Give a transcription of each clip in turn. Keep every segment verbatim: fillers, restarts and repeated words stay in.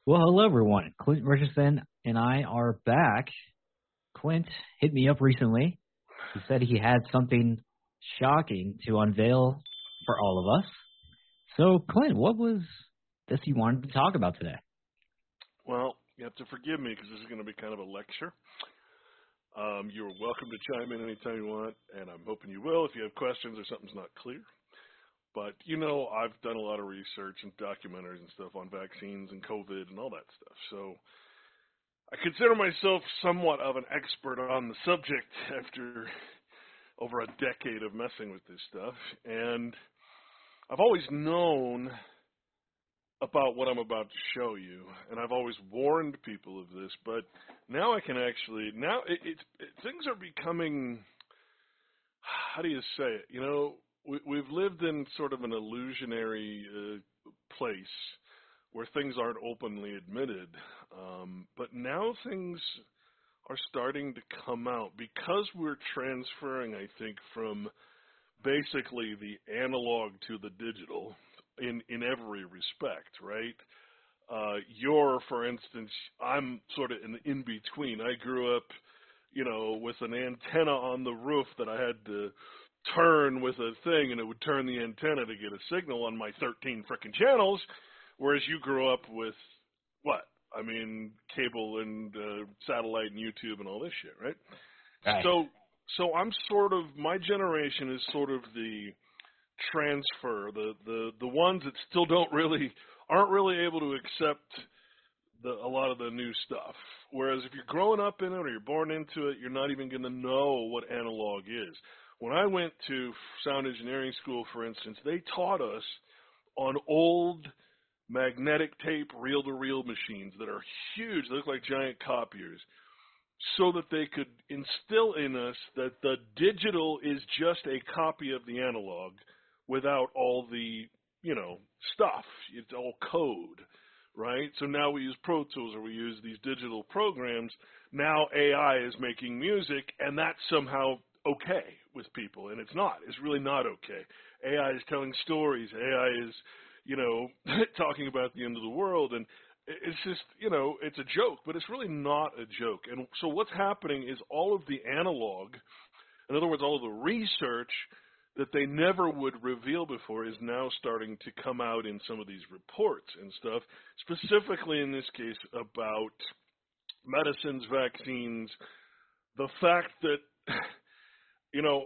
Well, hello everyone. Clint Richardson and I are back. Clint hit me up recently. He said he had something shocking to unveil for all of us. So, Clint, what was this you wanted to talk about today? Well, you have to forgive me because this is going to be kind of a lecture. Um, you're welcome to chime in anytime you want, and I'm hoping you will if you have questions or something's not clear. But, you know, I've done a lot of research and documentaries and stuff on vaccines and COVID and all that stuff. So I consider myself somewhat of an expert on the subject after over a decade of messing with this stuff. And I've always known about what I'm about to show you, and I've always warned people of this, but now I can actually, now it, it, it, things are becoming, how do you say it, you know, we, we've lived in sort of an illusionary uh, place where things aren't openly admitted, um, but now things are starting to come out because we're transferring, I think, from basically the analog to the digital in, in every respect, right? Uh, you're, for instance, I'm sort of in the in-between. I grew up, you know, with an antenna on the roof that I had to turn with a thing, and it would turn the antenna to get a signal on my thirteen frickin' channels, whereas you grew up with, what? I mean, cable and uh, satellite and YouTube and all this shit, right? Right. So, so I'm sort of, my generation is sort of the transfer, the, the, the ones that still don't really, aren't really able to accept the, a lot of the new stuff. Whereas if you're growing up in it or you're born into it, you're not even going to know what analog is. When I went to sound engineering school, for instance, they taught us on old magnetic tape reel-to-reel machines that are huge. They look like giant copiers, so that they could instill in us that the digital is just a copy of the analog without all the, you know, stuff. It's all code, right? So now we use Pro Tools or we use these digital programs. Now A I is making music, and that's somehow okay with people, and it's not. It's really not okay. A I is telling stories. A I is, you know, talking about the end of the world, and it's just, you know, it's a joke, but it's really not a joke. And so what's happening is all of the analog, in other words, all of the research that they never would reveal before is now starting to come out in some of these reports and stuff, specifically in this case about medicines, vaccines, the fact that, you know,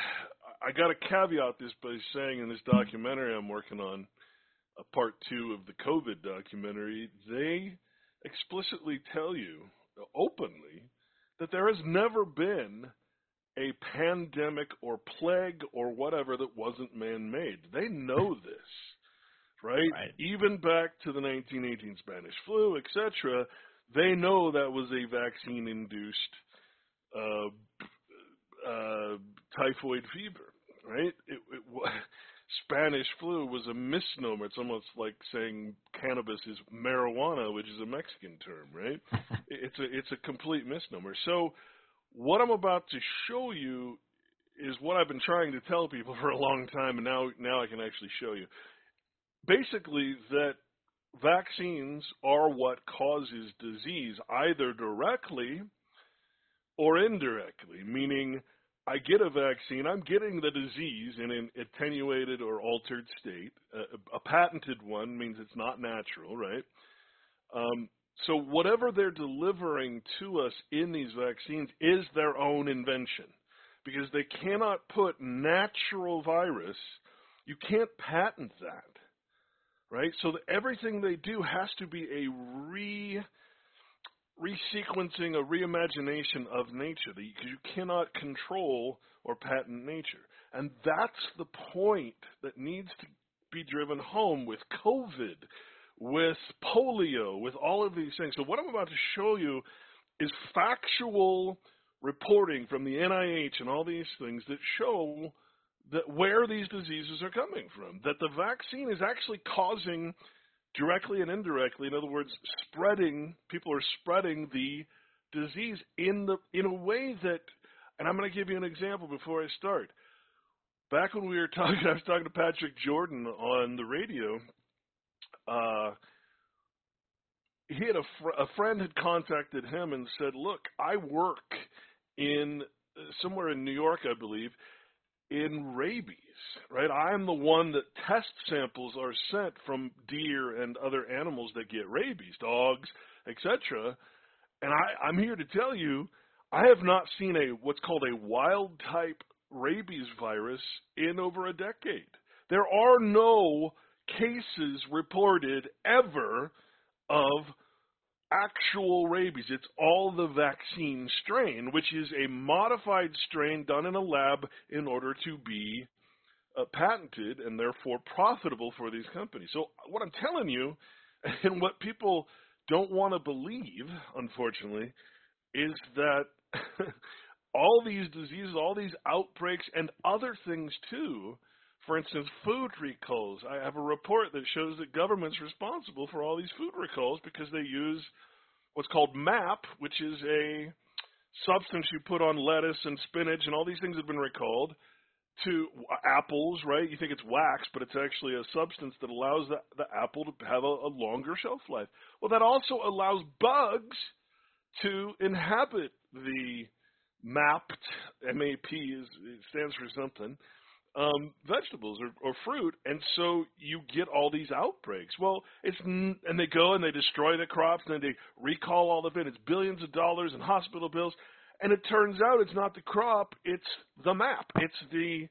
I got to caveat this by saying in this documentary I'm working on, a part two of the COVID documentary, they explicitly tell you openly that there has never been a pandemic or plague or whatever that wasn't man-made. They know this, right? Right. Even back to the nineteen eighteen Spanish flu, et cetera, they know that was a vaccine-induced uh, uh, typhoid fever, right? It, it, Spanish flu was a misnomer. It's almost like saying cannabis is marijuana, which is a Mexican term, right? It's a it's a complete misnomer. So what I'm about to show you is what I've been trying to tell people for a long time, and now now I can actually show you. Basically, that vaccines are what causes disease, either directly or indirectly, meaning I get a vaccine, I'm getting the disease in an attenuated or altered state. A, a patented one means it's not natural, right? Um, so whatever they're delivering to us in these vaccines is their own invention, because they cannot put natural virus, you can't patent that, right? So that everything they do has to be a re resequencing, a reimagination of nature, because you cannot control or patent nature. And that's the point that needs to be driven home with COVID, with polio, with all of these things. So what I'm about to show you is factual reporting from the N I H and all these things that show that where these diseases are coming from, that the vaccine is actually causing directly and indirectly, in other words, spreading, people are spreading the disease in the in a way that, and I'm going to give you an example before I start. Back when we were talking, I was talking to Patrick Jordan on the radio. Uh, he had a, fr- a friend had contacted him and said, look, I work in somewhere in New York, I believe, in rabies, right? I'm the one that test samples are sent from deer and other animals that get rabies, dogs, et cetera. And I, I'm here to tell you, I have not seen a what's called a wild type rabies virus in over a decade. There are no cases reported ever of actual rabies. It's all the vaccine strain, which is a modified strain done in a lab in order to be uh, patented and therefore profitable for these companies. So what I'm telling you, and what people don't want to believe, unfortunately, is that all these diseases, all these outbreaks, and other things too, for instance, food recalls. I have a report that shows that government's responsible for all these food recalls because they use what's called MAP, which is a substance you put on lettuce and spinach, and all these things have been recalled, to apples, right? You think it's wax, but it's actually a substance that allows the, the apple to have a, a longer shelf life. Well, that also allows bugs to inhabit the MAPed, M A P is, it stands for something, um, vegetables or, or fruit, and so you get all these outbreaks. Well, it's and they go and they destroy the crops, and then they recall all of it. It's billions of dollars in hospital bills, and it turns out it's not the crop, it's the MAP. It's the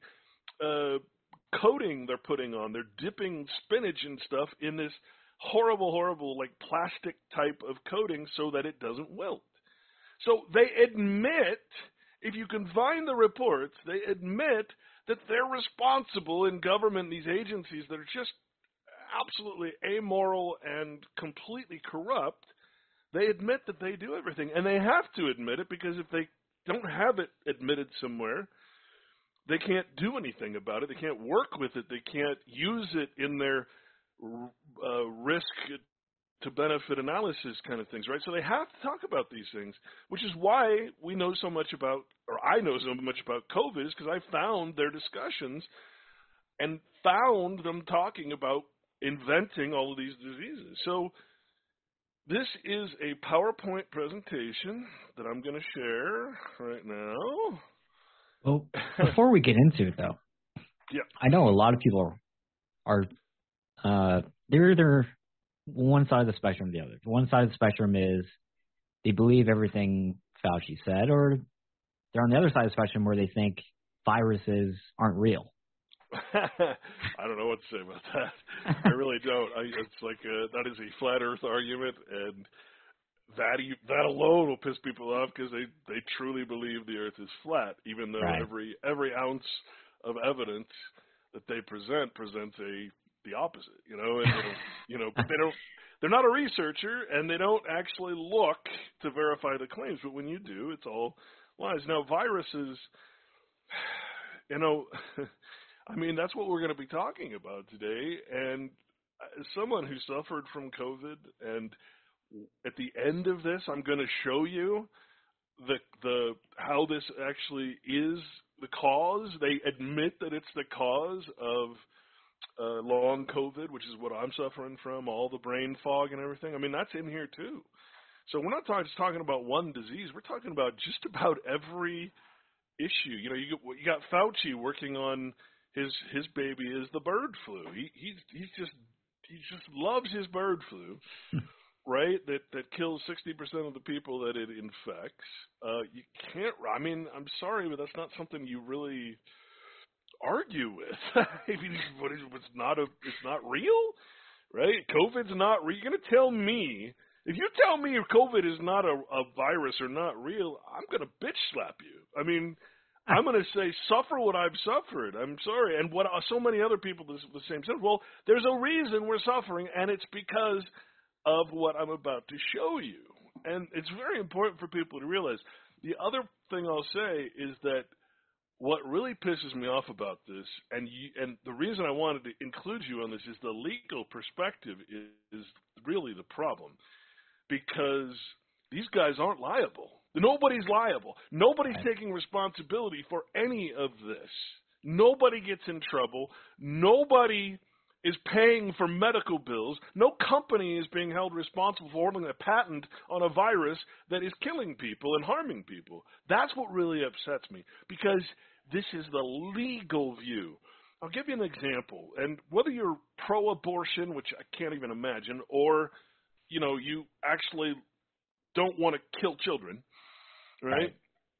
uh, coating they're putting on. They're dipping spinach and stuff in this horrible, horrible, like plastic type of coating so that it doesn't wilt. So they admit, if you can find the reports, they admit that they're responsible in government, these agencies that are just absolutely amoral and completely corrupt. They admit that they do everything, and they have to admit it, because if they don't have it admitted somewhere, they can't do anything about it. They can't work with it. They can't use it in their uh, risk to benefit analysis kind of things, right? So they have to talk about these things, which is why we know so much about, or I know so much about COVID, is because I found their discussions and found them talking about inventing all of these diseases. So this is a PowerPoint presentation that I'm going to share right now. Well, before we get into it, though, yeah, I know a lot of people are, uh, they're either one side of the spectrum or the other. One side of the spectrum is they believe everything Fauci said, or they're on the other side of the spectrum where they think viruses aren't real. I don't know what to say about that. I really don't. I, it's like a, that is a flat Earth argument, and that that alone will piss people off because they, they truly believe the Earth is flat, even though right. every every ounce of evidence that they present presents a the opposite. You know, and they don't, you know, but they don't. They're not a researcher, and they don't actually look to verify the claims. But when you do, it's all lies. Now, viruses, you know. I mean, that's what we're going to be talking about today. And as someone who suffered from COVID, and at the end of this, I'm going to show you the the how this actually is the cause. They admit that it's the cause of uh, long COVID, which is what I'm suffering from, all the brain fog and everything. I mean, that's in here too. So we're not talk, just talking about one disease. We're talking about just about every issue. You know, you, you got Fauci working on His his baby is the bird flu. He he's he's just he just loves his bird flu, right? That that kills sixty percent of the people that it infects. Uh, you can't. I mean, I'm sorry, but that's not something you really argue with. I mean, what is it's not a it's not real, right? COVID's not real. You're gonna tell me if you tell me if COVID is not a, a virus or not real, I'm gonna bitch slap you. I mean. I'm going to say, suffer what I've suffered. I'm sorry. And what so many other people the, the same said, well, there's a reason we're suffering, and it's because of what I'm about to show you. And it's very important for people to realize. The other thing I'll say is that what really pisses me off about this, and you, and the reason I wanted to include you on this, is the legal perspective is, is really the problem. Because these guys aren't liable. Nobody's liable. Nobody's right. taking responsibility for any of this. Nobody gets in trouble. Nobody is paying for medical bills. No company is being held responsible for holding a patent on a virus that is killing people and harming people. That's what really upsets me, because this is the legal view. I'll give you an example. And whether you're pro-abortion, which I can't even imagine, or, you know, you actually don't want to kill children, right? Right.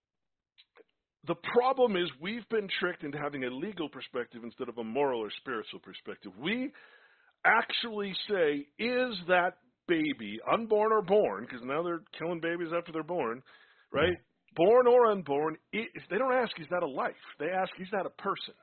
The problem is we've been tricked into having a legal perspective instead of a moral or spiritual perspective. We actually say, is that baby, unborn or born, because now they're killing babies after they're born, right? Yeah. Born or unborn, it, they don't ask, is that a life? They ask, is that a person?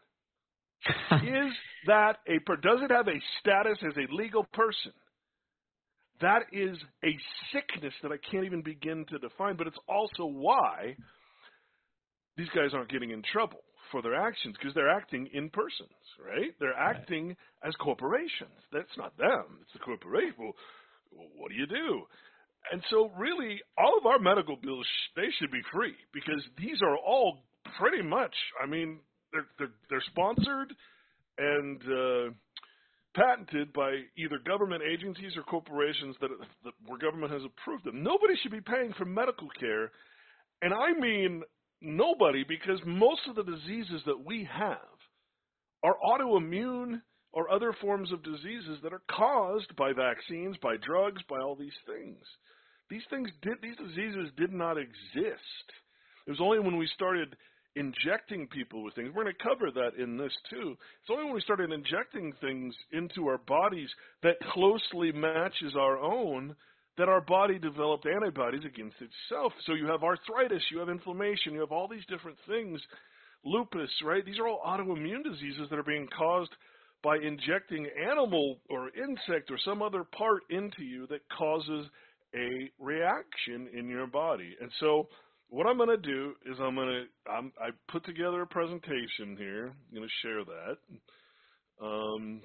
Is that a, does it have a status as a legal person? That is a sickness that I can't even begin to define, but it's also why these guys aren't getting in trouble for their actions, because they're acting in persons, right? They're acting right. as corporations. That's not them. It's the corporation. Well, what do you do? And so really, all of our medical bills, they should be free, because these are all pretty much, I mean, they're, they're, they're sponsored and uh, patented by either government agencies or corporations that, that where government has approved them. Nobody should be paying for medical care, and I mean nobody, because most of the diseases that we have are autoimmune or other forms of diseases that are caused by vaccines, by drugs, by all these things. These things did, these diseases did not exist. It was only when we started injecting people with things. We're going to cover that in this too. It's only when we started injecting things into our bodies that closely matches our own that our body developed antibodies against itself. So you have arthritis, you have inflammation, you have all these different things, lupus, right? These are all autoimmune diseases that are being caused by injecting animal or insect or some other part into you that causes a reaction in your body. And so what I'm going to do is I'm going to, I'm, I put together a presentation here. I'm going to share that. Um,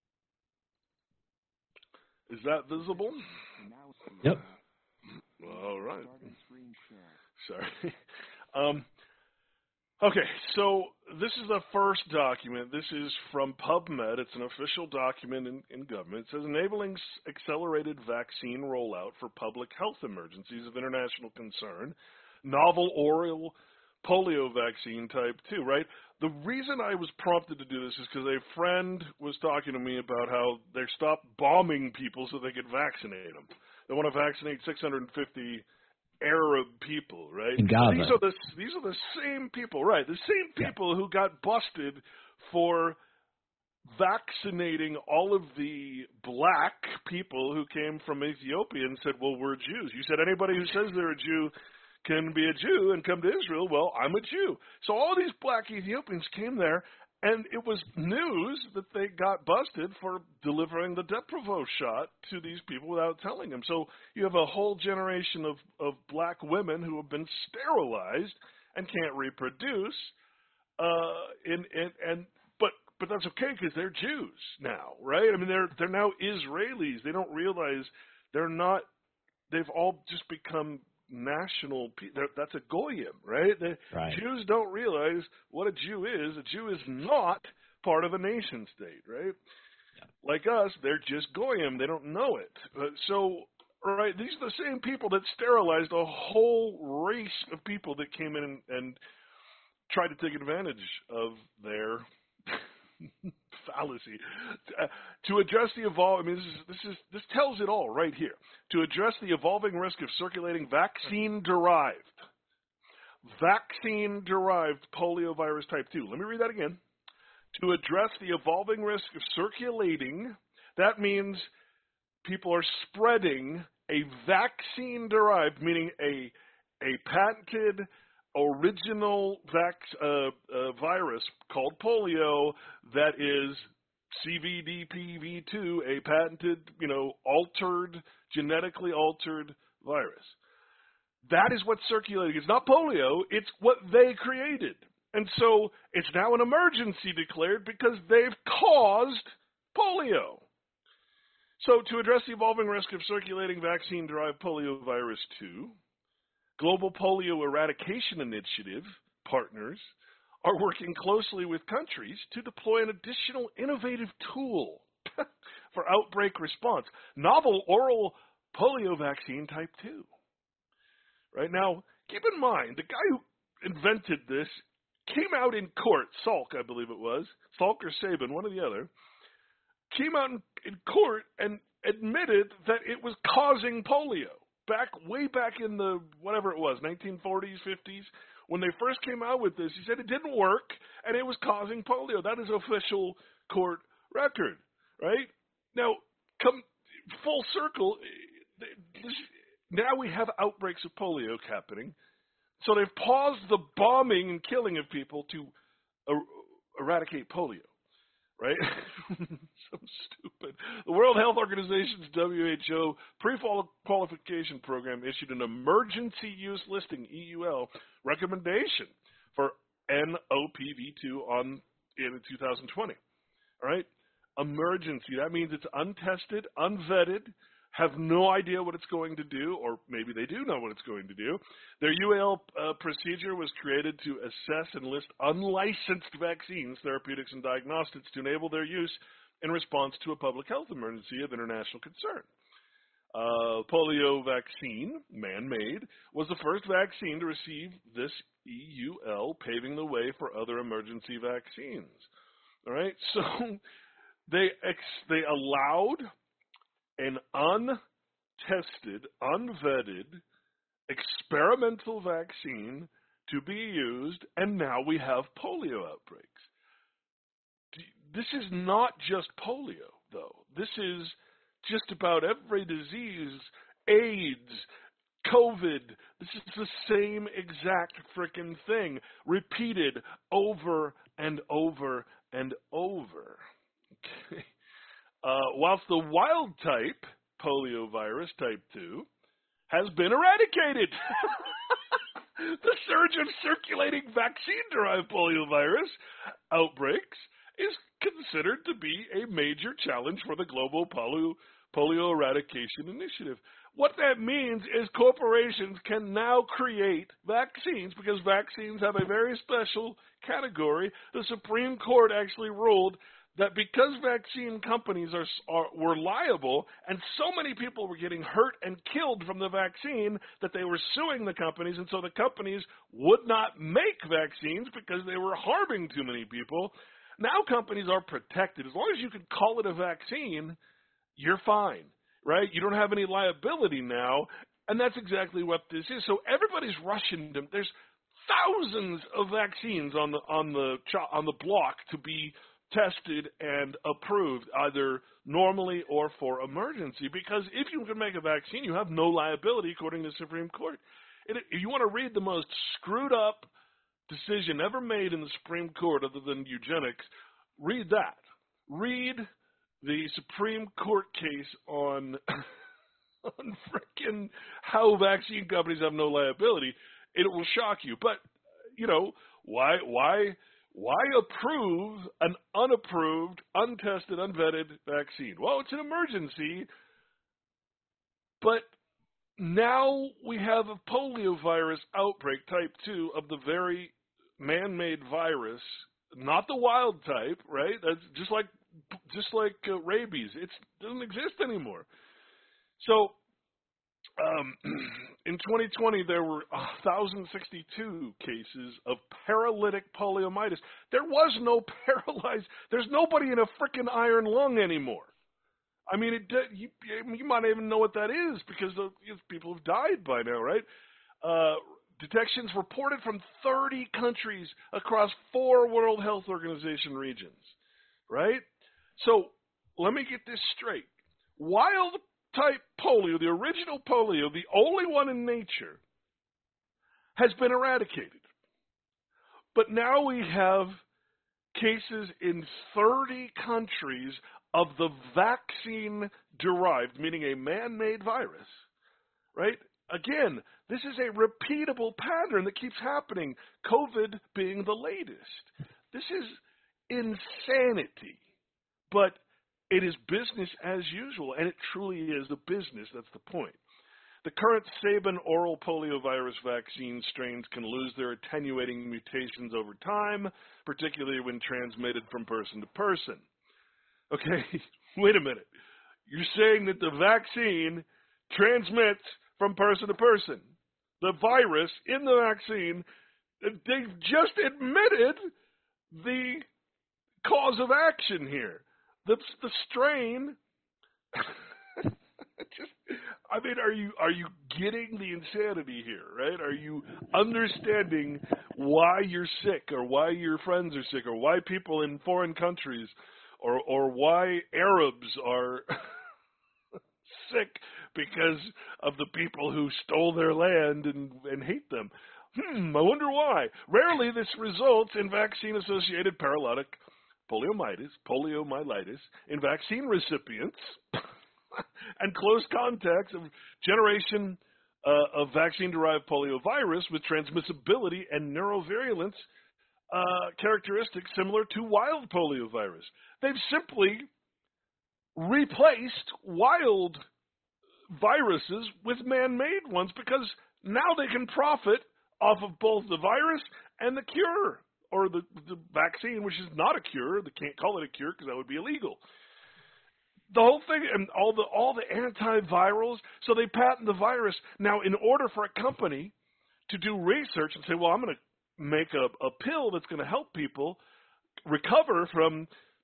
is that visible? Yep. All right. Sorry. Um, okay, so this is the first document. This is from PubMed. It's an official document in, in government. It says, enabling accelerated vaccine rollout for public health emergencies of international concern, novel oral polio vaccine type two, right? The reason I was prompted to do this is because a friend was talking to me about how they stopped bombing people so they could vaccinate them. They want to vaccinate six hundred fifty Arab people, right? In Gaza. These are the these are the same people, right? The same people yeah. who got busted for vaccinating all of the black people who came from Ethiopia and said, well, we're Jews. You said anybody who says they're a Jew can be a Jew and come to Israel. Well, I'm a Jew. So all these black Ethiopians came there, and it was news that they got busted for delivering the Depo shot to these people without telling them. So you have a whole generation of, of black women who have been sterilized and can't reproduce. Uh, and, and, and but but that's okay because they're Jews now, right? I mean, they're they're now Israelis. They don't realize they're not. They've all just become national, that's a goyim, right? The right? Jews don't realize what a Jew is. A Jew is not part of a nation state, right? Yeah. Like us, they're just goyim. They don't know it. Uh, so, right, these are the same people that sterilized a whole race of people that came in and, and tried to take advantage of their fallacy. Uh, to address the evolve, I mean, this is, this is this tells it all right here. To address the evolving risk of circulating vaccine-derived, vaccine-derived poliovirus type two. Let me read that again. To address the evolving risk of circulating, that means people are spreading a vaccine-derived, meaning a a patented original vac, uh, uh, virus called polio that is C V D P V two, a patented, you know, altered, genetically altered virus. That is what's circulating. It's not polio, it's what they created. And so it's now an emergency declared because they've caused polio. So to address the evolving risk of circulating vaccine-derived poliovirus two, Global Polio Eradication Initiative partners are working closely with countries to deploy an additional innovative tool for outbreak response. Novel oral polio vaccine type two. Right now, keep in mind, the guy who invented this came out in court, Salk, I believe it was, Salk or Sabin, one or the other, came out in, in court and admitted that it was causing polio. Back, way back in the, whatever it was, nineteen forties, fifties, when they first came out with this, he said it didn't work and it was causing polio. That is official court record, right? Now, come full circle, this, now we have outbreaks of polio happening. So they've paused the bombing and killing of people to er- eradicate polio, right? So stupid. The World Health Organization's W H O pre-qualification program issued an emergency use listing, E U L, recommendation for N O P V two on in two thousand twenty. All right? Emergency. That means it's untested, unvetted, have no idea what it's going to do, or maybe they do know what it's going to do. Their U L uh, procedure was created to assess and list unlicensed vaccines, therapeutics, and diagnostics to enable their use in response to a public health emergency of international concern. Uh, polio vaccine, man-made, was the first vaccine to receive this E U L, paving the way for other emergency vaccines. All right, so they ex- they allowed an untested, unvetted, experimental vaccine to be used, and now we have polio outbreaks. This is not just polio, though. This is just about every disease, AIDS, COVID. This is the same exact frickin' thing, repeated over and over and over. Okay. Uh, whilst the wild type polio virus type two has been eradicated. The surge of circulating vaccine-derived poliovirus outbreaks is considered to be a major challenge for the global polio, polio eradication initiative. What that means is corporations can now create vaccines because vaccines have a very special category. The Supreme Court actually ruled that because vaccine companies are, are were liable and so many people were getting hurt and killed from the vaccine that they were suing the companies, and so the companies would not make vaccines because they were harming too many people. Now companies are protected. As long as you can call it a vaccine, you're fine, right? You don't have any liability now, and that's exactly what this is. So everybody's rushing them. There's thousands of vaccines on the on the on the block to be tested and approved, either normally or for emergency, because if you can make a vaccine, you have no liability, according to the Supreme Court. It, if you want to read the most screwed up decision ever made in the Supreme Court other than eugenics, read that. Read the Supreme Court case on, on frickin' how vaccine companies have no liability. It will shock you. But, you know, why why... Why approve an unapproved, untested, unvetted vaccine? Well, it's an emergency, but now we have a polio virus outbreak, type two, of the very man-made virus, not the wild type, right? That's just like just like uh, rabies. It doesn't exist anymore. So Um, in twenty twenty, there were one thousand sixty-two cases of paralytic poliomyelitis. There was no paralyzed. There's nobody in a frickin' iron lung anymore. I mean, it, you, you might not even know what that is because the, people have died by now, right? Uh, detections reported from thirty countries across four World Health Organization regions, right? So let me get this straight. Wild type polio, the original polio, the only one in nature, has been eradicated. But now we have cases in thirty countries of the vaccine-derived, meaning a man-made virus, right? Again, this is a repeatable pattern that keeps happening, COVID being the latest. This is insanity. But it is business as usual, and it truly is the business. That's the point. The current Sabin oral poliovirus vaccine strains can lose their attenuating mutations over time, particularly when transmitted from person to person. Okay, wait a minute. You're saying that the vaccine transmits from person to person. The virus in the vaccine, they've just admitted the cause of action here. That's the strain. Just, I mean, are you are you getting the insanity here, right? Are you understanding why you're sick, or why your friends are sick, or why people in foreign countries, or or why Arabs are sick because of the people who stole their land and, and hate them? Hmm, I wonder why. Rarely this results in vaccine-associated paralytic poliomyelitis, poliomyelitis in vaccine recipients and close contacts of generation uh, of vaccine-derived poliovirus with transmissibility and neurovirulence uh, characteristics similar to wild poliovirus. They've simply replaced wild viruses with man-made ones because now they can profit off of both the virus and the cure, or the, the vaccine, which is not a cure. They can't call it a cure because that would be illegal. The whole thing, and all the all the antivirals, so they patent the virus. Now, in order for a company to do research and say, well, I'm going to make a, a pill that's going to help people recover from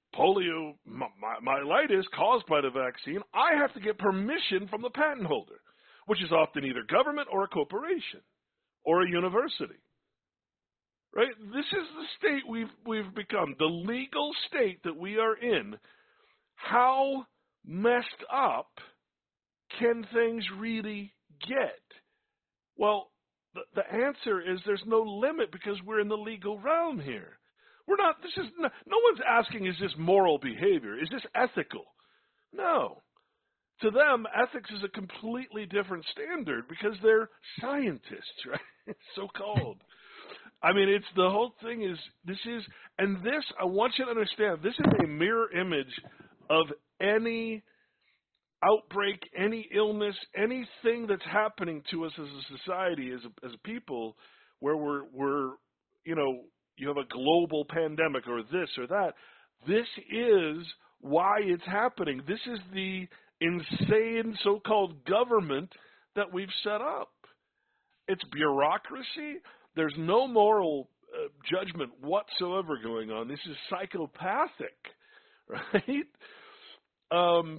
poliomyelitis caused by the vaccine, I have to get permission from the patent holder, which is often either government or a corporation or a university. Right? This is the state we've we've become, the legal state that we are in. How messed up can things really get? Well, the, the answer is there's no limit because we're in the legal realm here. We're not, this is, no, no one's asking, is this moral behavior? Is this ethical? No. To them, ethics is a completely different standard because they're scientists, right? So-called. I mean, it's the whole thing is, this is, and this, I want you to understand, this is a mirror image of any outbreak, any illness, anything that's happening to us as a society, as a, as a people, where we're, we're, you know, you have a global pandemic or this or that. This is why it's happening. This is the insane so-called government that we've set up. It's bureaucracy. There's no moral uh, judgment whatsoever going on. This is psychopathic, right? Um,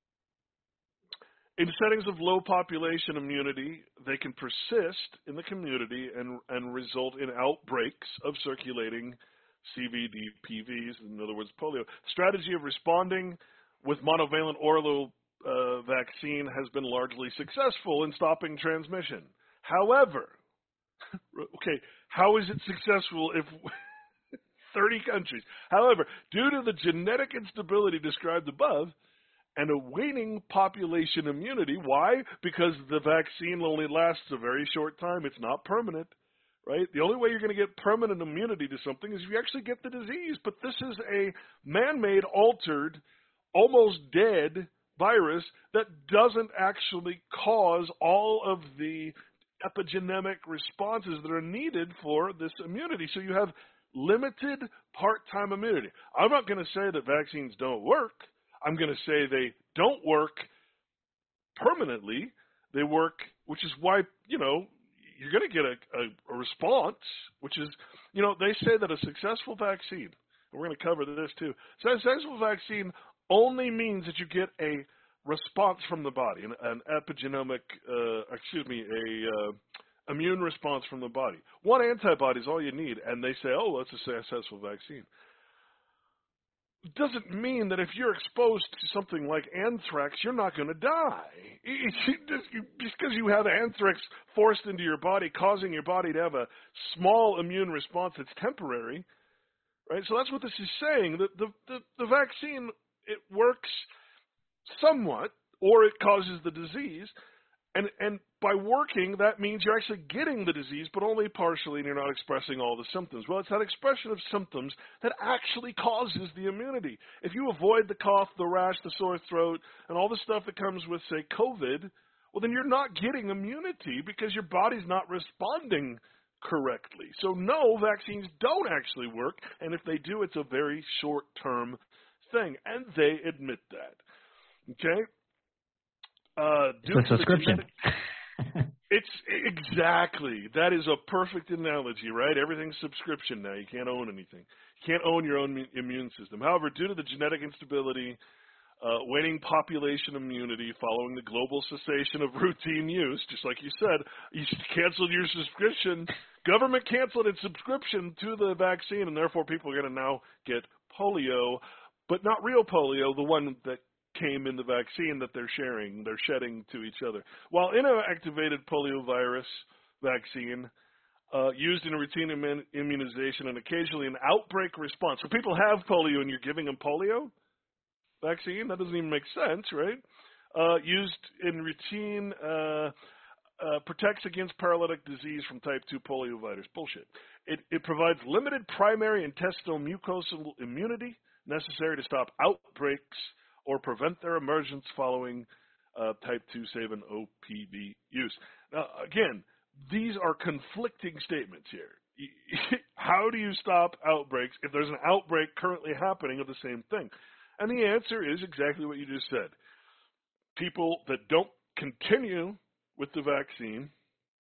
in settings of low population immunity, they can persist in the community and, and result in outbreaks of circulating C V D P Vs, in other words, polio. Strategy of responding with monovalent oral uh, vaccine has been largely successful in stopping transmission. However, okay, how is it successful if thirty countries? However, due to the genetic instability described above and a waning population immunity, why? Because the vaccine only lasts a very short time. It's not permanent, right? The only way you're going to get permanent immunity to something is if you actually get the disease. But this is a man-made, altered, almost dead virus that doesn't actually cause all of the epigenetic responses that are needed for this immunity. So you have limited part-time immunity. I'm not going to say that vaccines don't work. I'm going to say they don't work permanently. They work, which is why, you know, you're going to get a, a, a response, which is, you know, they say that a successful vaccine, and we're going to cover this too, so a successful vaccine only means that you get a response from the body, an, an epigenomic, uh, excuse me, a uh, immune response from the body. One antibody is all you need, and they say, oh, that's a successful vaccine. It doesn't mean that if you're exposed to something like anthrax, you're not going to die. Just because you have anthrax forced into your body, causing your body to have a small immune response that's temporary, right? So that's what this is saying. The, the, the, the vaccine, it works somewhat, or it causes the disease. And and by working, that means you're actually getting the disease, but only partially, and you're not expressing all the symptoms. Well, it's that expression of symptoms that actually causes the immunity. If you avoid the cough, the rash, the sore throat, and all the stuff that comes with, say, COVID, well, then you're not getting immunity because your body's not responding correctly. So, no, vaccines don't actually work, and if they do, it's a very short-term thing, and they admit that. Okay? Uh, it's a subscription. Genetic, it's exactly. That is a perfect analogy, right? Everything's subscription now. You can't own anything. You can't own your own immune system. However, due to the genetic instability, uh, waning population immunity following the global cessation of routine use, just like you said, you canceled your subscription. Government canceled its subscription to the vaccine, and therefore people are going to now get polio, but not real polio, the one that came in the vaccine that they're sharing, they're shedding to each other. While inactivated poliovirus vaccine uh, used in routine immun- immunization and occasionally an outbreak response. So people have polio and you're giving them polio vaccine? That doesn't even make sense, right? Uh, used in routine, uh, uh, protects against paralytic disease from type two poliovirus. Bullshit. It, it provides limited primary intestinal mucosal immunity necessary to stop outbreaks or prevent their emergence following uh, type two Savin O P V use. Now, again, these are conflicting statements here. How do you stop outbreaks if there's an outbreak currently happening of the same thing? And the answer is exactly what you just said. People that don't continue with the vaccine,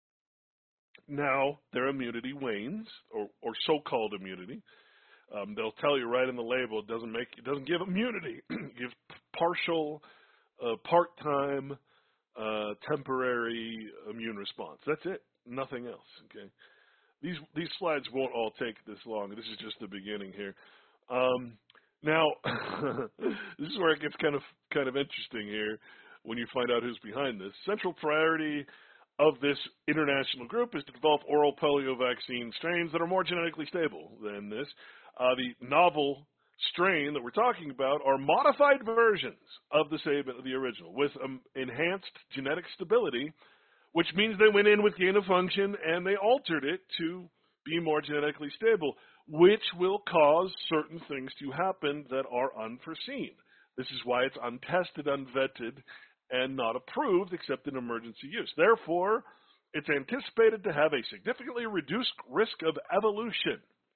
now their immunity wanes, or, or so-called immunity. Um, they'll tell you right in the label, it doesn't make, it doesn't give immunity. It gives partial, uh, part-time, uh, temporary immune response. That's it. Nothing else. Okay. These these slides won't all take this long. This is just the beginning here. Um, now, this is where it gets kind of kind of interesting here when you find out who's behind this. Central priority of this international group is to develop oral polio vaccine strains that are more genetically stable than this. Uh, the novel strain that we're talking about are modified versions of the Sabin, the original, with um, enhanced genetic stability, which means they went in with gain of function and they altered it to be more genetically stable, which will cause certain things to happen that are unforeseen. This is why it's untested, unvetted, and not approved except in emergency use. Therefore, it's anticipated to have a significantly reduced risk of evolution.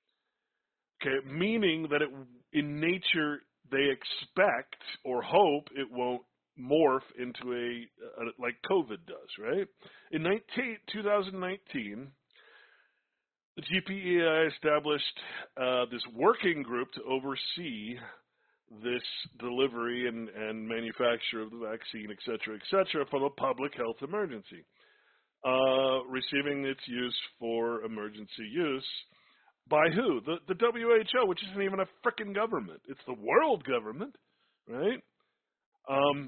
Okay, meaning that it, in nature they expect or hope it won't morph into a, a like COVID does, right? In nineteen, twenty nineteen, the G P E I established uh, this working group to oversee this delivery and, and manufacture of the vaccine, et cetera, et cetera, from a public health emergency, uh, receiving its use for emergency use. By who? The, the W H O, which isn't even a frickin' government. It's the world government, right? Um,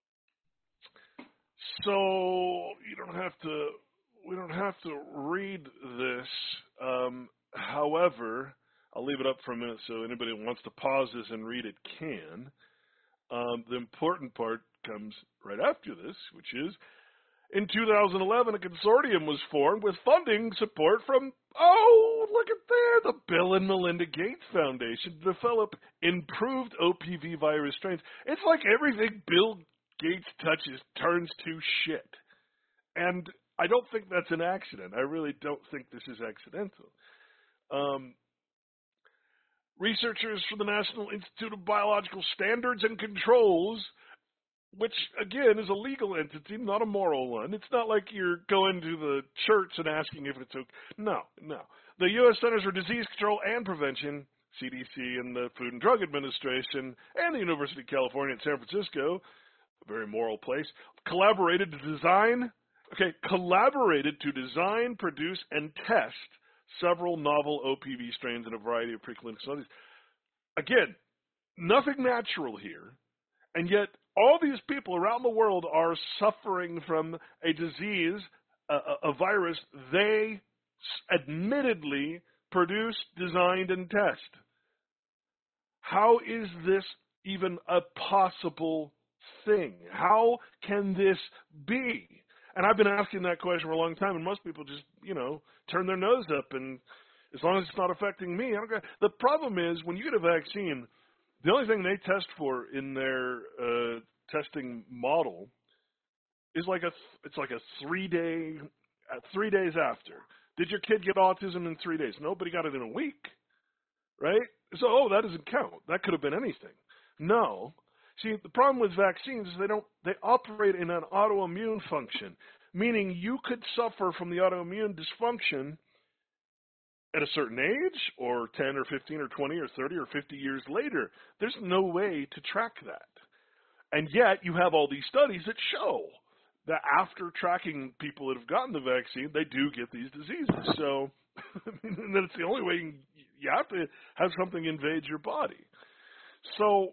so you don't have to, we don't have to read this. Um, however, I'll leave it up for a minute so anybody who wants to pause this and read it can. Um, the important part comes right after this, which is, in two thousand eleven, a consortium was formed with funding support from, oh, look at there, the Bill and Melinda Gates Foundation to develop improved O P V virus strains. It's like everything Bill Gates touches turns to shit. And I don't think that's an accident. I really don't think this is accidental. Um, researchers from the National Institute of Biological Standards and Controls, which, again, is a legal entity, not a moral one. It's not like you're going to the church and asking if it's okay. No, no. The U S Centers for Disease Control and Prevention, C D C, and the Food and Drug Administration, and the University of California in San Francisco, a very moral place, collaborated to design, okay, collaborated to design, produce, and test several novel O P V strains in a variety of preclinical studies. Again, nothing natural here, and yet all these people around the world are suffering from a disease, a, a virus they admittedly produced, designed, and test. How is this even a possible thing? How can this be? And I've been asking that question for a long time, and most people just, you know, turn their nose up, and as long as it's not affecting me, I don't care. The problem is, when you get a vaccine, the only thing they test for in their uh, testing model is like a, it's like a three day, uh, three days after. Did your kid get autism in three days? Nobody got it in a week, right? So, oh, that doesn't count. That could have been anything. No. See, the problem with vaccines is they don't they operate in an autoimmune function, meaning you could suffer from the autoimmune dysfunction at a certain age, or ten or fifteen or twenty or thirty or fifty years later. There's no way to track that. And yet you have all these studies that show that after tracking people that have gotten the vaccine, they do get these diseases. So I mean, and that's the only way you, can, you have to have something invade your body. So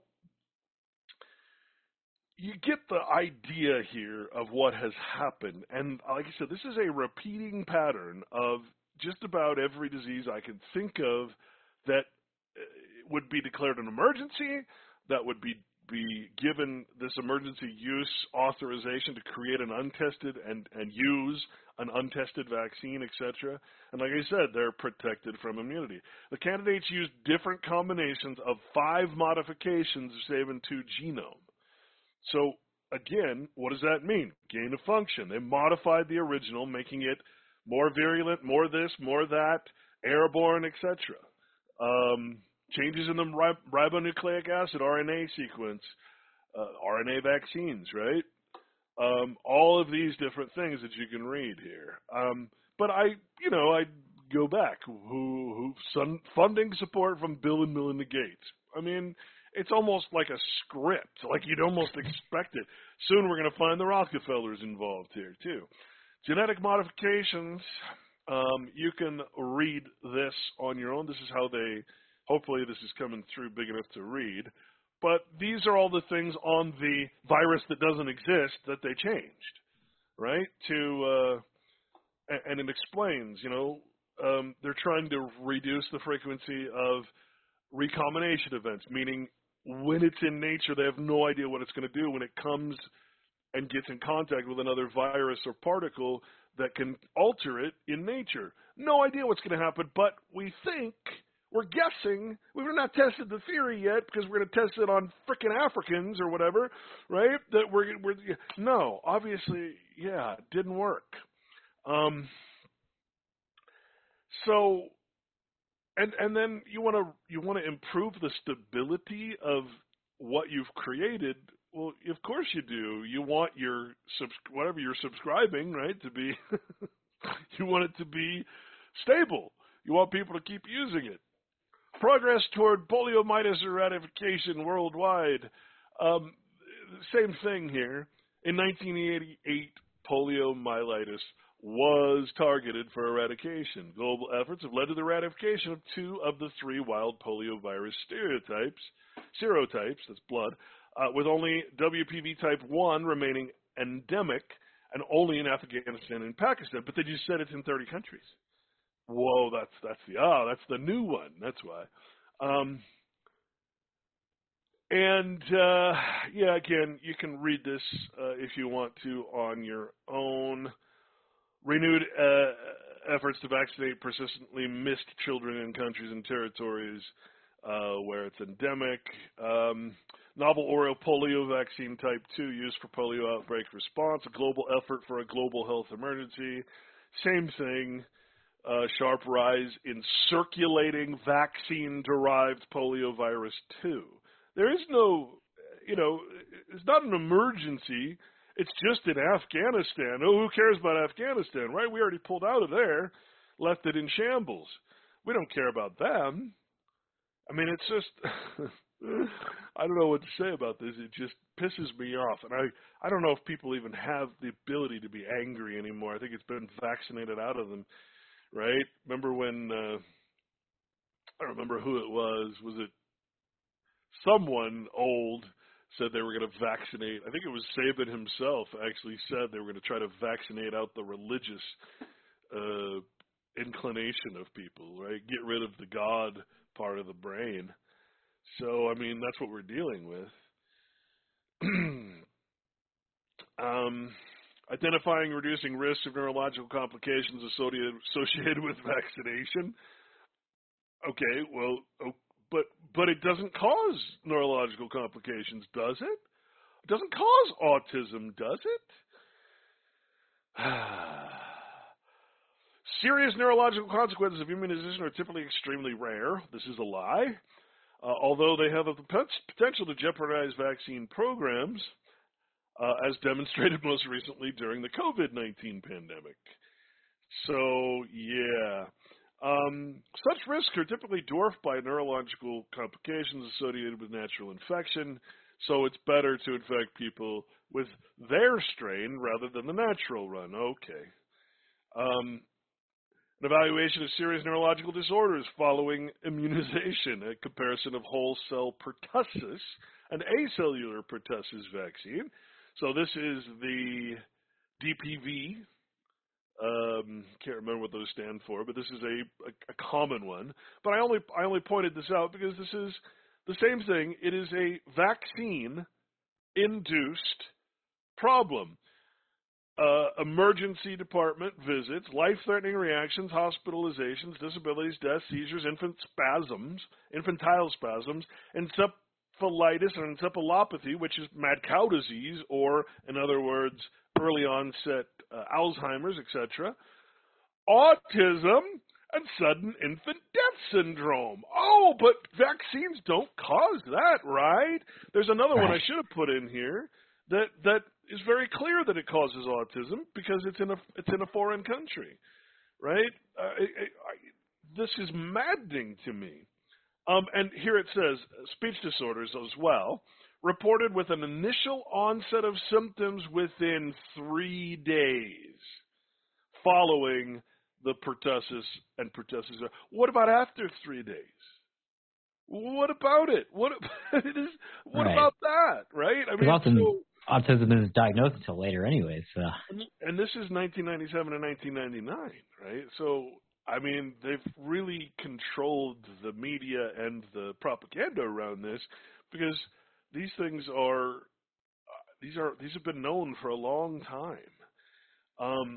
you get the idea here of what has happened. And like I said, this is a repeating pattern of just about every disease I can think of that would be declared an emergency, that would be be given this emergency use authorization to create an untested and, and use an untested vaccine, et cetera. And like I said, they're protected from immunity. The candidates use different combinations of five modifications of S A V N two genome. So again, what does that mean? Gain of function. They modified the original, making it more virulent, more this, more that, airborne, et cetera. Um, changes in the rib- ribonucleic acid R N A sequence, uh, R N A vaccines, right? Um, all of these different things that you can read here. Um, but I, you know, I go back. Who, who sun, funding support from Bill and Melinda Gates. I mean, it's almost like a script. Like you'd almost expect it. Soon we're going to find the Rockefellers involved here too. Genetic modifications. Um, you can read this on your own. This is how they. Hopefully this is coming through big enough to read. But these are all the things on the virus that doesn't exist that they changed, right? To uh, and it explains, you know, um, they're trying to reduce the frequency of recombination events, meaning when it's in nature, they have no idea what it's going to do when it comes and gets in contact with another virus or particle that can alter it in nature. No idea what's going to happen, but we think... We're guessing. We've not tested the theory yet because we're going to test it on frickin' Africans or whatever, right? That we're, we're no, obviously, yeah, it didn't work. Um, so, and and then you want to you want to improve the stability of what you've created. Well, of course you do. You want your subs- whatever you're subscribing, right, to be. You want it to be stable. You want people to keep using it. Progress toward poliomyelitis eradication worldwide. Um, same thing here. In nineteen eighty-eight, poliomyelitis was targeted for eradication. Global efforts have led to the eradication of two of the three wild poliovirus stereotypes, serotypes, that's blood, uh, with only W P V type one remaining endemic and only in Afghanistan and Pakistan. But they just said it's in thirty countries. Whoa, that's that's the ah, that's the new one. That's why. Um, and uh, yeah, again, you can read this uh, if you want to on your own. Renewed uh, efforts to vaccinate persistently missed children in countries and territories uh, where it's endemic. Um, novel oral polio vaccine type two used for polio outbreak response. A global effort for a global health emergency. Same thing. Uh, sharp rise in circulating vaccine-derived poliovirus two. There is no, you know, it's not an emergency. It's just in Afghanistan. Oh, who cares about Afghanistan, right? We already pulled out of there, left it in shambles. We don't care about them. I mean, it's just, I don't know what to say about this. It just pisses me off. And I, I don't know if people even have the ability to be angry anymore. I think it's been vaccinated out of them. Right? Remember when, uh, I don't remember who it was, was it someone old said they were going to vaccinate, I think it was Saban himself actually said they were going to try to vaccinate out the religious uh, inclination of people, right? Get rid of the God part of the brain. So, I mean, that's what we're dealing with. um... Identifying and reducing risks of neurological complications associated associated with vaccination. Okay, well, oh, but but it doesn't cause neurological complications, does it? It doesn't cause autism, does it? Serious neurological consequences of immunization are typically extremely rare. This is a lie. uh, although they have the potential to jeopardize vaccine programs, uh, as demonstrated most recently during the COVID nineteen pandemic. So, yeah. Um, such risks are typically dwarfed by neurological complications associated with natural infection, so it's better to infect people with their strain rather than the natural run. Okay. Um, an evaluation of serious neurological disorders following immunization, a comparison of whole cell pertussis and acellular pertussis vaccine. So this is the D P V. Um, can't remember what those stand for, but this is a, a, a common one. But I only I only pointed this out because this is the same thing. It is a vaccine-induced problem. Uh, emergency department visits, life-threatening reactions, hospitalizations, disabilities, deaths, seizures, infant spasms, infantile spasms, encephalitis and encephalopathy, which is mad cow disease, or in other words, early onset uh, Alzheimer's, et cetera, autism, and sudden infant death syndrome. Oh, but vaccines don't cause that, right? There's another right. one I should have put in here that that is very clear that it causes autism because it's in a it's in a foreign country, right? Uh, I, I, this is maddening to me. Um, and here it says speech disorders as well, reported with an initial onset of symptoms within three days following the pertussis and pertussis. What about after three days? What about it? What, it is, what right. about that, right? I mean, often so, autism isn't diagnosed until later anyway. So. And, and this is nineteen ninety-seven and nineteen ninety-nine, right? So, I mean, they've really controlled the media and the propaganda around this because these things are, these are, these have been known for a long time. Um,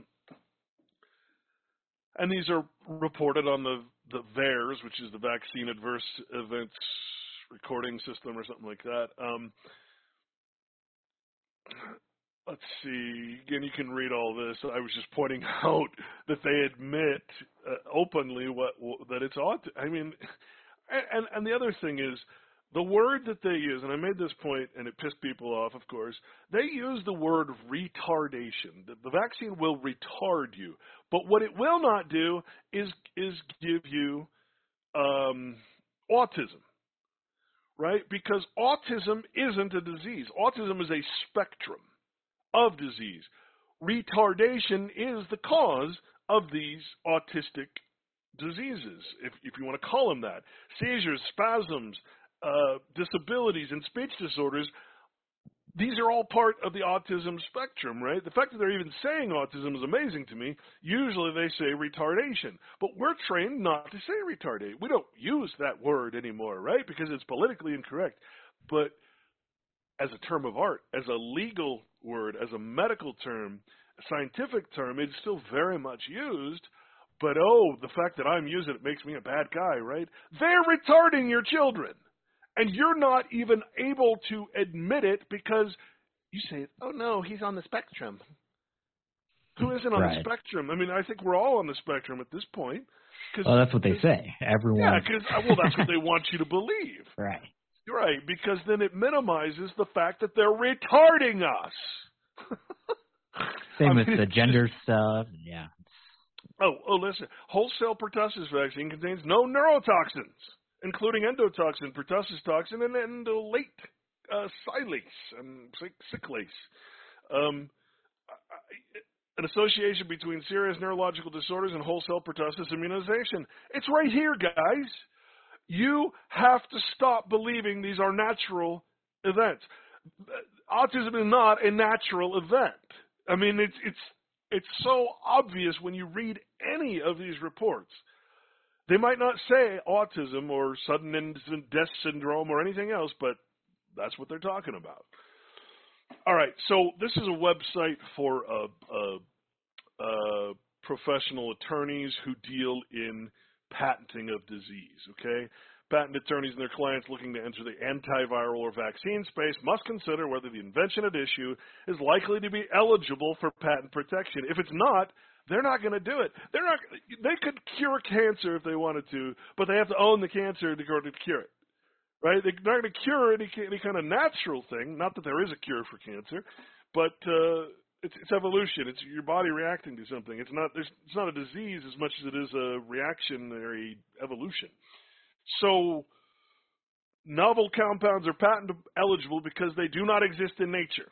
and these are reported on the, the V A E R S, which is the Vaccine Adverse Events Recording System or something like that. Um, let's see. Again, you can read all this. I was just pointing out that they admit uh, openly what, what that it's ought to, I mean, and, and the other thing is, the word that they use, and I made this point, and it pissed people off, of course, they use the word retardation. The, the vaccine will retard you. But what it will not do is is give you um, autism, right? Because autism isn't a disease. Autism is a spectrum of disease. Retardation is the cause of these autistic diseases, if, if you want to call them that. Seizures, spasms, Uh, disabilities and speech disorders, these are all part of the autism spectrum, right? The fact that they're even saying autism is amazing to me. Usually they say retardation, but we're trained not to say retardation. We don't use that word anymore, right? Because it's politically incorrect. But as a term of art, as a legal word, as a medical term, a scientific term, it's still very much used. But oh, the fact that I'm using it makes me a bad guy, right? They're retarding your children. And you're not even able to admit it because you say, oh, no, he's on the spectrum. Who isn't on right. the spectrum? I mean, I think we're all on the spectrum at this point. Well, that's what they say. Everyone. Yeah, because, well, that's what they want you to believe. Right. Right, because then it minimizes the fact that they're retarding us. Same I with mean, the gender just, stuff. Yeah. Oh, oh, listen. Wholesale pertussis vaccine contains no neurotoxins, including endotoxin, pertussis toxin, and endolate uh, silase and cyclase. Um, an association between serious neurological disorders and wholesale pertussis immunization. It's right here, guys. You have to stop believing these are natural events. Autism is not a natural event. I mean, it's it's it's so obvious when you read any of these reports. They might not say autism or sudden infant death syndrome or anything else, but that's what they're talking about. All right, so this is a website for uh, uh, uh, professional attorneys who deal in patenting of disease, okay? Patent attorneys and their clients looking to enter the antiviral or vaccine space must consider whether the invention at issue is likely to be eligible for patent protection. If it's not, they're not going to do it. They're not. They could cure cancer if they wanted to, but they have to own the cancer in order to cure it, right? They're not going to cure any, any kind of natural thing. Not that there is a cure for cancer, but uh, it's, it's evolution. It's your body reacting to something. It's not there's, it's not a disease as much as it is a reactionary evolution. So novel compounds are patent eligible because they do not exist in nature.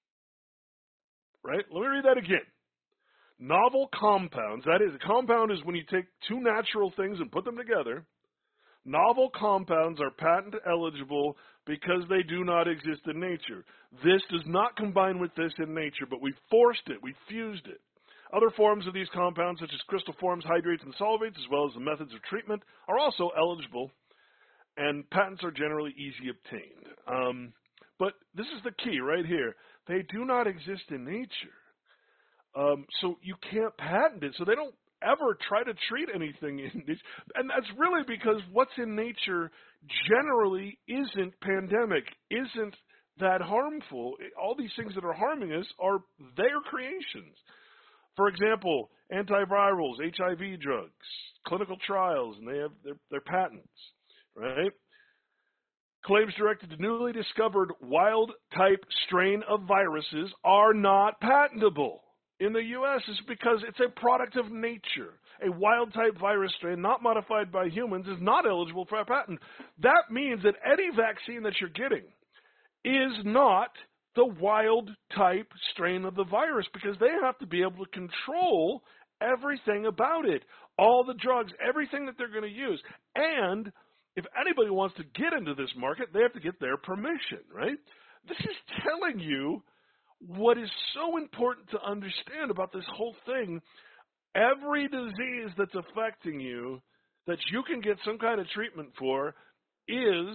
Right? Let me read that again. Novel compounds, that is, a compound is when you take two natural things and put them together. Novel compounds are patent eligible because they do not exist in nature. This does not combine with this in nature, but we forced it, we fused it. Other forms of these compounds, such as crystal forms, hydrates, and solvates, as well as the methods of treatment, are also eligible, and patents are generally easy obtained. Um, but this is the key right here. They do not exist in nature. Um, so you can't patent it. So they don't ever try to treat anything in nature. And that's really because what's in nature generally isn't pandemic, isn't that harmful. All these things that are harming us are their creations. For example, antivirals, H I V drugs, clinical trials, and they have their, their patents, right? Claims directed to newly discovered wild-type strain of viruses are not patentable. In the U S, it's because it's a product of nature. A wild-type virus strain not modified by humans is not eligible for a patent. That means that any vaccine that you're getting is not the wild-type strain of the virus because they have to be able to control everything about it, all the drugs, everything that they're going to use. And if anybody wants to get into this market, they have to get their permission, right? This is telling you what is so important to understand about this whole thing. Every disease that's affecting you that you can get some kind of treatment for is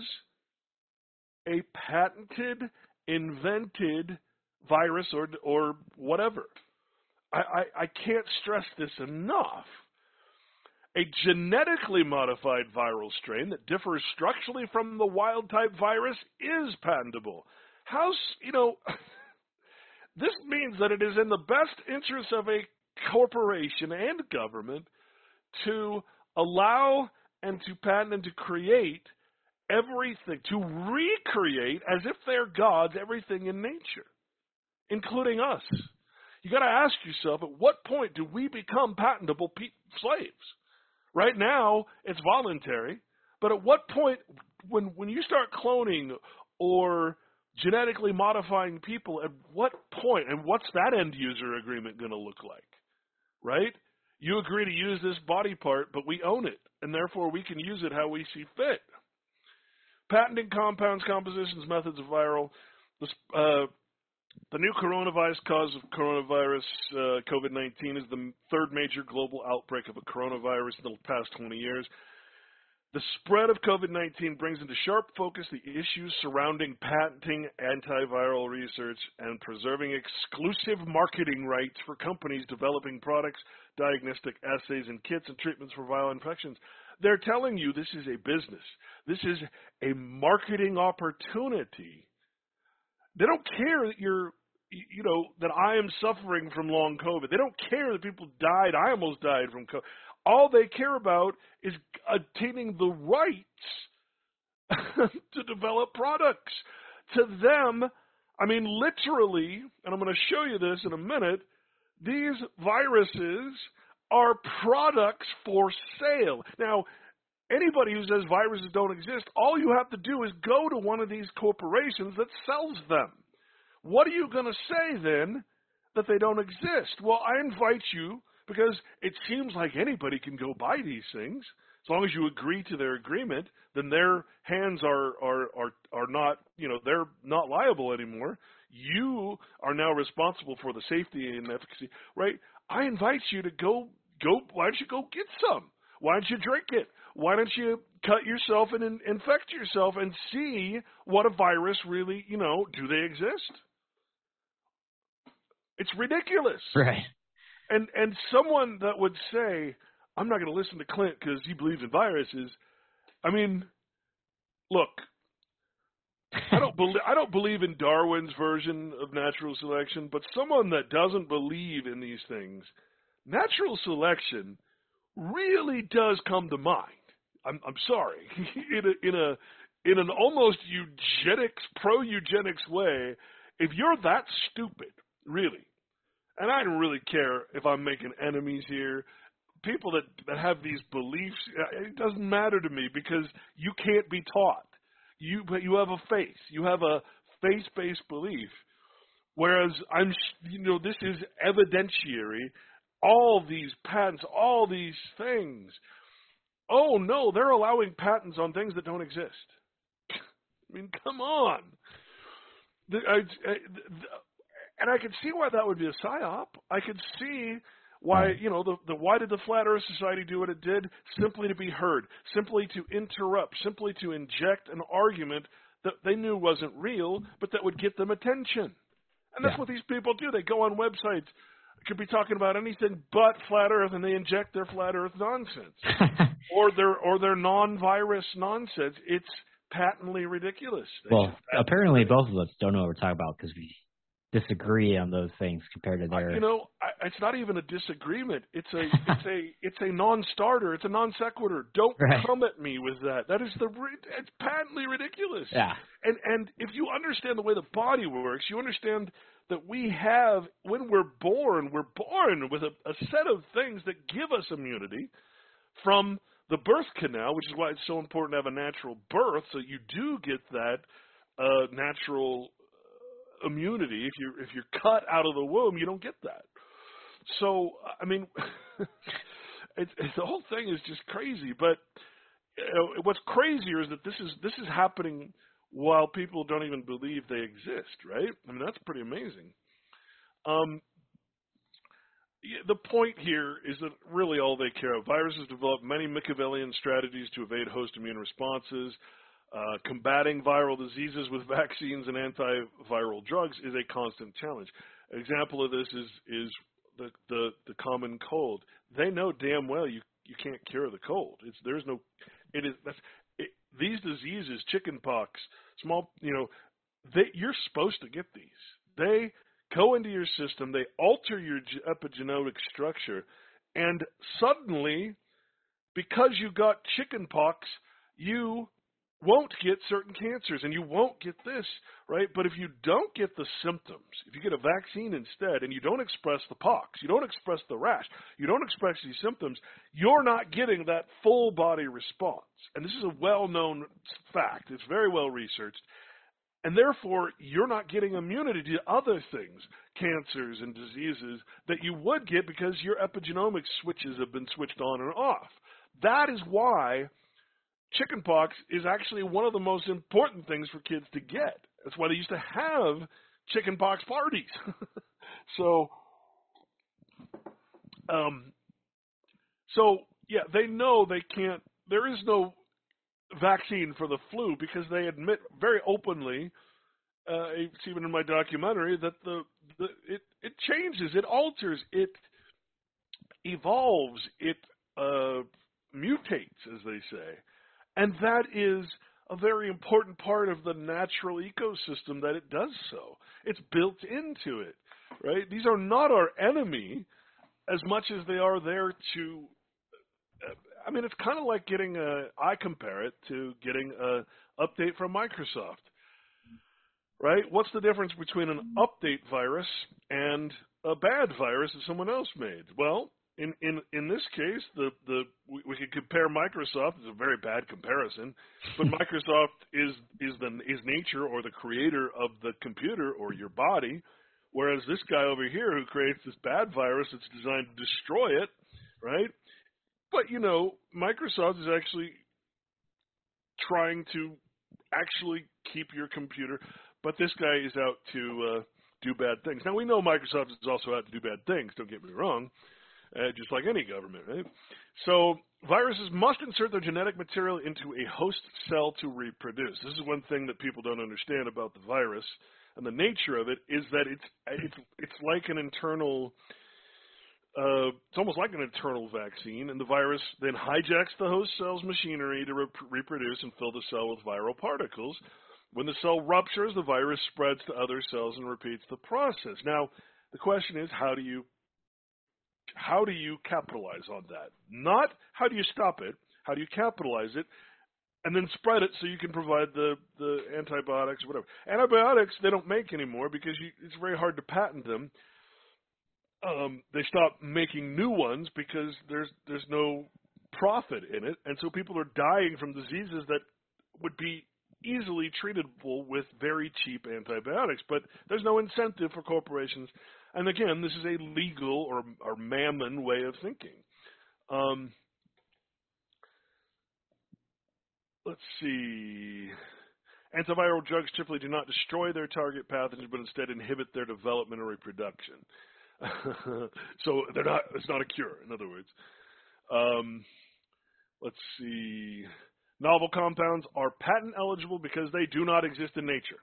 a patented, invented virus or or whatever. I, I, I can't stress this enough. A genetically modified viral strain that differs structurally from the wild-type virus is patentable. How's, you know... This means that it is in the best interest of a corporation and government to allow and to patent and to create everything, to recreate as if they're gods everything in nature, including us. You got to ask yourself, at what point do we become patentable pe- slaves? Right now, it's voluntary, but at what point, when when you start cloning or genetically modifying people, at what point, and what's that end user agreement going to look like, right? You agree to use this body part, but we own it, and therefore we can use it how we see fit. Patenting compounds, compositions, methods of viral. This, uh, the new coronavirus cause of coronavirus, uh, COVID nineteen, is the third major global outbreak of a coronavirus in the past twenty years. The spread of COVID nineteen brings into sharp focus the issues surrounding patenting antiviral research and preserving exclusive marketing rights for companies developing products, diagnostic assays, and kits and treatments for viral infections. They're telling you this is a business. This is a marketing opportunity. They don't care that you're, you know, that I am suffering from long COVID. They don't care that people died. I almost died from COVID. All they care about is obtaining the rights to develop products. To them, I mean, literally, and I'm going to show you this in a minute, these viruses are products for sale. Now, anybody who says viruses don't exist, all you have to do is go to one of these corporations that sells them. What are you going to say then that they don't exist? Well, I invite you, because it seems like anybody can go buy these things. As long as you agree to their agreement, then their hands are, are, are, are not, you know, they're not liable anymore. You are now responsible for the safety and efficacy, right? I invite you to go, go, why don't you go get some? Why don't you drink it? Why don't you cut yourself and in, infect yourself and see what a virus really, you know, do they exist? It's ridiculous. Right. And and someone that would say, I'm not going to listen to Clint because he believes in viruses. I mean, look, I don't believe I don't believe in Darwin's version of natural selection, but someone that doesn't believe in these things, natural selection really does come to mind. I'm I'm sorry in a in a in an almost eugenics, pro-eugenics way, if you're that stupid, really, and I don't really care if I'm making enemies here, people that, that have these beliefs, it doesn't matter to me because you can't be taught. You, you have a faith. You have a faith-based belief. Whereas I'm, you know, this is evidentiary. All these patents, all these things. Oh no, they're allowing patents on things that don't exist. I mean, come on. The, I, I, the, and I could see why that would be a psyop. I could see why, you know, the, the why did the Flat Earth Society do what it did? Simply to be heard, simply to interrupt, simply to inject an argument that they knew wasn't real, but that would get them attention. And that's yeah. what these people do. They go on websites, could be talking about anything but flat Earth, and they inject their flat Earth nonsense or their or their non-virus nonsense. It's patently ridiculous. They well, apparently both of us don't know what we're talking about because we disagree on those things compared to their. Uh, you know, I, it's not even a disagreement. It's a it's a it's a non-starter. It's a non sequitur. Don't right. come at me with that. That is the it's patently ridiculous. Yeah. And and if you understand the way the body works, you understand that we have, when we're born, we're born with a, a set of things that give us immunity from the birth canal, which is why it's so important to have a natural birth, so you do get that uh, natural immunity. If you're if you're cut out of the womb, you don't get that. So I mean, it's, it's, the whole thing is just crazy. But you know, what's crazier is that this is this is happening while people don't even believe they exist, right? I mean, that's pretty amazing. Um, yeah, the point here is that really all they care about. Viruses develop many Machiavellian strategies to evade host immune responses. Uh, combating viral diseases with vaccines and antiviral drugs is a constant challenge. An example of this is is the, the, the common cold. They know damn well you, you can't cure the cold. It's there's no it is that's it, these diseases, chickenpox, small, you know, they, you're supposed to get these. They go into your system, they alter your epigenetic structure, and suddenly, because you got chickenpox, you won't get certain cancers, and you won't get this, right? But if you don't get the symptoms, if you get a vaccine instead, and you don't express the pox, you don't express the rash, you don't express these symptoms, you're not getting that full body response. And this is a well-known fact. It's very well researched. And therefore, you're not getting immunity to other things, cancers and diseases, that you would get because your epigenomic switches have been switched on and off. That is why chickenpox is actually one of the most important things for kids to get. That's why they used to have chickenpox parties. so, um, so yeah, they know they can't. There is no vaccine for the flu because they admit very openly, uh, it's even in my documentary, that the, the it it changes, it alters, it evolves, it uh, mutates, as they say. And that is a very important part of the natural ecosystem, that it does so. It's built into it, right? These are not our enemy as much as they are there to, uh, I mean, it's kind of like getting a, I compare it to getting an update from Microsoft, right? What's the difference between an update virus and a bad virus that someone else made? Well, In, in in this case, the the we, we could compare Microsoft. It's a very bad comparison, but Microsoft is is the is nature or the creator of the computer or your body, whereas this guy over here who creates this bad virus that's designed to destroy it, right? But you know, Microsoft is actually trying to actually keep your computer, but this guy is out to uh, do bad things. Now we know Microsoft is also out to do bad things. Don't get me wrong. Uh, just like any government, right? So viruses must insert their genetic material into a host cell to reproduce. This is one thing that people don't understand about the virus, and the nature of it is that it's it's it's like an internal, uh, it's almost like an internal vaccine, and the virus then hijacks the host cell's machinery to re- reproduce and fill the cell with viral particles. When the cell ruptures, the virus spreads to other cells and repeats the process. Now, the question is, how do you How do you capitalize on that? Not how do you stop it, how do you capitalize it? and then spread it so you can provide the, the antibiotics or whatever. Antibiotics they don't make anymore because you, it's very hard to patent them. Um, they stopped making new ones because there's there's no profit in it, and so people are dying from diseases that would be easily treatable with very cheap antibiotics. But there's no incentive for corporations, and again, this is a legal or, or mammon way of thinking. Um, let's see. Antiviral drugs typically do not destroy their target pathogens, but instead inhibit their development or reproduction. So they're not. It's not a cure. In other words, um, let's see. Novel compounds are patent eligible because they do not exist in nature.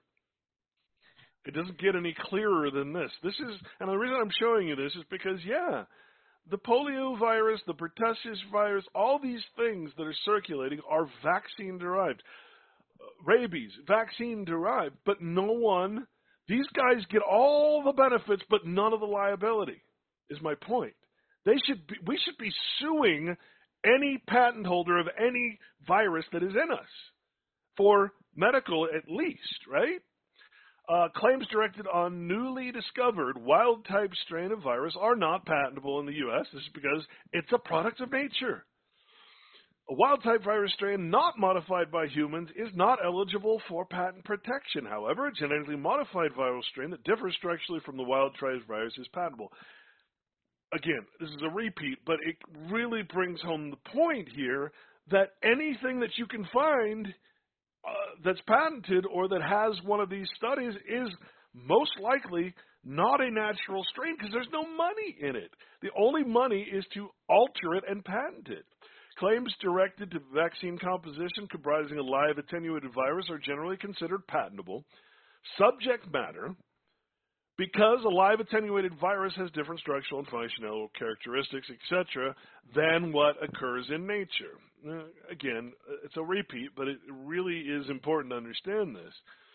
It doesn't get any clearer than this. This is, and the reason I'm showing you this is because, yeah, the polio virus, the pertussis virus, all these things that are circulating are vaccine derived. Rabies, vaccine derived, but no one. These guys get all the benefits, but none of the liability, is my point. They should be, we should be suing any patent holder of any virus that is in us, for medical at least, right? Uh, claims directed on newly discovered wild-type strain of virus are not patentable in the U S This is because it's a product of nature. A wild-type virus strain not modified by humans is not eligible for patent protection. However, a genetically modified viral strain that differs structurally from the wild-type virus is patentable. Again, this is a repeat, but it really brings home the point here that anything that you can find uh, that's patented or that has one of these studies is most likely not a natural strain because there's no money in it. The only money is to alter it and patent it. Claims directed to vaccine composition comprising a live attenuated virus are generally considered patentable. Subject matter, because a live attenuated virus has different structural and functional characteristics, et cetera, than what occurs in nature. Uh, again, it's a repeat, but it really is important to understand this.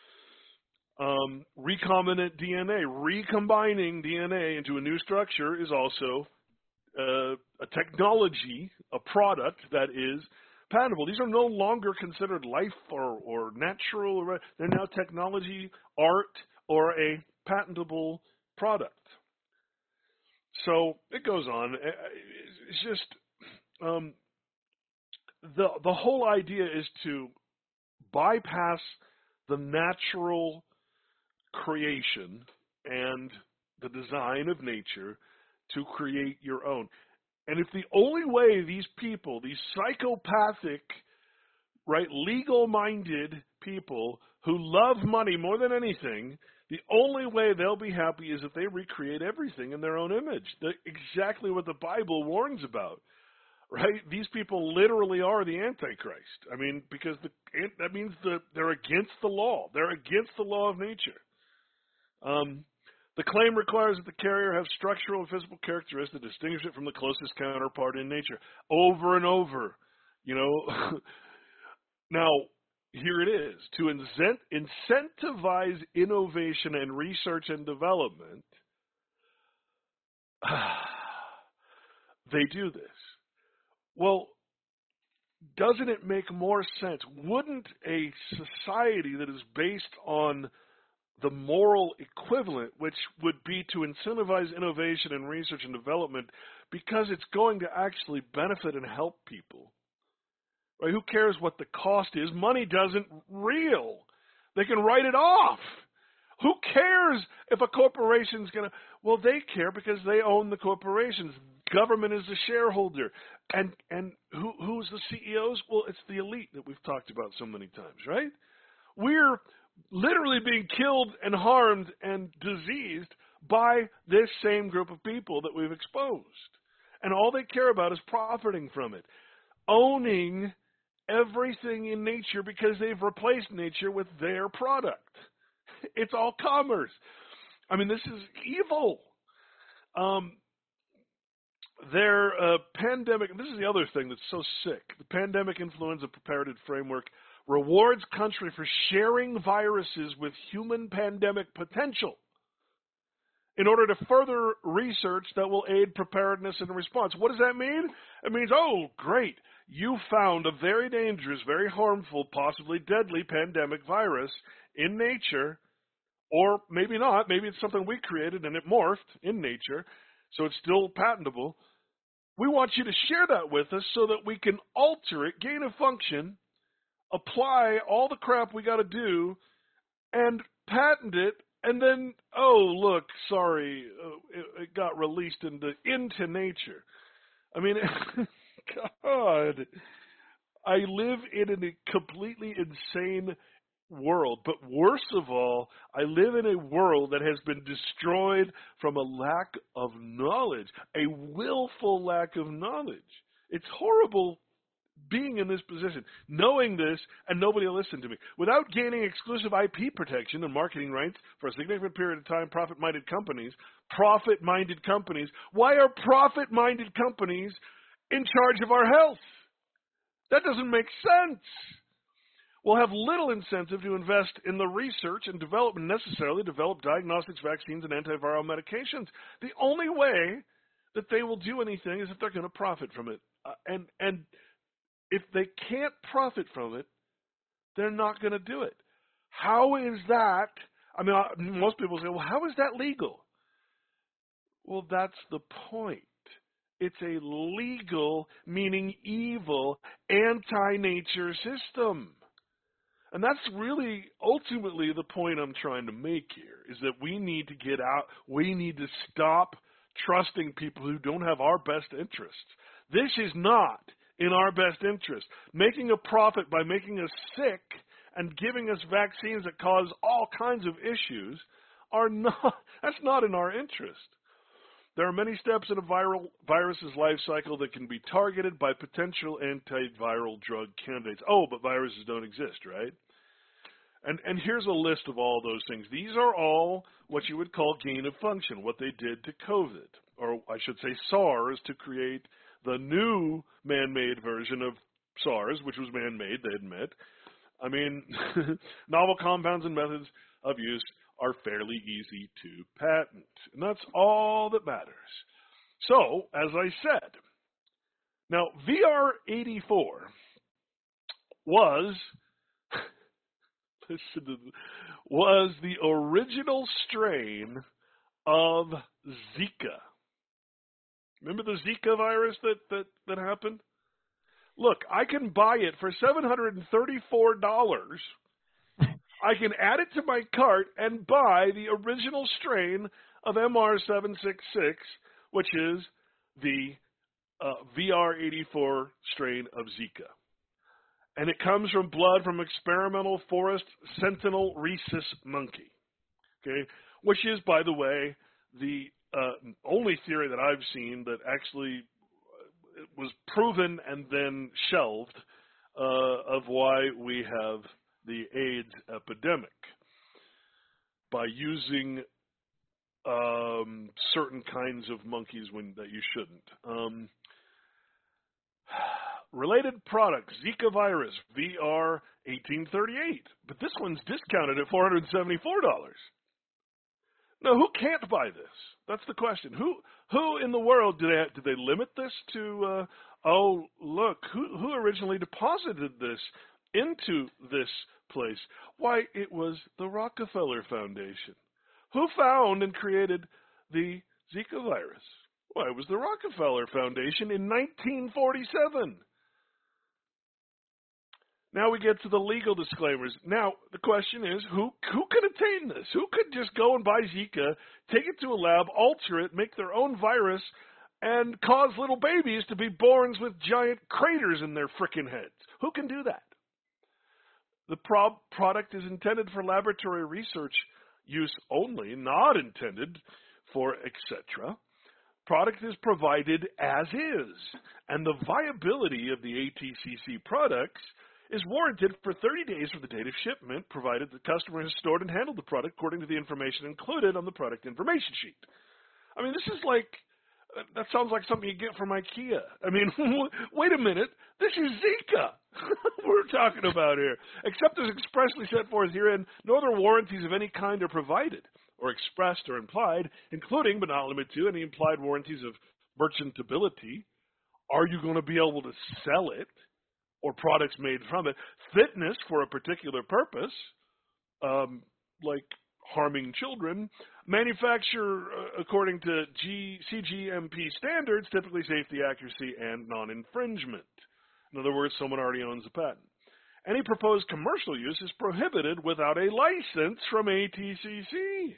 Um, recombinant D N A, recombining D N A into a new structure is also uh, a technology, a product that is patentable. These are no longer considered life or, or natural. Or, they're now technology, art, or a patentable product. So it goes on. It's just um, the the whole idea is to bypass the natural creation and the design of nature to create your own. And if the only way these people, these psychopathic, right, legal-minded people who love money more than anything, the only way they'll be happy is if they recreate everything in their own image. That's exactly what the Bible warns about, right? These people literally are the Antichrist. I mean, because the, that means the, they're against the law. They're against the law of nature. Um, the claim requires that the carrier have structural and physical characteristics that distinguish it from the closest counterpart in nature. Over and over, you know. Now, here it is. To incent, incentivize innovation and research and development, they do this. Well, doesn't it make more sense? Wouldn't a society that is based on the moral equivalent, which would be to incentivize innovation and research and development because it's going to actually benefit and help people? Right? Who cares what the cost is? Money doesn't real. They can write it off. Who cares if a corporation's going to... Well, they care because they own the corporations. Government is the shareholder. And and who who's the C E Os? Well, it's the elite that we've talked about so many times, right? We're literally being killed and harmed and diseased by this same group of people that we've exposed. And all they care about is profiting from it. Owning everything in nature because they've replaced nature with their product. It's all commerce. I mean, this is evil. Um, their uh, pandemic, this is the other thing that's so sick. The pandemic influenza preparedness framework rewards country for sharing viruses with human pandemic potential in order to further research that will aid preparedness and response. What does that mean? It means, oh, great, you found a very dangerous, very harmful, possibly deadly pandemic virus in nature, or maybe not. Maybe it's something we created and it morphed in nature, so it's still patentable. We want you to share that with us so that we can alter it, gain a function, apply all the crap we got to do, and patent it, and then, oh, look, sorry, uh, it, it got released into, into nature. I mean, God, I live in a completely insane world, but worst of all, I live in a world that has been destroyed from a lack of knowledge, a willful lack of knowledge. It's horrible being in this position, knowing this, and nobody will listen to me. Without gaining exclusive I P protection and marketing rights for a significant period of time, profit-minded companies, profit-minded companies, why are profit-minded companies in charge of our health? That doesn't make sense. We'll have little incentive to invest in the research and development necessarily to develop diagnostics, vaccines, and antiviral medications. The only way that they will do anything is if they're going to profit from it. Uh, and and if they can't profit from it, they're not going to do it. How is that? I mean, most people say, well, how is that legal? Well, that's the point. It's a legal, meaning evil, anti-nature system. And that's really ultimately the point I'm trying to make here, is that we need to get out, we need to stop trusting people who don't have our best interests. This is not in our best interest. Making a profit by making us sick and giving us vaccines that cause all kinds of issues are not, that's not in our interest. There are many steps in a viral virus's life cycle that can be targeted by potential antiviral drug candidates. Oh, but viruses don't exist, right? And and here's a list of all those things. These are all what you would call gain of function, what they did to COVID, or I should say SARS, to create the new man-made version of SARS, which was man-made, they admit. I mean, novel compounds and methods of use are fairly easy to patent. And that's all that matters. So, as I said, now V R eighty-four was, listen to, was the original strain of Zika. Remember the Zika virus that, that, that happened? Look, I can buy it for seven hundred thirty-four dollars. I can add it to my cart and buy the original strain of M R seven sixty-six, which is the uh, V R eighty-four strain of Zika. And it comes from blood from experimental forest sentinel rhesus monkey, okay, which is, by the way, the uh, only theory that I've seen that actually was proven and then shelved uh, of why we have the AIDS epidemic, by using um, certain kinds of monkeys when that you shouldn't. Um, related products, Zika virus, V R eighteen thirty-eight, but this one's discounted at four hundred seventy-four dollars. Now, who can't buy this? That's the question. Who who in the world did they did they limit this to? Uh, oh, look, who who originally deposited this into this place? Why, it was the Rockefeller Foundation. Who found and created the Zika virus? Why, it was the Rockefeller Foundation in nineteen forty-seven. Now we get to the legal disclaimers. Now, the question is, who who could attain this? Who could just go and buy Zika, take it to a lab, alter it, make their own virus, and cause little babies to be born with giant craters in their frickin' heads? Who can do that? The pro- product is intended for laboratory research use only, not intended for et cetera. Product is provided as is, and the viability of the A T C C products is warranted for thirty days from the date of shipment, provided the customer has stored and handled the product according to the information included on the product information sheet. I mean, this is like, that sounds like something you get from IKEA. I mean, wait a minute, this is Zika we're talking about here. Except as expressly set forth herein, no other warranties of any kind are provided. or expressed or implied, including but not limited to any implied warranties of merchantability. Are you going to be able to sell it or products made from it? Fitness for a particular purpose, um, like harming children. Manufacture uh, according to G- C G M P standards, typically safety, accuracy, and non-infringement. In other words, someone already owns the patent. Any proposed commercial use is prohibited without a license from A T C C.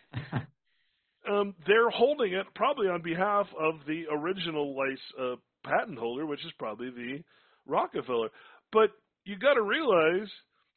um, they're holding it probably on behalf of the original license, uh, patent holder, which is probably the Rockefeller. But you got to realize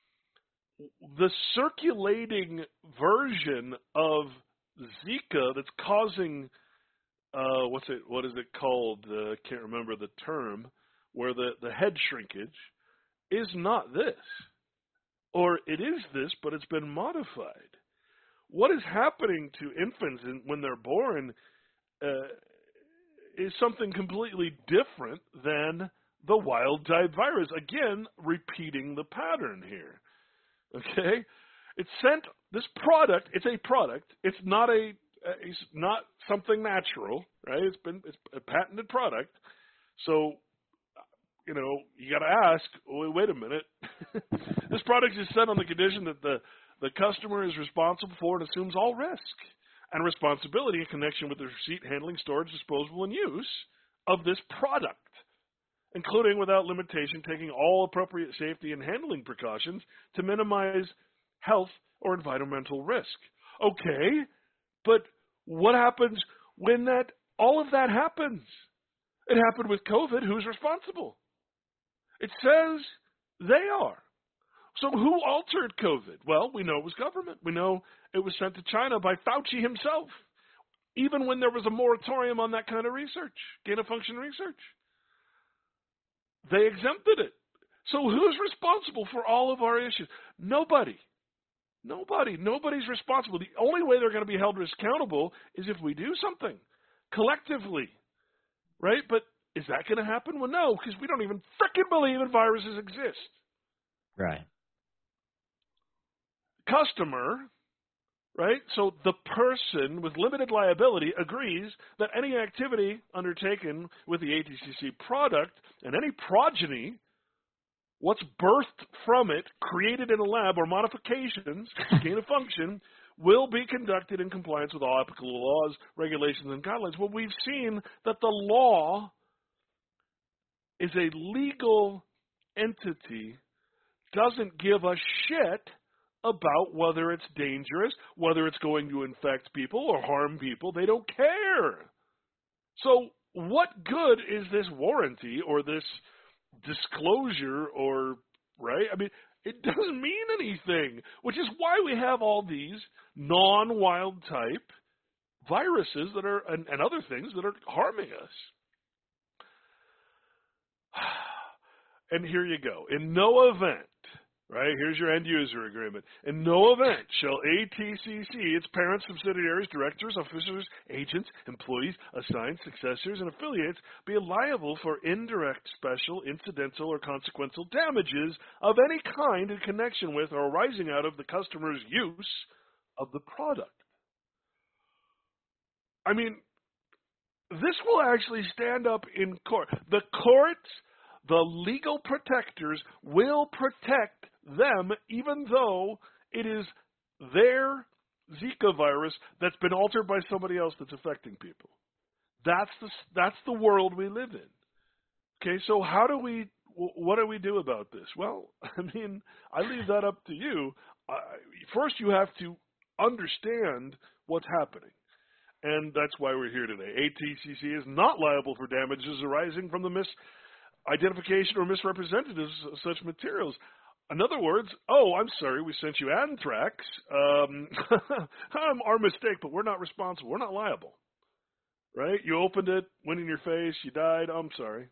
the circulating version of Zika that's causing uh, what's it? What is it called? I uh, can't remember the term. Where the, the head shrinkage is not this, or it is this, but it's been modified. What is happening to infants in, when they're born uh, is something completely different than the wild type virus. Again, repeating the pattern here. Okay, it's sent this product. It's a product. It's not a. It's not something natural, right? It's been it's a patented product. So, you know, you got to ask. Wait, wait a minute. This product is sent on the condition that the the customer is responsible for and assumes all risk and responsibility in connection with the receipt, handling, storage, disposal, and use of this product, including without limitation taking all appropriate safety and handling precautions to minimize health or environmental risk. Okay, but what happens when that all of that happens? It happened with COVID. Who's responsible? It says they are. So who altered COVID? Well, we know it was government. We know it was sent to China by Fauci himself, even when there was a moratorium on that kind of research, gain-of-function research. They exempted it. So who's responsible for all of our issues? Nobody. Nobody. Nobody's responsible. The only way they're going to be held accountable is if we do something collectively, right? But is that going to happen? Well, no, because we don't even frickin' believe that viruses exist. Right. Customer, right? So the person with limited liability agrees that any activity undertaken with the A T C C product and any progeny, what's birthed from it, created in a lab, or modifications, gain of function, will be conducted in compliance with all applicable laws, regulations, and guidelines. Well, we've seen that the law is a legal entity, doesn't give a shit about whether it's dangerous, whether it's going to infect people or harm people. They don't care. So what good is this warranty or this disclosure or, right? I mean, it doesn't mean anything, which is why we have all these non-wild type viruses that are, and, and other things that are harming us. And here you go. In no event, right, here's your end user agreement. In no event shall A T C C, its parents, subsidiaries, directors, officers, agents, employees, assigned, successors, and affiliates be liable for indirect, special, incidental, or consequential damages of any kind in connection with or arising out of the customer's use of the product. I mean, this will actually stand up in court. The courts, the legal protectors, will protect them even though it is their Zika virus that's been altered by somebody else that's affecting people. That's the, that's the world we live in. Okay, so how do we, what do we do about this? Well, I mean, I leave that up to you. Uh, first, you have to understand what's happening. And that's why we're here today. A T C C is not liable for damages arising from the misidentification or misrepresentation of such materials. In other words, oh, I'm sorry, we sent you anthrax. Um, our mistake, but we're not responsible. We're not liable. Right? You opened it, went in your face, you died. I'm sorry.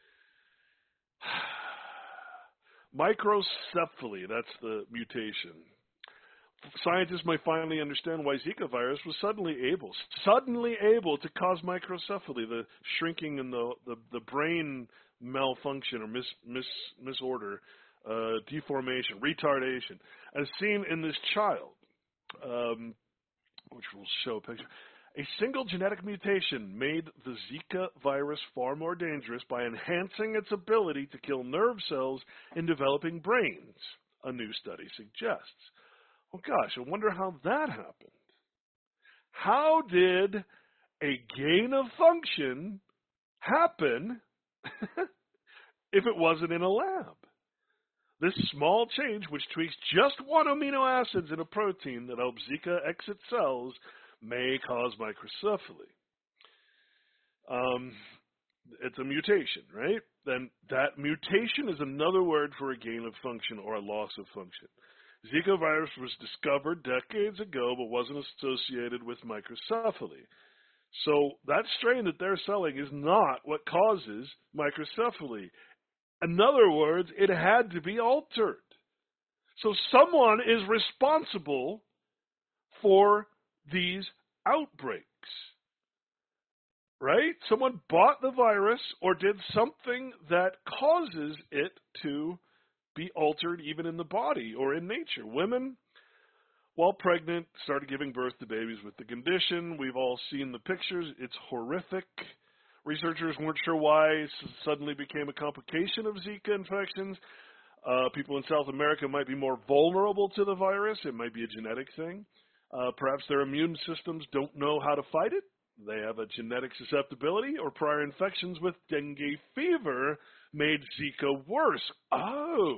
Microcephaly, that's the mutation. Scientists may finally understand why Zika virus was suddenly able, suddenly able to cause microcephaly, the shrinking in the, the, the brain malfunction or mis, mis, misorder, uh, deformation, retardation, as seen in this child. Um, which will show a picture. A single genetic mutation made the Zika virus far more dangerous by enhancing its ability to kill nerve cells in developing brains, a new study suggests. Well, gosh, I wonder how that happened. How did a gain of function happen if it wasn't in a lab? This small change, which tweaks just one amino acid in a protein that helps Zika exit cells, may cause microcephaly. Um, it's a mutation, right? Then that mutation is another word for a gain of function or a loss of function. Zika virus was discovered decades ago but wasn't associated with microcephaly. So that strain that they're selling is not what causes microcephaly. In other words, it had to be altered. So someone is responsible for these outbreaks, right? Someone bought the virus or did something that causes it to be altered even in the body or in nature. Women, while pregnant, started giving birth to babies with the condition. We've all seen the pictures. It's horrific. Researchers weren't sure why it suddenly became a complication of Zika infections. Uh, people in South America might be more vulnerable to the virus. It might be a genetic thing. Uh, perhaps their immune systems don't know how to fight it. They have a genetic susceptibility, or prior infections with dengue fever made Zika worse. Oh,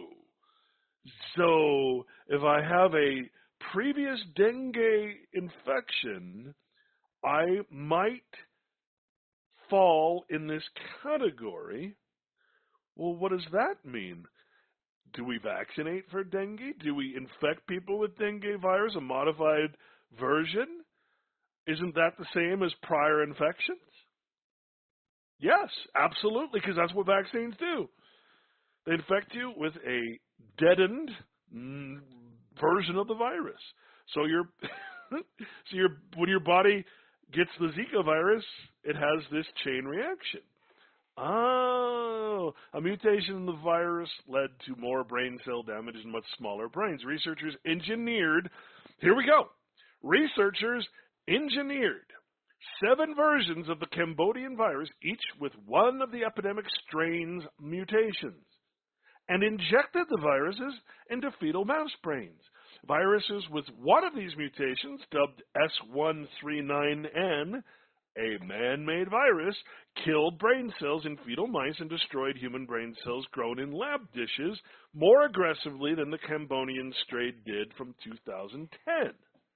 so if I have a previous dengue infection, I might fall in this category. Well, what does that mean? Do we vaccinate for dengue? Do we infect people with dengue virus, a modified version? Isn't that the same as prior infections? Yes, absolutely, because that's what vaccines do. They infect you with a deadened mm, version of the virus. So your so your when your body gets the Zika virus, it has this chain reaction. Oh, a mutation in the virus led to more brain cell damage in much smaller brains. Researchers engineered, here we go, researchers engineered seven versions of the Cambodian virus, each with one of the epidemic strain's mutations, and injected the viruses into fetal mouse brains. Viruses with one of these mutations, dubbed S one thirty-nine N, a man-made virus, killed brain cells in fetal mice and destroyed human brain cells grown in lab dishes more aggressively than the Cambodian strain did from two thousand ten.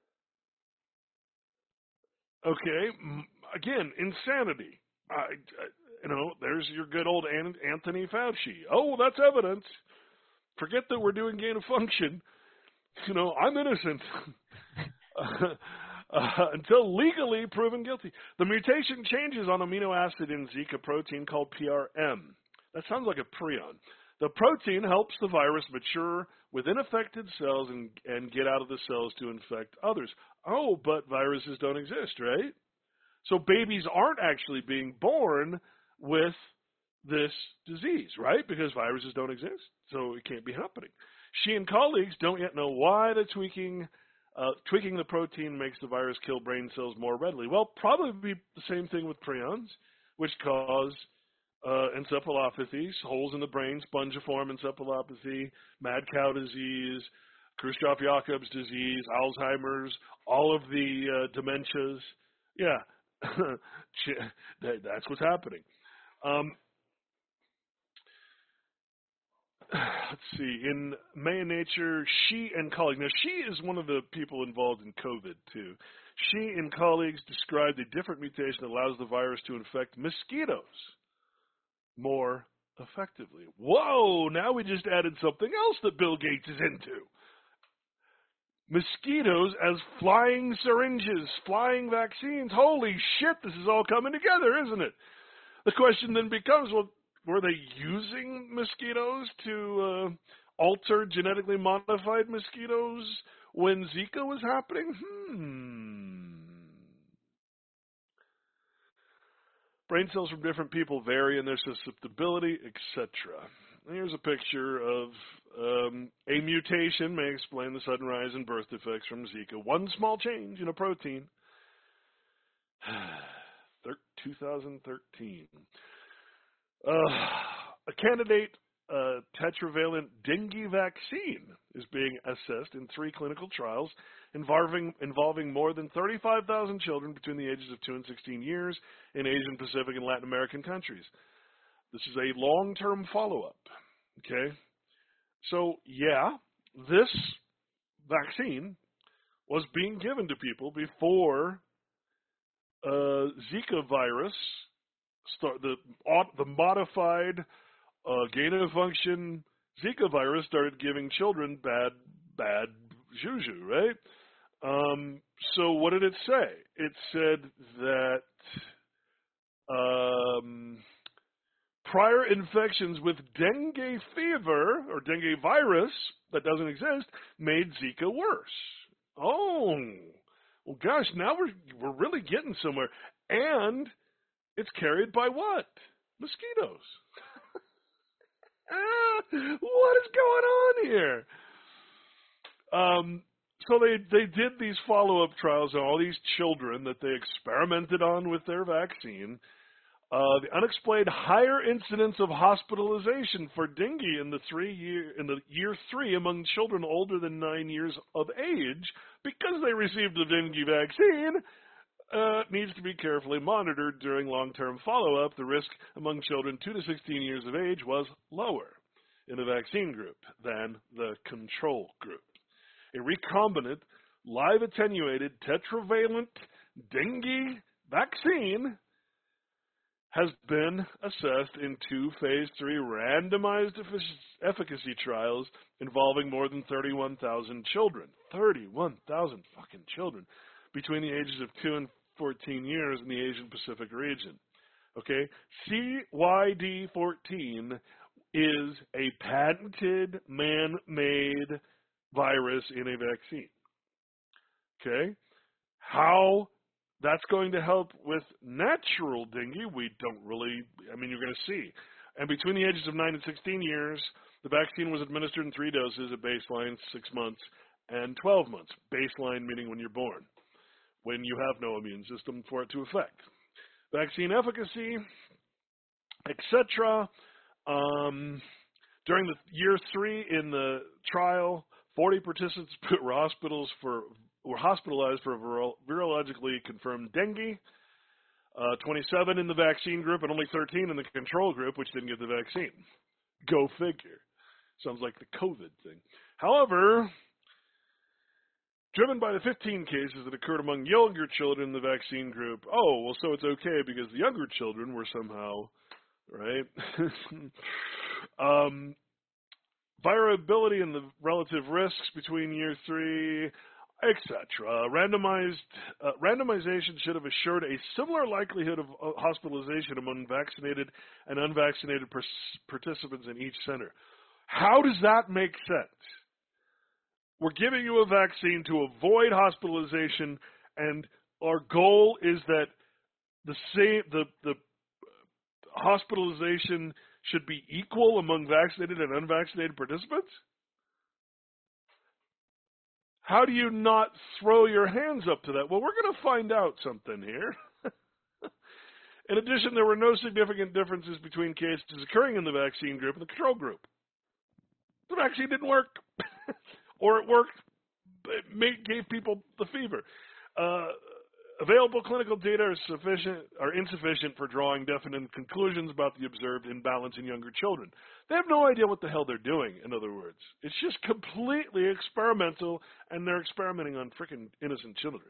Okay, again, insanity. I, I, you know, there's your good old Anthony Fauci. Oh, that's evidence. Forget that we're doing gain of function. You know, I'm innocent. uh, uh, until legally proven guilty. The mutation changes on amino acid in Zika protein called P R M. That sounds like a prion. The protein helps the virus mature within affected cells and, and get out of the cells to infect others. Oh, but viruses don't exist, right? So babies aren't actually being born with this disease, right? Because viruses don't exist, so it can't be happening. She and colleagues don't yet know why the tweaking uh, tweaking the protein makes the virus kill brain cells more readily. Well, probably the same thing with prions, which cause uh, encephalopathies, holes in the brain, spongiform encephalopathy, mad cow disease, Khrushchev-Jacobs disease, Alzheimer's, all of the uh, dementias. Yeah, that's what's happening. Um, let's see, in May in Nature, she and colleagues, now she is one of the people involved in COVID too. She and colleagues described a different mutation that allows the virus to infect mosquitoes more effectively. Whoa, now we just added something else that Bill Gates is into. Mosquitoes as flying syringes, flying vaccines. Holy shit, this is all coming together, isn't it? The question then becomes, well, were they using mosquitoes to uh, alter genetically modified mosquitoes when Zika was happening? Hmm. Brain cells from different people vary in their susceptibility, et cetera. Here's a picture of um, a mutation may explain the sudden rise in birth defects from Zika. One small change in a protein. two thousand thirteen. Uh, a candidate uh, tetravalent dengue vaccine is being assessed in three clinical trials involving involving more than thirty-five thousand children between the ages of two and sixteen years in Asian, Pacific, and Latin American countries. This is a long-term follow-up. Okay? So, yeah, this vaccine was being given to people before uh, Zika virus, start, the, the modified uh, gain-of-function Zika virus started giving children bad, bad juju, right? Um, so what did it say? It said that um, prior infections with dengue fever or dengue virus that doesn't exist made Zika worse. Oh, well, gosh, now we're we're really getting somewhere, and it's carried by what? Mosquitoes. ah, what is going on here? Um, so they they did these follow-up trials on all these children that they experimented on with their vaccine. Uh, the unexplained higher incidence of hospitalization for dengue in the three year in the year three among children older than nine years of age because they received the dengue vaccine uh, needs to be carefully monitored during long-term follow-up. The risk among children two to sixteen years of age was lower in the vaccine group than the control group. A recombinant, live attenuated, tetravalent dengue vaccine has been assessed in two phase three randomized efficacy trials involving more than thirty-one thousand children. thirty-one thousand fucking children between the ages of two and fourteen years in the Asian Pacific region. Okay? C Y D fourteen is a patented, man-made virus in a vaccine. Okay? How that's going to help with natural dengue, we don't really, I mean, you're going to see. And between the ages of nine and sixteen years, the vaccine was administered in three doses at baseline, six months, and twelve months. Baseline meaning when you're born, when you have no immune system for it to affect. Vaccine efficacy, et cetera. Um, during the year three in the trial, forty participants were hospitals for were hospitalized for viro- virologically confirmed dengue, uh, twenty-seven in the vaccine group and only thirteen in the control group, which didn't get the vaccine. Go figure. Sounds like the COVID thing. However, driven by the fifteen cases that occurred among younger children in the vaccine group, oh, well, so it's okay because the younger children were somehow, right? um, Variability in the relative risks between year three, et cetera. Randomized uh, randomization should have assured a similar likelihood of uh, hospitalization among vaccinated and unvaccinated pers- participants in each center. How does that make sense? We're giving you a vaccine to avoid hospitalization, and our goal is that the same the the hospitalization should be equal among vaccinated and unvaccinated participants? How do you not throw your hands up to that? Well, we're going to find out something here. In addition, there were no significant differences between cases occurring in the vaccine group and the control group. The vaccine didn't work. Or it worked, it made, gave people the fever. Uh, Available clinical data are sufficient are insufficient for drawing definite conclusions about the observed imbalance in younger children. They have no idea what the hell they're doing, in other words. It's just completely experimental, and they're experimenting on freaking innocent children.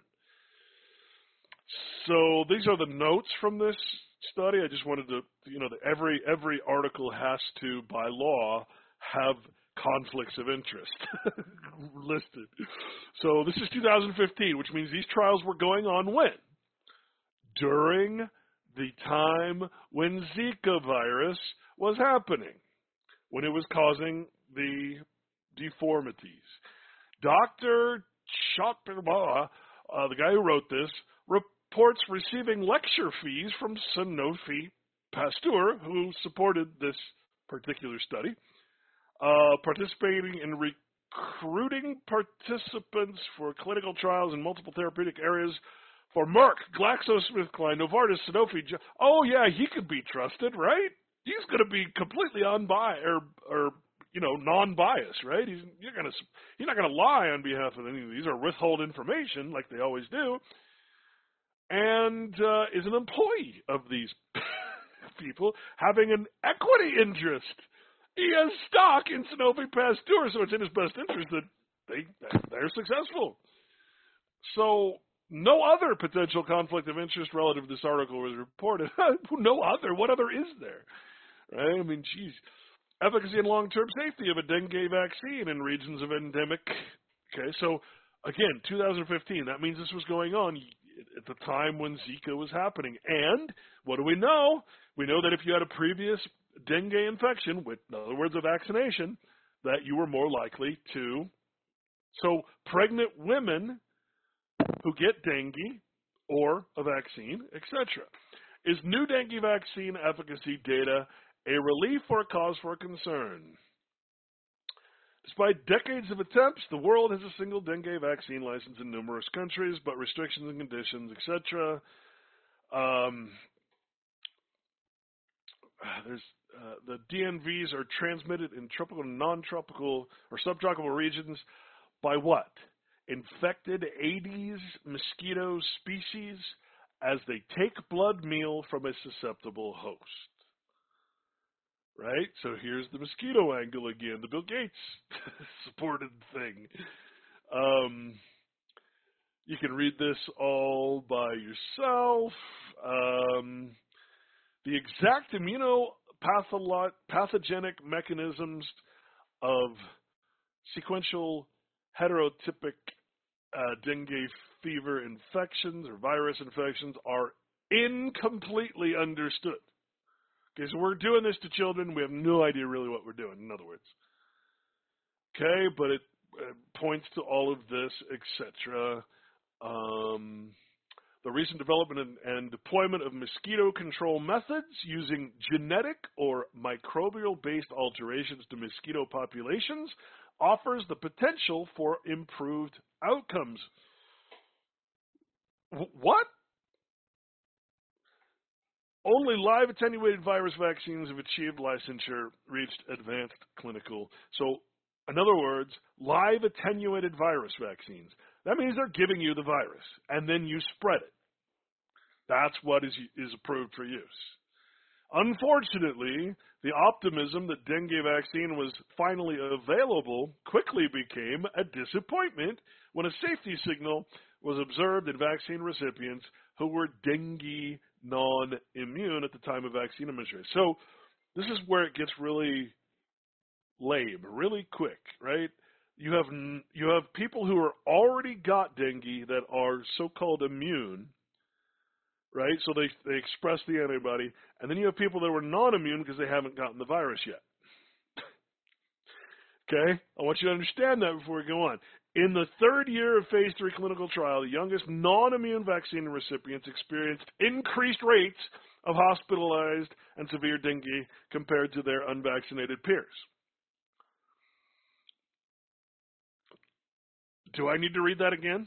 So these are the notes from this study. I just wanted to, you know, that every every article has to, by law, have conflicts of interest listed. So this is two thousand fifteen, which means these trials were going on when? During the time when Zika virus was happening, when it was causing the deformities. Doctor Chatterjee, uh, the guy who wrote this, reports receiving lecture fees from Sanofi Pasteur, who supported this particular study, uh, participating in recruiting participants for clinical trials in multiple therapeutic areas for Merck, GlaxoSmithKline, Novartis, Sanofi. Oh, yeah, he could be trusted, right? He's going to be completely unbiased, or, or you know, non-biased, right? He's you're going to he's not going to lie on behalf of any of these or withhold information like they always do, and uh, is an employee of these people, having an equity interest. He has stock in Sanofi Pasteur, so it's in his best interest that they they're successful. So no other potential conflict of interest relative to this article was reported. No other. What other is there? Right? I mean, geez. Efficacy and long-term safety of a dengue vaccine in regions of endemic. Okay, so again, two thousand fifteen. That means this was going on at the time when Zika was happening. And what do we know? We know that if you had a previous dengue infection, with, in other words, a vaccination, that you were more likely to. So pregnant women who get dengue or a vaccine, et cetera. Is new dengue vaccine efficacy data a relief or a cause for concern? Despite decades of attempts, the world has a single dengue vaccine license in numerous countries, but restrictions and conditions, et cetera. Um, there's uh, the D N Vs are transmitted in tropical and non-tropical or subtropical regions by what? Infected Aedes mosquito species as they take blood meal from a susceptible host. Right? So here's the mosquito angle again, the Bill Gates supported thing. Um, you can read this all by yourself. Um, the exact immunopathogenic mechanisms of sequential heterotypic uh, dengue fever infections or virus infections are incompletely understood. Okay, so we're doing this to children. We have no idea really what we're doing, in other words. Okay, but it, it points to all of this, et cetera. Um, the recent development and, and deployment of mosquito control methods using genetic or microbial-based alterations to mosquito populations offers the potential for improved outcomes. What? Only live attenuated virus vaccines have achieved licensure, reached advanced clinical. So, in other words, live attenuated virus vaccines. That means they're giving you the virus, and then you spread it. That's what is, is approved for use. Unfortunately, the optimism that dengue vaccine was finally available quickly became a disappointment when a safety signal was observed in vaccine recipients who were dengue non-immune at the time of vaccine administration. So this is where it gets really lame, really quick, right? You have you have people who are already got dengue that are so-called immune, right? So they they express the antibody, and then you have people that were non-immune because they haven't gotten the virus yet. Okay? I want you to understand that before we go on. In the third year of phase three clinical trial, the youngest non-immune vaccine recipients experienced increased rates of hospitalized and severe dengue compared to their unvaccinated peers. Do I need to read that again?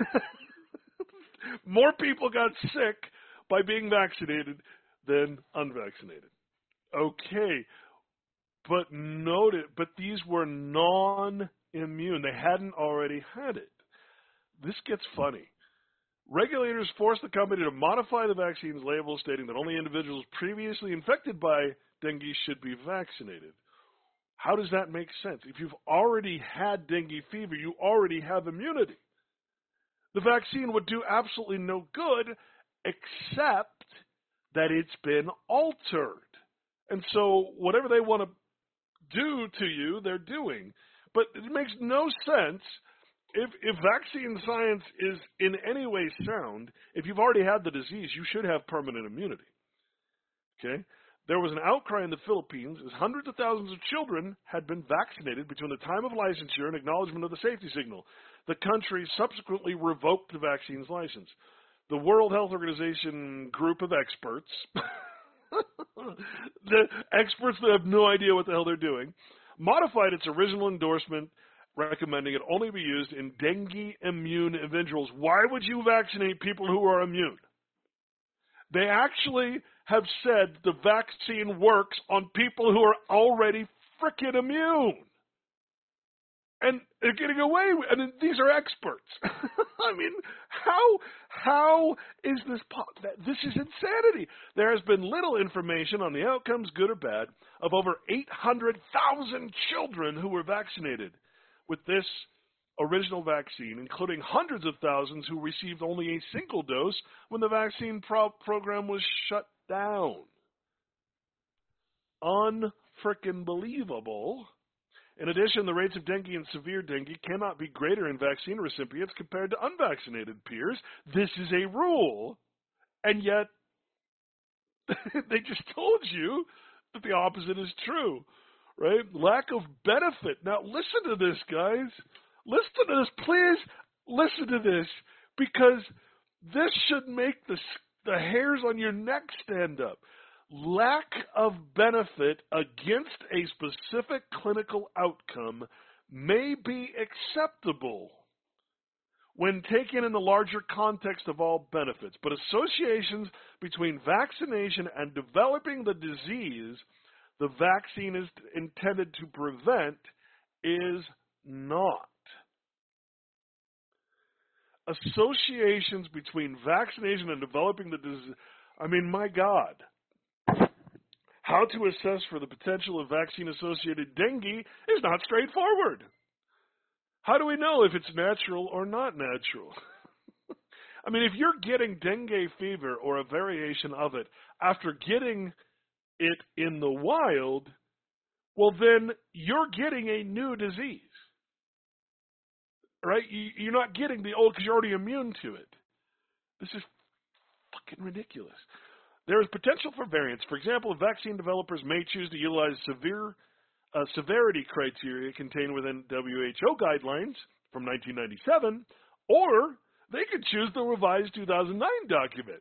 More people got sick by being vaccinated than unvaccinated. Okay, but note it, but these were non-immune. They hadn't already had it. This gets funny. Regulators forced the company to modify the vaccine's label, stating that only individuals previously infected by dengue should be vaccinated. How does that make sense? If you've already had dengue fever, you already have immunity. The vaccine would do absolutely no good except that it's been altered. And so whatever they want to do to you, they're doing. But it makes no sense if, if vaccine science is in any way sound. If you've already had the disease, you should have permanent immunity. Okay? There was an outcry in the Philippines as hundreds of thousands of children had been vaccinated between the time of licensure and acknowledgement of the safety signal. The country subsequently revoked the vaccine's license. The World Health Organization group of experts The experts that have no idea what the hell they're doing modified its original endorsement, recommending it only be used in dengue immune individuals. Why would you vaccinate people who are immune? They actually have said the vaccine works on people who are already frickin' immune. And they're getting away with, and these are experts. I mean, how how is this? This is insanity. There has been little information on the outcomes, good or bad, of over eight hundred thousand children who were vaccinated with this original vaccine, including hundreds of thousands who received only a single dose when the vaccine pro- program was shut down. Unfrickin' believable. In addition, the rates of dengue and severe dengue cannot be greater in vaccine recipients compared to unvaccinated peers. This is a rule. And yet, they just told you that the opposite is true, right? Lack of benefit. Now, listen to this, guys. Listen to this. Please listen to this, because this should make the, the hairs on your neck stand up. Lack of benefit against a specific clinical outcome may be acceptable when taken in the larger context of all benefits, but associations between vaccination and developing the disease the vaccine is intended to prevent is not. Associations between vaccination and developing the disease, I mean, my God. How to assess for the potential of vaccine-associated dengue is not straightforward. How do we know if it's natural or not natural? I mean, if you're getting dengue fever or a variation of it after getting it in the wild, well, then you're getting a new disease, right? You're not getting the old because you're already immune to it. This is fucking ridiculous. There is potential for variance. For example, vaccine developers may choose to utilize severe uh, severity criteria contained within W H O guidelines from nineteen ninety-seven, or they could choose the revised two thousand nine document.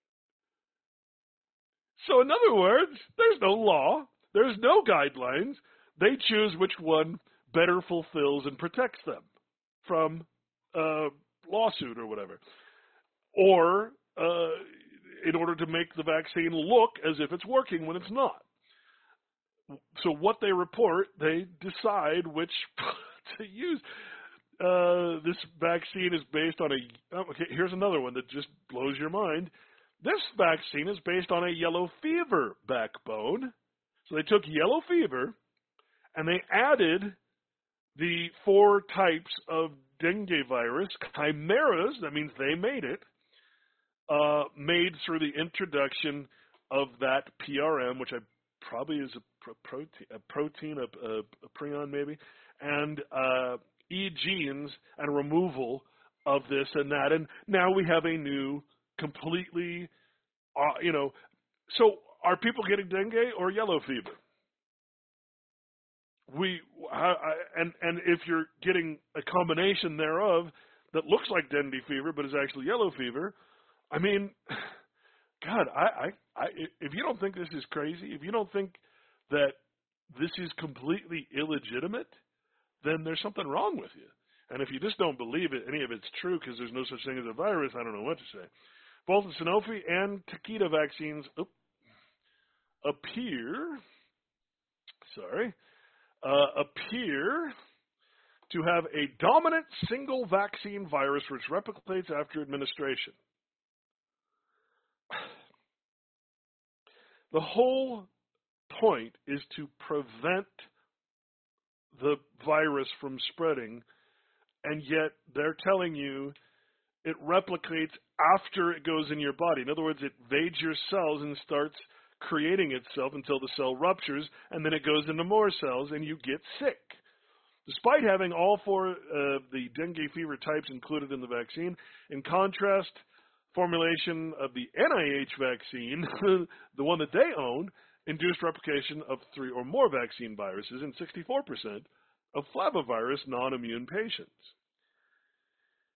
So in other words, there's no law, there's no guidelines. They choose which one better fulfills and protects them from uh, lawsuit or whatever. Or uh, in order to make the vaccine look as if it's working when it's not. So what they report, they decide which to use. Uh, this vaccine is based on a, oh, okay, here's another one that just blows your mind. This vaccine is based on a yellow fever backbone. So they took yellow fever and they added the four types of dengue virus, chimeras, that means they made it, Uh, made through the introduction of that P R M, which I probably is a, pro- protein, a protein, a, a, a prion maybe, and uh, E genes and removal of this and that, and now we have a new, completely, uh, you know. So are people getting dengue or yellow fever? We I, I, and and if you're getting a combination thereof that looks like dengue fever but is actually yellow fever. I mean, God, I, I, I, if you don't think this is crazy, if you don't think that this is completely illegitimate, then there's something wrong with you. And if you just don't believe it, any of it's true because there's no such thing as a virus, I don't know what to say. Both the Sanofi and Takeda vaccines oh, appear, sorry, uh, appear to have a dominant single vaccine virus which replicates after administration. The whole point is to prevent the virus from spreading, and yet they're telling you it replicates after it goes in your body. In other words, it invades your cells and starts creating itself until the cell ruptures, and then it goes into more cells, and you get sick. Despite having all four of uh, the dengue fever types included in the vaccine, in contrast, formulation of the N I H vaccine, the one that they own, induced replication of three or more vaccine viruses in sixty-four percent of flavivirus non-immune patients.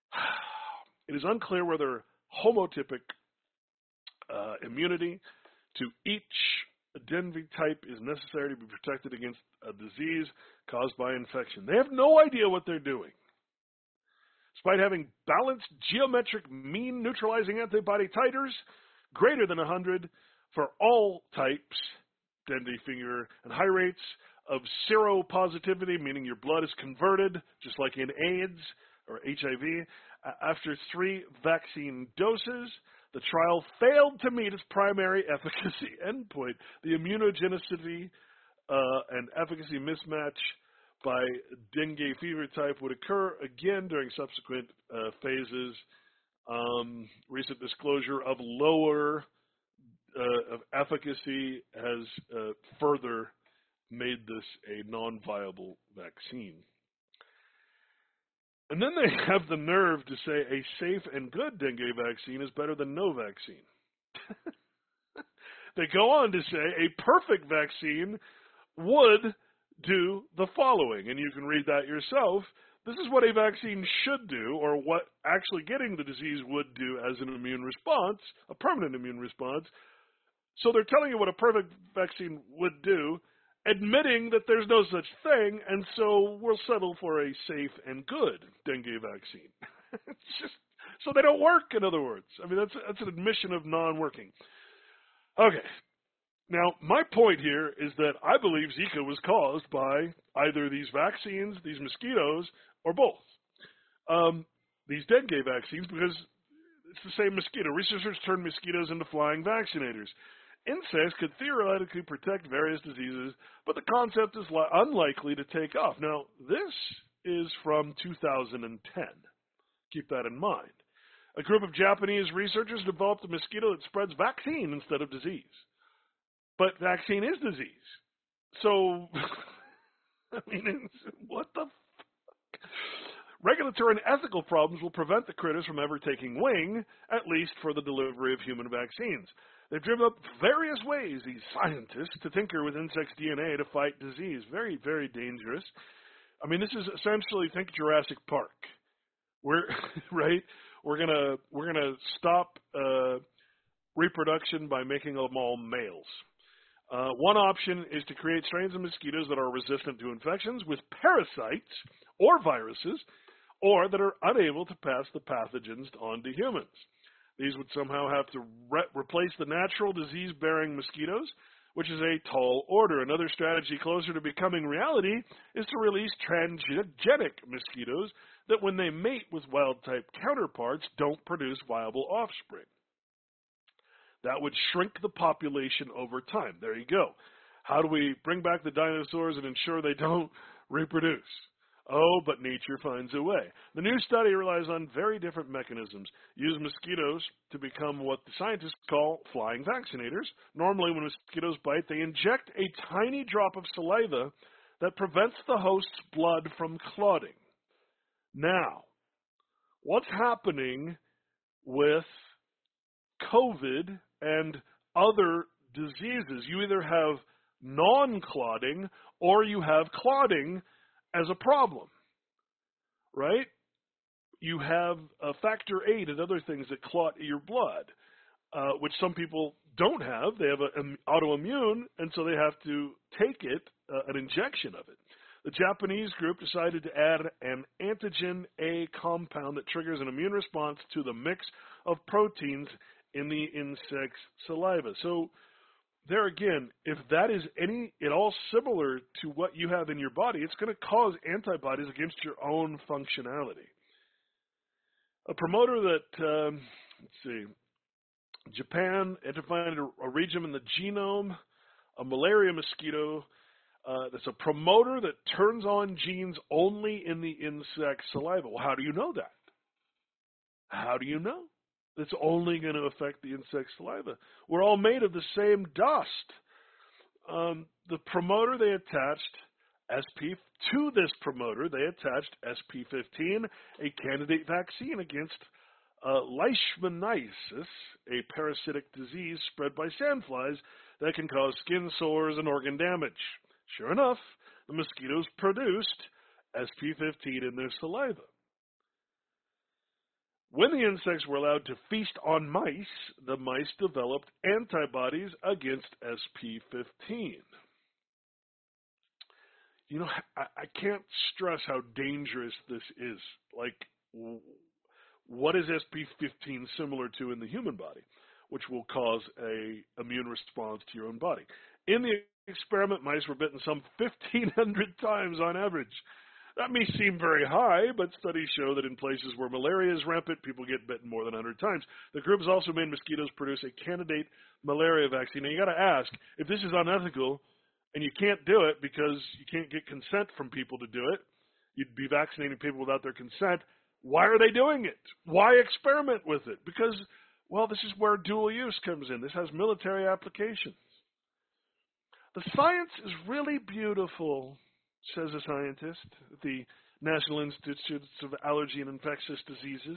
It is unclear whether homotypic uh, immunity to each dengue type is necessary to be protected against a disease caused by infection. They have no idea what they're doing. Despite having balanced geometric mean neutralizing antibody titers greater than one hundred for all types, dengue fever, and high rates of seropositivity, meaning your blood is converted, just like in AIDS or H I V, after three vaccine doses, the trial failed to meet its primary efficacy endpoint. The immunogenicity uh, and efficacy mismatch by dengue fever type would occur again during subsequent uh, phases. Um, recent disclosure of lower uh, of efficacy has uh, further made this a non-viable vaccine. And then they have the nerve to say a safe and good dengue vaccine is better than no vaccine. They go on to say a perfect vaccine would do the following, and you can read that yourself. This is what a vaccine should do, or what actually getting the disease would do as an immune response, a permanent immune response. So they're telling you what a perfect vaccine would do, admitting that there's no such thing, and so we'll settle for a safe and good dengue vaccine. It's just so they don't work, in other words. I mean, that's that's an admission of non-working. Okay. Now, my point here is that I believe Zika was caused by either these vaccines, these mosquitoes, or both. Um, these dengue vaccines, because it's the same mosquito. Researchers turned mosquitoes into flying vaccinators. Insects could theoretically protect various diseases, but the concept is li- unlikely to take off. Now, this is from two thousand ten. Keep that in mind. A group of Japanese researchers developed a mosquito that spreads vaccine instead of disease. But vaccine is disease. So, I mean, what the fuck? Regulatory and ethical problems will prevent the critters from ever taking wing, at least for the delivery of human vaccines. They've driven up various ways, these scientists, to tinker with insects' D N A to fight disease. Very, very dangerous. I mean, this is essentially, think Jurassic Park. We're, right? We're gonna, we're gonna stop uh, reproduction by making them all males. Uh, one option is to create strains of mosquitoes that are resistant to infections with parasites or viruses, or that are unable to pass the pathogens on to humans. These would somehow have to re- replace the natural disease-bearing mosquitoes, which is a tall order. Another strategy closer to becoming reality is to release transgenic mosquitoes that, when they mate with wild-type counterparts, don't produce viable offspring. That would shrink the population over time. There you go. How do we bring back the dinosaurs and ensure they don't reproduce? Oh, but nature finds a way. The new study relies on very different mechanisms. Use mosquitoes to become what the scientists call flying vaccinators. Normally, when mosquitoes bite, they inject a tiny drop of saliva that prevents the host's blood from clotting. Now, what's happening with COVID and other diseases? You either have non-clotting or you have clotting as a problem, right? You have uh, factor eight and other things that clot your blood, uh, which some people don't have. They have an autoimmune, and so they have to take it, uh, an injection of it. The Japanese group decided to add an antigen A compound that triggers an immune response to the mix of proteins in the insect's saliva. So there again, if that is any at all similar to what you have in your body, it's going to cause antibodies against your own functionality. A promoter that, um, let's see, Japan identified a, a region in the genome, a malaria mosquito, uh, that's a promoter that turns on genes only in the insect saliva. Well, how do you know that? How do you know? It's only going to affect the insect saliva. We're all made of the same dust. Um, the promoter, they attached S P to this promoter, they attached S P fifteen, a candidate vaccine against uh, leishmaniasis, a parasitic disease spread by sandflies that can cause skin sores and organ damage. Sure enough, the mosquitoes produced S P fifteen in their saliva. When the insects were allowed to feast on mice, the mice developed antibodies against S P fifteen. You know, I, I can't stress how dangerous this is. Like, what is S P fifteen similar to in the human body, which will cause a immune response to your own body? In the experiment, mice were bitten some fifteen hundred times on average. That may seem very high, but studies show that in places where malaria is rampant, people get bitten more than one hundred times. The group has also made mosquitoes produce a candidate malaria vaccine. Now, you got to ask, if this is unethical and you can't do it because you can't get consent from people to do it, you'd be vaccinating people without their consent, why are they doing it? Why experiment with it? Because, well, this is where dual use comes in. This has military applications. The science is really beautiful, says a scientist at the National Institutes of Allergy and Infectious Diseases.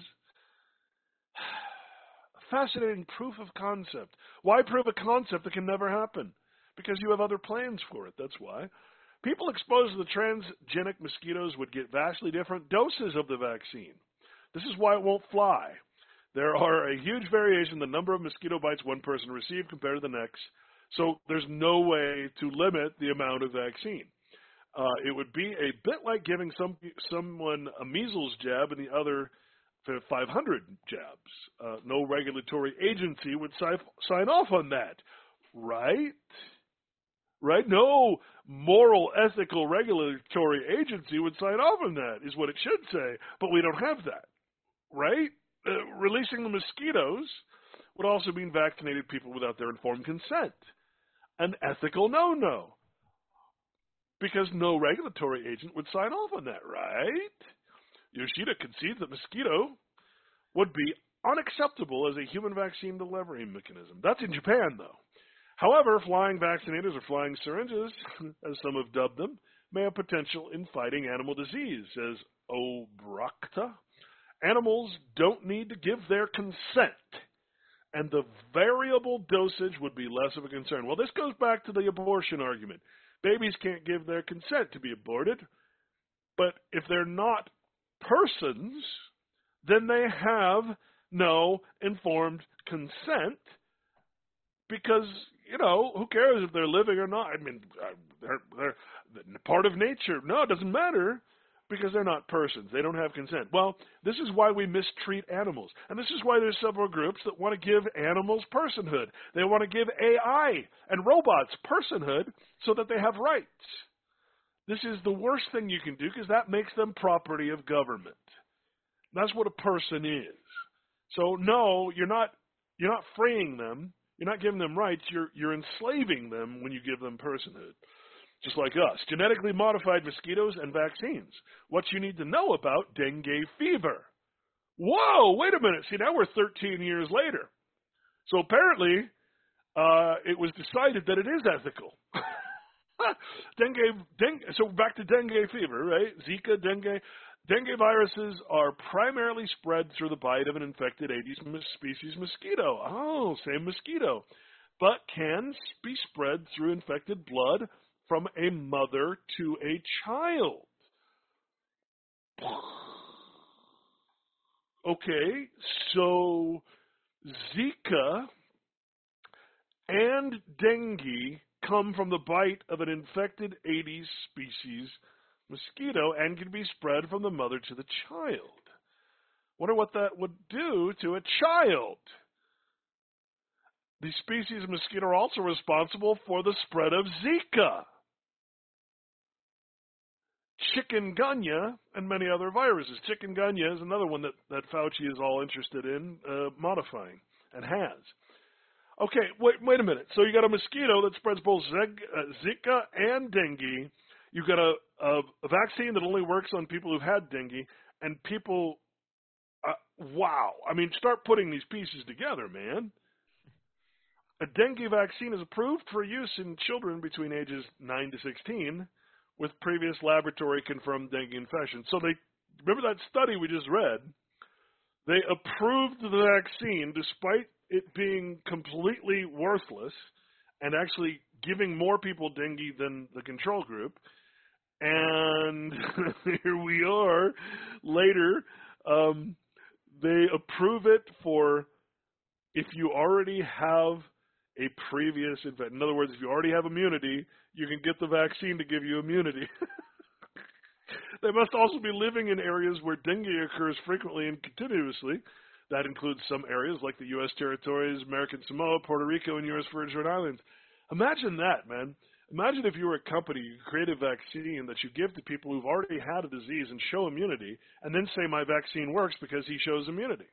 Fascinating proof of concept. Why prove a concept that can never happen? Because you have other plans for it, that's why. People exposed to the transgenic mosquitoes would get vastly different doses of the vaccine. This is why it won't fly. There are a huge variation in the number of mosquito bites one person received compared to the next, so there's no way to limit the amount of vaccine. Uh, it would be a bit like giving some someone a measles jab and the other five hundred jabs. Uh, no regulatory agency would si- sign off on that, right? Right? No moral, ethical, regulatory agency would sign off on that, is what it should say, but we don't have that, right? Uh, releasing the mosquitoes would also mean vaccinating people without their informed consent. An ethical no-no. Because no regulatory agent would sign off on that, right? Yoshida concedes that mosquito would be unacceptable as a human vaccine delivery mechanism. That's in Japan, though. However, flying vaccinators or flying syringes, as some have dubbed them, may have potential in fighting animal disease, says Obrakta. Animals don't need to give their consent, and the variable dosage would be less of a concern. Well, this goes back to the abortion argument. Babies can't give their consent to be aborted, but if they're not persons, then they have no informed consent because, you know, who cares if they're living or not? I mean, they're, they're part of nature. No, it doesn't matter because they're not persons. They don't have consent. Well, this is why we mistreat animals. And this is why there's several groups that want to give animals personhood. They want to give A I and robots personhood so that they have rights. This is the worst thing you can do because that makes them property of government. That's what a person is. So no, you're not you're not freeing them. You're not giving them rights. You're you're enslaving them when you give them personhood. Just like us. Genetically modified mosquitoes and vaccines. What you need to know about dengue fever. Whoa, wait a minute. See, now we're thirteen years later. So apparently, uh, it was decided that it is ethical. dengue, dengue, so back to dengue fever, right? Zika, dengue. Dengue viruses are primarily spread through the bite of an infected Aedes species mosquito. Oh, same mosquito. But can be spread through infected blood from a mother to a child. Okay, so Zika and dengue come from the bite of an infected Aedes species mosquito and can be spread from the mother to the child. Wonder what that would do to a child. These species of mosquito are also responsible for the spread of Zika, chikungunya, and many other viruses. Chikungunya is another one that, that Fauci is all interested in uh, modifying and has. Okay, wait, wait a minute. So you got a mosquito that spreads both Zeg, uh, Zika and dengue. You've got a, a, a vaccine that only works on people who've had dengue, and people, uh, wow. I mean, start putting these pieces together, man. A dengue vaccine is approved for use in children between ages nine to sixteen with previous laboratory-confirmed dengue infection. So they, remember that study we just read? They approved the vaccine despite it being completely worthless and actually giving more people dengue than the control group. And here we are later. Um, they approve it for if you already have a previous infection. In other words, if you already have immunity, you can get the vaccine to give you immunity. They must also be living in areas where dengue occurs frequently and continuously. That includes some areas like the U S territories, American Samoa, Puerto Rico, and U S Virgin Islands. Imagine that, man. Imagine if you were a company, you create a vaccine that you give to people who've already had a disease and show immunity, and then say my vaccine works because he shows immunity.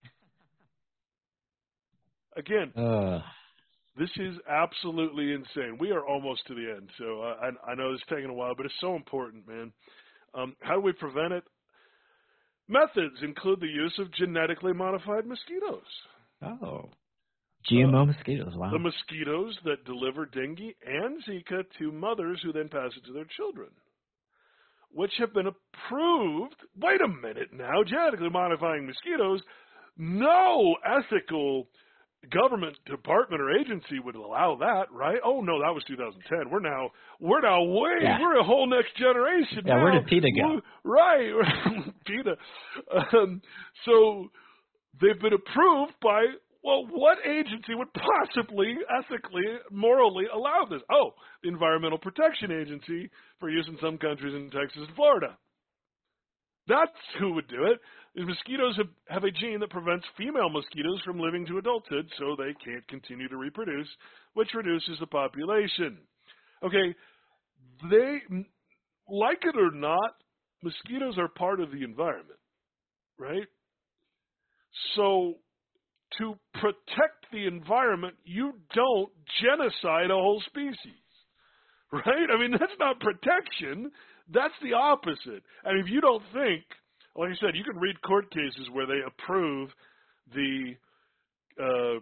Again, Uh, this is absolutely insane. We are almost to the end, so uh, I, I know it's taking a while, but it's so important, man. Um, how do we prevent it? Methods include the use of genetically modified mosquitoes. oh. G M O Uh, mosquitoes, wow. The mosquitoes that deliver dengue and Zika to mothers who then pass it to their children, which have been approved. Wait a minute now, genetically modifying mosquitoes, no ethical government department or agency would allow that, right? Oh no, that was two thousand ten. We're now we're now way Yeah. we're a whole next generation. Yeah, now. where did PETA go? Right, PETA. Um, so they've been approved by. Well, what agency would possibly, ethically, morally allow this? Oh, the Environmental Protection Agency for use in some countries in Texas and Florida. That's who would do it. The mosquitoes have, have a gene that prevents female mosquitoes from living to adulthood, so they can't continue to reproduce, which reduces the population. Okay, they, like it or not, mosquitoes are part of the environment, right? So, to protect the environment, you don't genocide a whole species, right? I mean, that's not protection. That's the opposite. And if you don't think, like I said, you can read court cases where they approve the, uh,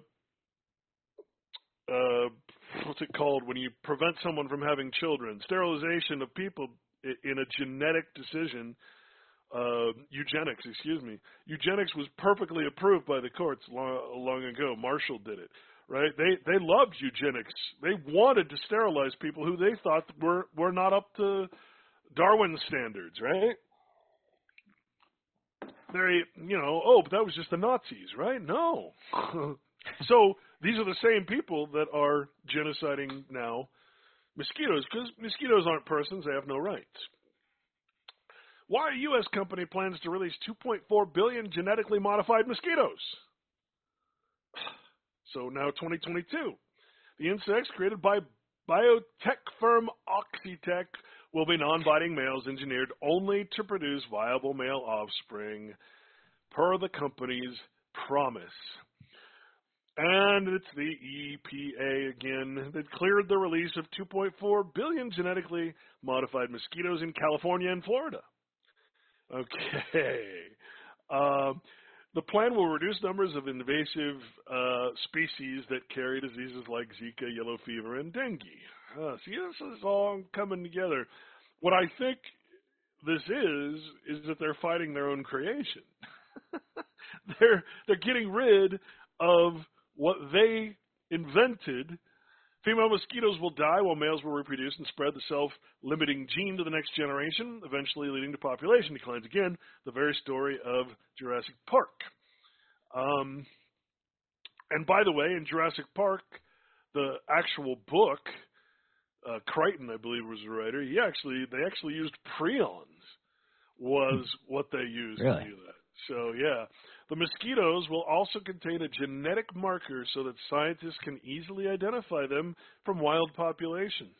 uh, what's it called, when you prevent someone from having children, sterilization of people in a genetic decision. Uh, eugenics, excuse me. Eugenics was perfectly approved by the courts long, long ago. Marshall did it, right? They they loved eugenics. They wanted to sterilize people who they thought were were not up to Darwin's standards, right? They, you know, oh, but that was just the Nazis, right? No. So these are the same people that are genociding now mosquitoes, because mosquitoes aren't persons; they have no rights. Why a U S company plans to release two point four billion genetically modified mosquitoes. So now twenty twenty-two. The insects created by biotech firm Oxitec will be non-biting males engineered only to produce viable male offspring, per the company's promise. And it's the E P A again that cleared the release of two point four billion genetically modified mosquitoes in California and Florida. Okay. Um, the plan will reduce numbers of invasive uh, species that carry diseases like Zika, yellow fever, and dengue. Uh, see, this is all coming together. What I think this is, is that they're fighting their own creation. they're they're getting rid of what they invented. Female mosquitoes will die while males will reproduce and spread the self-limiting gene to the next generation, eventually leading to population declines. Again, the very story of Jurassic Park. Um, and by the way, in Jurassic Park, the actual book, uh, Crichton, I believe, was the writer. He actually, they actually used prions, was what they used Really? to do that. So yeah. The mosquitoes will also contain a genetic marker so that scientists can easily identify them from wild populations.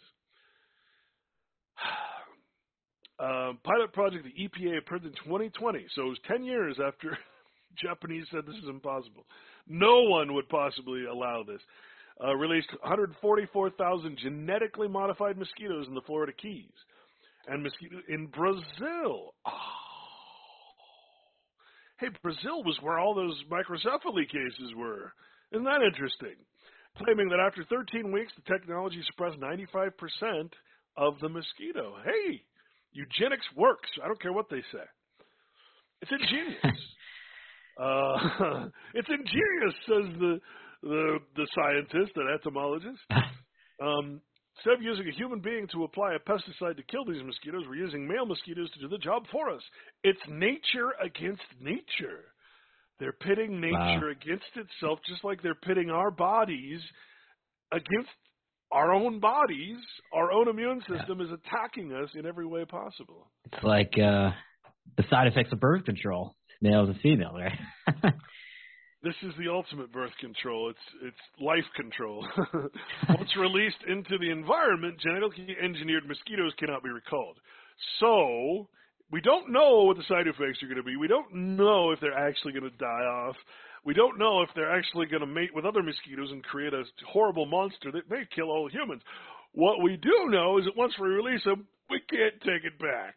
Uh, pilot project the E P A approved in twenty twenty, so it was ten years after Japanese said this is impossible. No one would possibly allow this. Uh, released one hundred forty-four thousand genetically modified mosquitoes in the Florida Keys. And mosquito in Brazil. Oh. Hey, Brazil was where all those microcephaly cases were. Isn't that interesting? Claiming that after thirteen weeks, the technology suppressed ninety-five percent of the mosquito. Hey, eugenics works. I don't care what they say. It's ingenious. uh, it's ingenious, says the the, the scientist, an entomologist. Um, instead of using a human being to apply a pesticide to kill these mosquitoes, we're using male mosquitoes to do the job for us. It's nature against nature. They're pitting nature Wow. against itself, just like they're pitting our bodies against our own bodies. Our own immune system Yeah. is attacking us in every way possible. It's like uh, the side effects of birth control, males and females, right? This is the ultimate birth control. It's it's life control. Once released into the environment, genetically engineered mosquitoes cannot be recalled. So we don't know what the side effects are going to be. We don't know if they're actually going to die off. We don't know if they're actually going to mate with other mosquitoes and create a horrible monster that may kill all humans. What we do know is that once we release them, we can't take it back.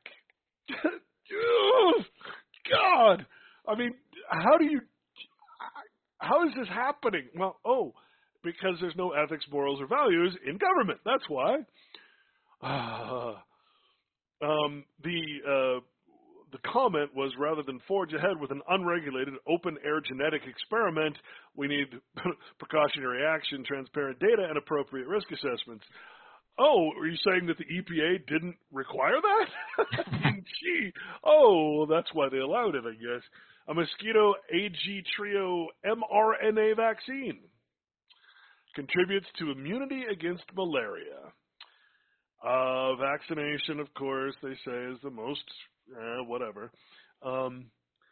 God! I mean, how do you... How is this happening? Well, oh, because there's no ethics, morals, or values in government. That's why. Uh, um, the uh, the comment was, rather than forge ahead with an unregulated, open-air genetic experiment, we need precautionary action, transparent data, and appropriate risk assessments. Oh, are you saying that the E P A didn't require that? Gee, oh, that's why they allowed it, I guess. A mosquito A G trio mRNA vaccine contributes to immunity against malaria. Uh, vaccination, of course, they say, is the most, eh, whatever. Um,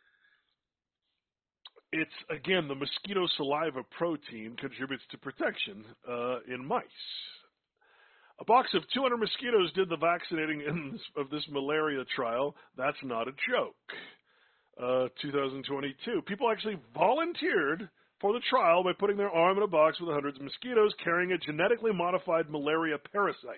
it's, again, the mosquito saliva protein contributes to protection uh, in mice. A box of two hundred mosquitoes did the vaccinating in this, of this malaria trial. That's not a joke. Uh, two thousand twenty-two. People actually volunteered for the trial by putting their arm in a box with hundreds of mosquitoes carrying a genetically modified malaria parasite.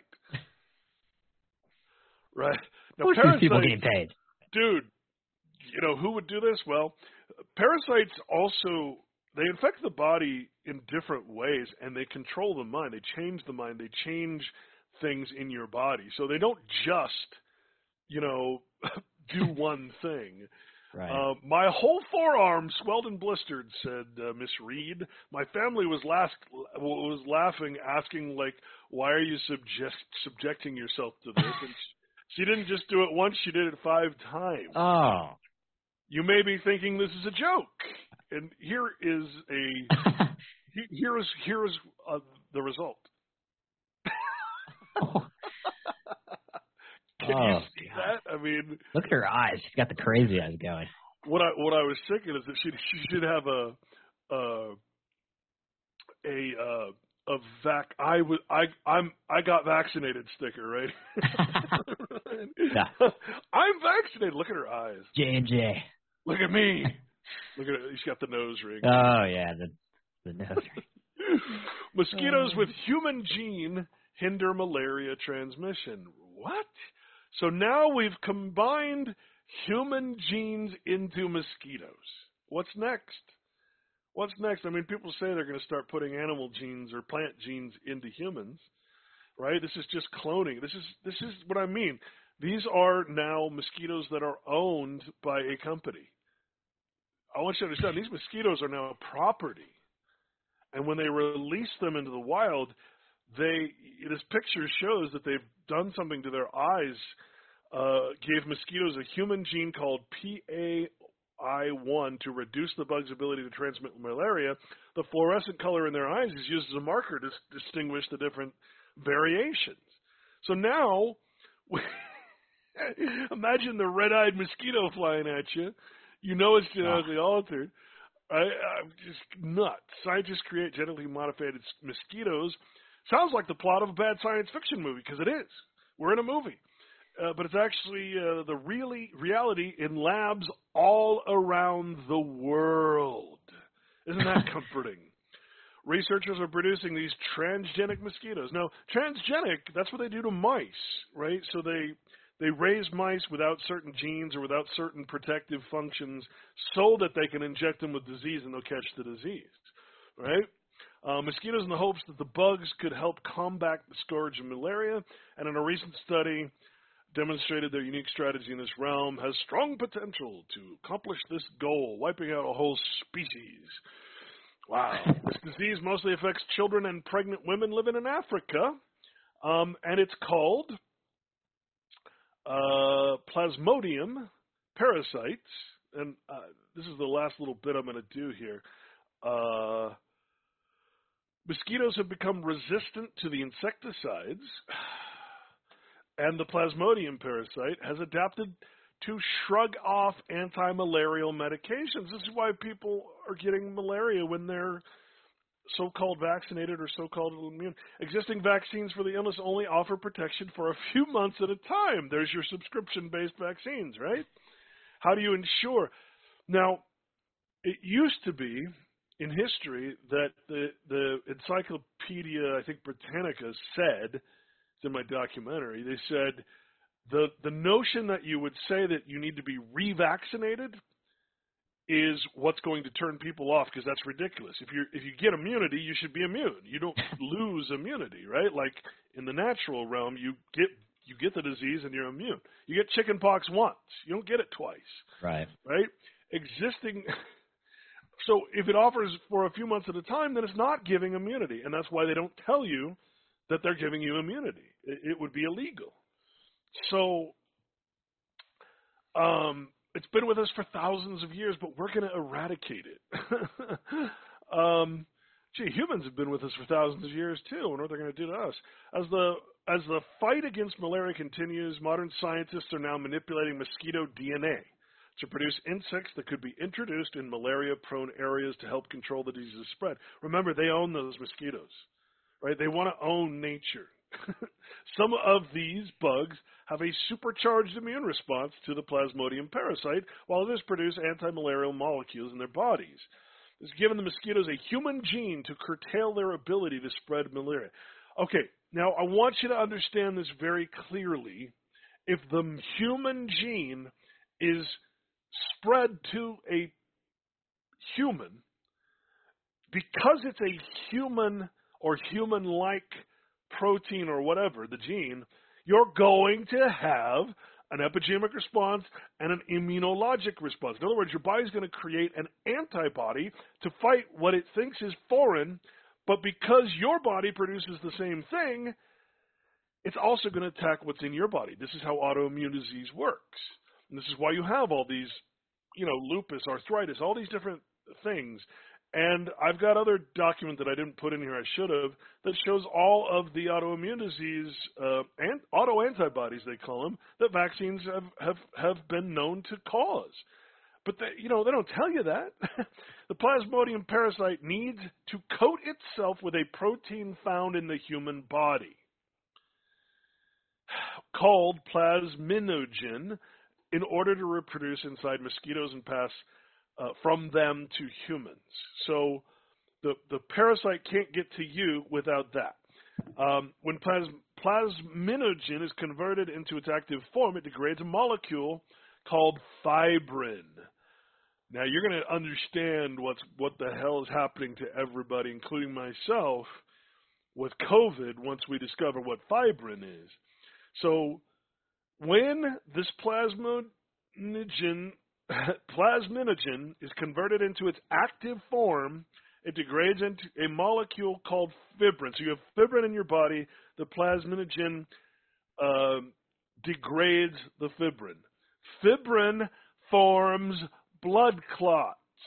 Right? Now, Who's these people getting paid? Dude, you know, who would do this? Well, parasites also, they infect the body in different ways, and they control the mind. They change the mind. They change things in your body. So they don't just, you know, do one thing. Right. Uh, my whole forearm swelled and blistered, said uh, Miss Reed. My family was, last, was laughing, asking, like, why are you subject, subjecting yourself to this? And she, she didn't just do it once, she did it five times. Oh. You may be thinking this is a joke. And here is a, here is, here is uh, the result. Oh. Can oh, you see God. that? I mean, look at her eyes. She's got the crazy eyes going. What I what I was thinking is that she she should have a uh, a uh, a vac. I was I I'm I got vaccinated sticker, right? Yeah. I'm vaccinated. Look at her eyes. J and J. Look at me. Look at it. She's got the nose ring. Oh yeah, the the nose ring. Mosquitoes with human gene hinder malaria transmission. What? So now we've combined human genes into mosquitoes. What's next? What's next? I mean, people say they're going to start putting animal genes or plant genes into humans, right? This is just cloning. This is this is what I mean. These are now mosquitoes that are owned by a company. I want you to understand, these mosquitoes are now property. And when they release them into the wild, they this picture shows that they've done something to their eyes, uh, gave mosquitoes a human gene called P A I one to reduce the bug's ability to transmit malaria. The fluorescent color in their eyes is used as a marker to s- distinguish the different variations. So now, imagine the red-eyed mosquito flying at you. You know it's genetically altered. I, I'm just nuts. Scientists create genetically modified mosquitoes. Sounds like the plot of a bad science fiction movie, because it is. We're in a movie. Uh, but it's actually uh, the really reality in labs all around the world. Isn't that comforting? Researchers are producing these transgenic mosquitoes. Now, transgenic, that's what they do to mice, right? So they they raise mice without certain genes or without certain protective functions so that they can inject them with disease and they'll catch the disease, right? Uh, mosquitoes in the hopes that the bugs could help combat the scourge of malaria, and in a recent study demonstrated their unique strategy in this realm has strong potential to accomplish this goal, wiping out a whole species. Wow. This disease mostly affects children and pregnant women living in Africa, um, and it's called uh, Plasmodium parasites. and uh, this is the last little bit I'm going to do here. Uh, mosquitoes have become resistant to the insecticides, and the Plasmodium parasite has adapted to shrug off anti-malarial medications. This is why people are getting malaria when they're so-called vaccinated or so-called immune. Existing vaccines for the illness only offer protection for a few months at a time. There's your subscription-based vaccines, right? How do you ensure? Now, it used to be in history that the, the Encyclopedia, I think Britannica said, it's in my documentary, they said the the notion that you would say that you need to be revaccinated is what's going to turn people off, because that's ridiculous. If you if you get immunity, you should be immune. You don't lose immunity, right? Like in the natural realm, you get you get the disease and you're immune. You get chickenpox once, you don't get it twice. Right. Right? Existing. So if it offers for a few months at a time, then it's not giving immunity, and that's why they don't tell you that they're giving you immunity. It, it would be illegal. So, um. It's been with us for thousands of years, but we're going to eradicate it. um, gee, humans have been with us for thousands of years too. And what they're going to do to us? As the as the fight against malaria continues, modern scientists are now manipulating mosquito D N A to produce insects that could be introduced in malaria-prone areas to help control the disease's spread. Remember, they own those mosquitoes, right? They want to own nature. Some of these bugs have a supercharged immune response to the Plasmodium parasite, while others produce anti-malarial molecules in their bodies. This has given the mosquitoes a human gene to curtail their ability to spread malaria. Okay, now I want you to understand this very clearly. If the human gene is spread to a human, because it's a human or human-like protein or whatever, the gene, you're going to have an epigenetic response and an immunologic response. In other words, your body's going to create an antibody to fight what it thinks is foreign, but because your body produces the same thing, it's also going to attack what's in your body. This is how autoimmune disease works. And this is why you have all these, you know, lupus, arthritis, all these different things. And I've got other document that I didn't put in here, I should have, that shows all of the autoimmune disease, uh, and autoantibodies they call them, that vaccines have, have, have been known to cause. But, they, you know, they don't tell you that. The Plasmodium parasite needs to coat itself with a protein found in the human body called plasminogen in order to reproduce inside mosquitoes and pass Uh, from them to humans. So the the parasite can't get to you without that. Um, when plas, plasminogen is converted into its active form, it degrades a molecule called fibrin. Now you're going to understand what's what the hell is happening to everybody, including myself, with COVID once we discover what fibrin is. So when this plasminogen Plasminogen is converted into its active form, it degrades into a molecule called fibrin. So you have fibrin in your body. The plasminogen uh, degrades the fibrin. Fibrin forms blood clots.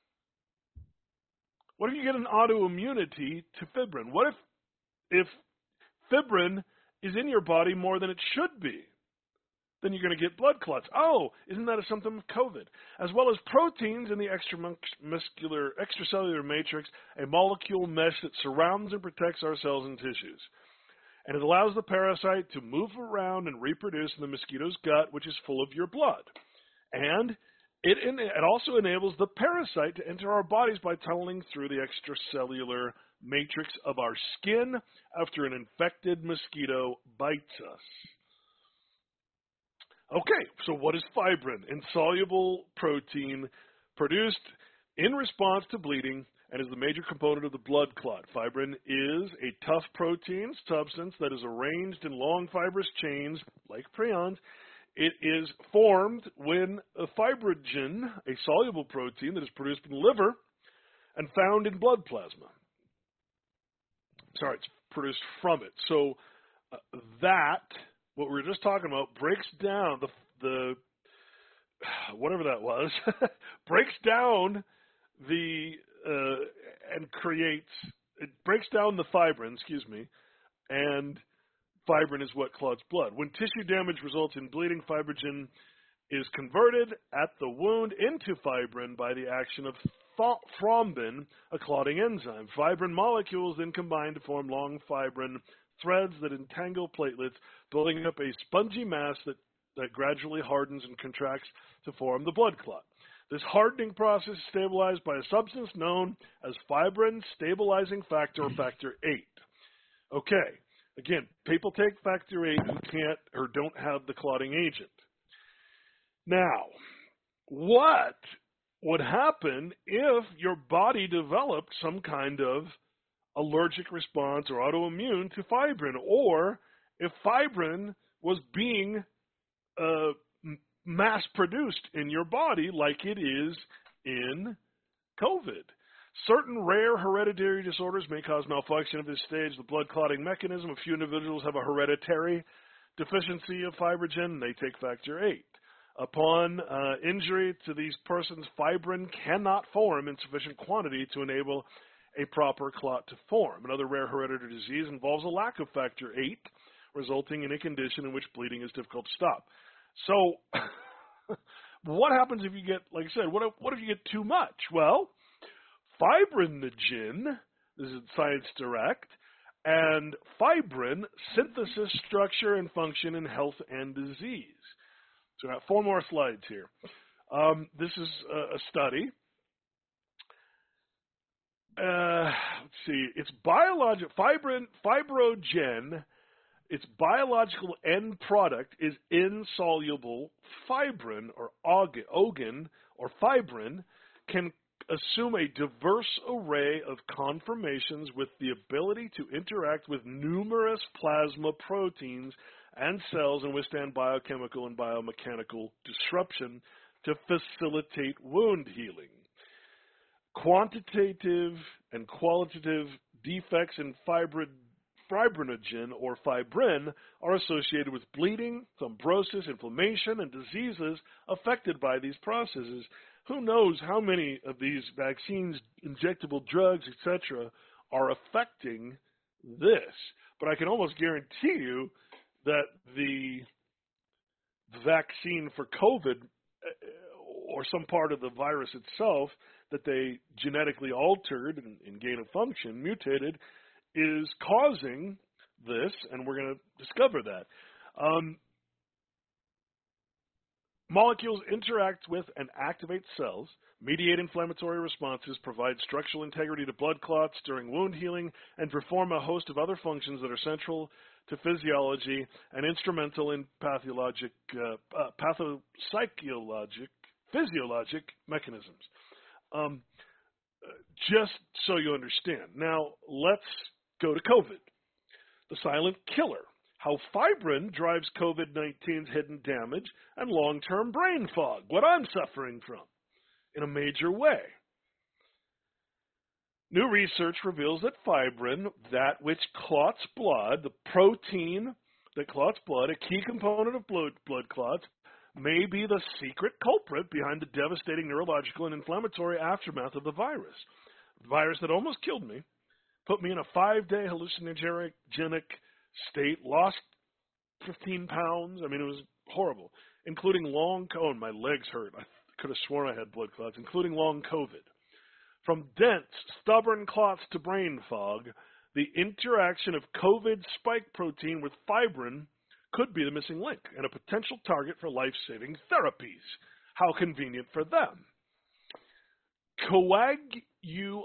What if you get an autoimmunity to fibrin? What if if fibrin is in your body more than it should be? Then you're going to get blood clots. Oh, isn't that a symptom of COVID? As well as proteins in the extramuscular, extracellular matrix, a molecule mesh that surrounds and protects our cells and tissues. And it allows the parasite to move around and reproduce in the mosquito's gut, which is full of your blood. And it, it also enables the parasite to enter our bodies by tunneling through the extracellular matrix of our skin after an infected mosquito bites us. Okay, so what is fibrin? Insoluble protein produced in response to bleeding and is the major component of the blood clot. Fibrin is a tough protein substance that is arranged in long fibrous chains, like prions. It is formed when a fibrinogen, a soluble protein that is produced in the liver and found in blood plasma. Sorry, it's produced from it. So uh, that... what we were just talking about breaks down the the whatever that was, breaks down the uh, and creates it breaks down the fibrin, excuse me, and fibrin is what clots blood. When tissue damage results in bleeding, fibrinogen is converted at the wound into fibrin by the action of th- thrombin, a clotting enzyme. Fibrin molecules then combine to form long fibrin threads that entangle platelets, building up a spongy mass that, that gradually hardens and contracts to form the blood clot. This hardening process is stabilized by a substance known as fibrin stabilizing factor, or factor eight. Okay, again, people take factor eight who can't or don't have the clotting agent. Now, what would happen if your body developed some kind of allergic response or autoimmune to fibrin, or if fibrin was being uh, mass-produced in your body like it is in COVID? Certain rare hereditary disorders may cause malfunction of this stage, the blood clotting mechanism. A few individuals have a hereditary deficiency of fibrinogen, and they take factor eight. Upon uh, injury to these persons, fibrin cannot form in sufficient quantity to enable a proper clot to form. Another rare hereditary disease involves a lack of factor eight, resulting in a condition in which bleeding is difficult to stop. So, what happens if you get, like I said, what if, what if you get too much? Well, fibrinogen, this is Science Direct, and fibrin synthesis, structure, and function in health and disease. So I got four more slides here. Um, this is a, a study. Uh, let's see. It's biologic fibrin fibrogen. Its biological end product is insoluble fibrin, or ogan, or fibrin, can assume a diverse array of conformations with the ability to interact with numerous plasma proteins and cells and withstand biochemical and biomechanical disruption to facilitate wound healing. Quantitative and qualitative defects in fibrin, fibrinogen, or fibrin, are associated with bleeding, thrombosis, inflammation, and diseases affected by these processes. Who knows how many of these vaccines, injectable drugs, et cetera, are affecting this? But I can almost guarantee you that the vaccine for COVID, or some part of the virus itself that they genetically altered in, in gain of function, mutated, is causing this, and we're going to discover that. Um, molecules interact with and activate cells, mediate inflammatory responses, provide structural integrity to blood clots during wound healing, and perform a host of other functions that are central to physiology and instrumental in pathologic, uh, uh, pathopsychologic, physiologic mechanisms. Um, just so you understand. Now, let's go to COVID, the silent killer. How fibrin drives COVID nineteen's hidden damage and long-term brain fog, what I'm suffering from, in a major way. New research reveals that fibrin, that which clots blood, the protein that clots blood, a key component of blood, blood clots, may be the secret culprit behind the devastating neurological and inflammatory aftermath of the virus. The virus that almost killed me, put me in a five-day hallucinogenic state, lost fifteen pounds. I mean, it was horrible, including long, oh, my legs hurt. I could have sworn I had blood clots, including long COVID. From dense, stubborn clots to brain fog, the interaction of COVID spike protein with fibrin could be the missing link and a potential target for life-saving therapies. How convenient for them. Coagulopathy,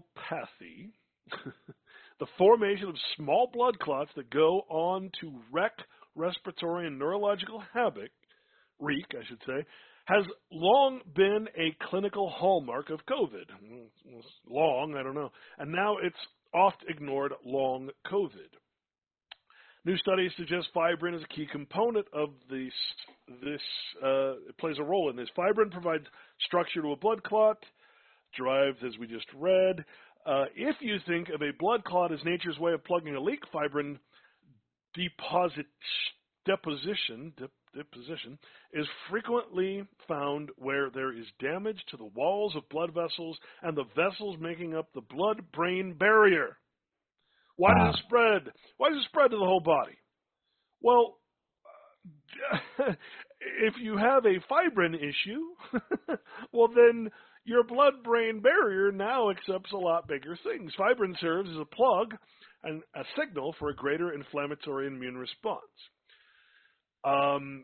the formation of small blood clots that go on to wreak respiratory and neurological havoc, wreak, I should say, has long been a clinical hallmark of COVID. Long, I don't know. And now it's oft ignored long COVID. New studies suggest fibrin is a key component of this. This uh, it plays a role in this. Fibrin provides structure to a blood clot, drives, as we just read. Uh, if you think of a blood clot as nature's way of plugging a leak, fibrin deposit deposition, dep- deposition is frequently found where there is damage to the walls of blood vessels and the vessels making up the blood-brain barrier. Why Ah. does it spread? Why does it spread to the whole body? Well, if you have a fibrin issue, well then your blood-brain barrier now accepts a lot bigger things. Fibrin serves as a plug and a signal for a greater inflammatory immune response. Um,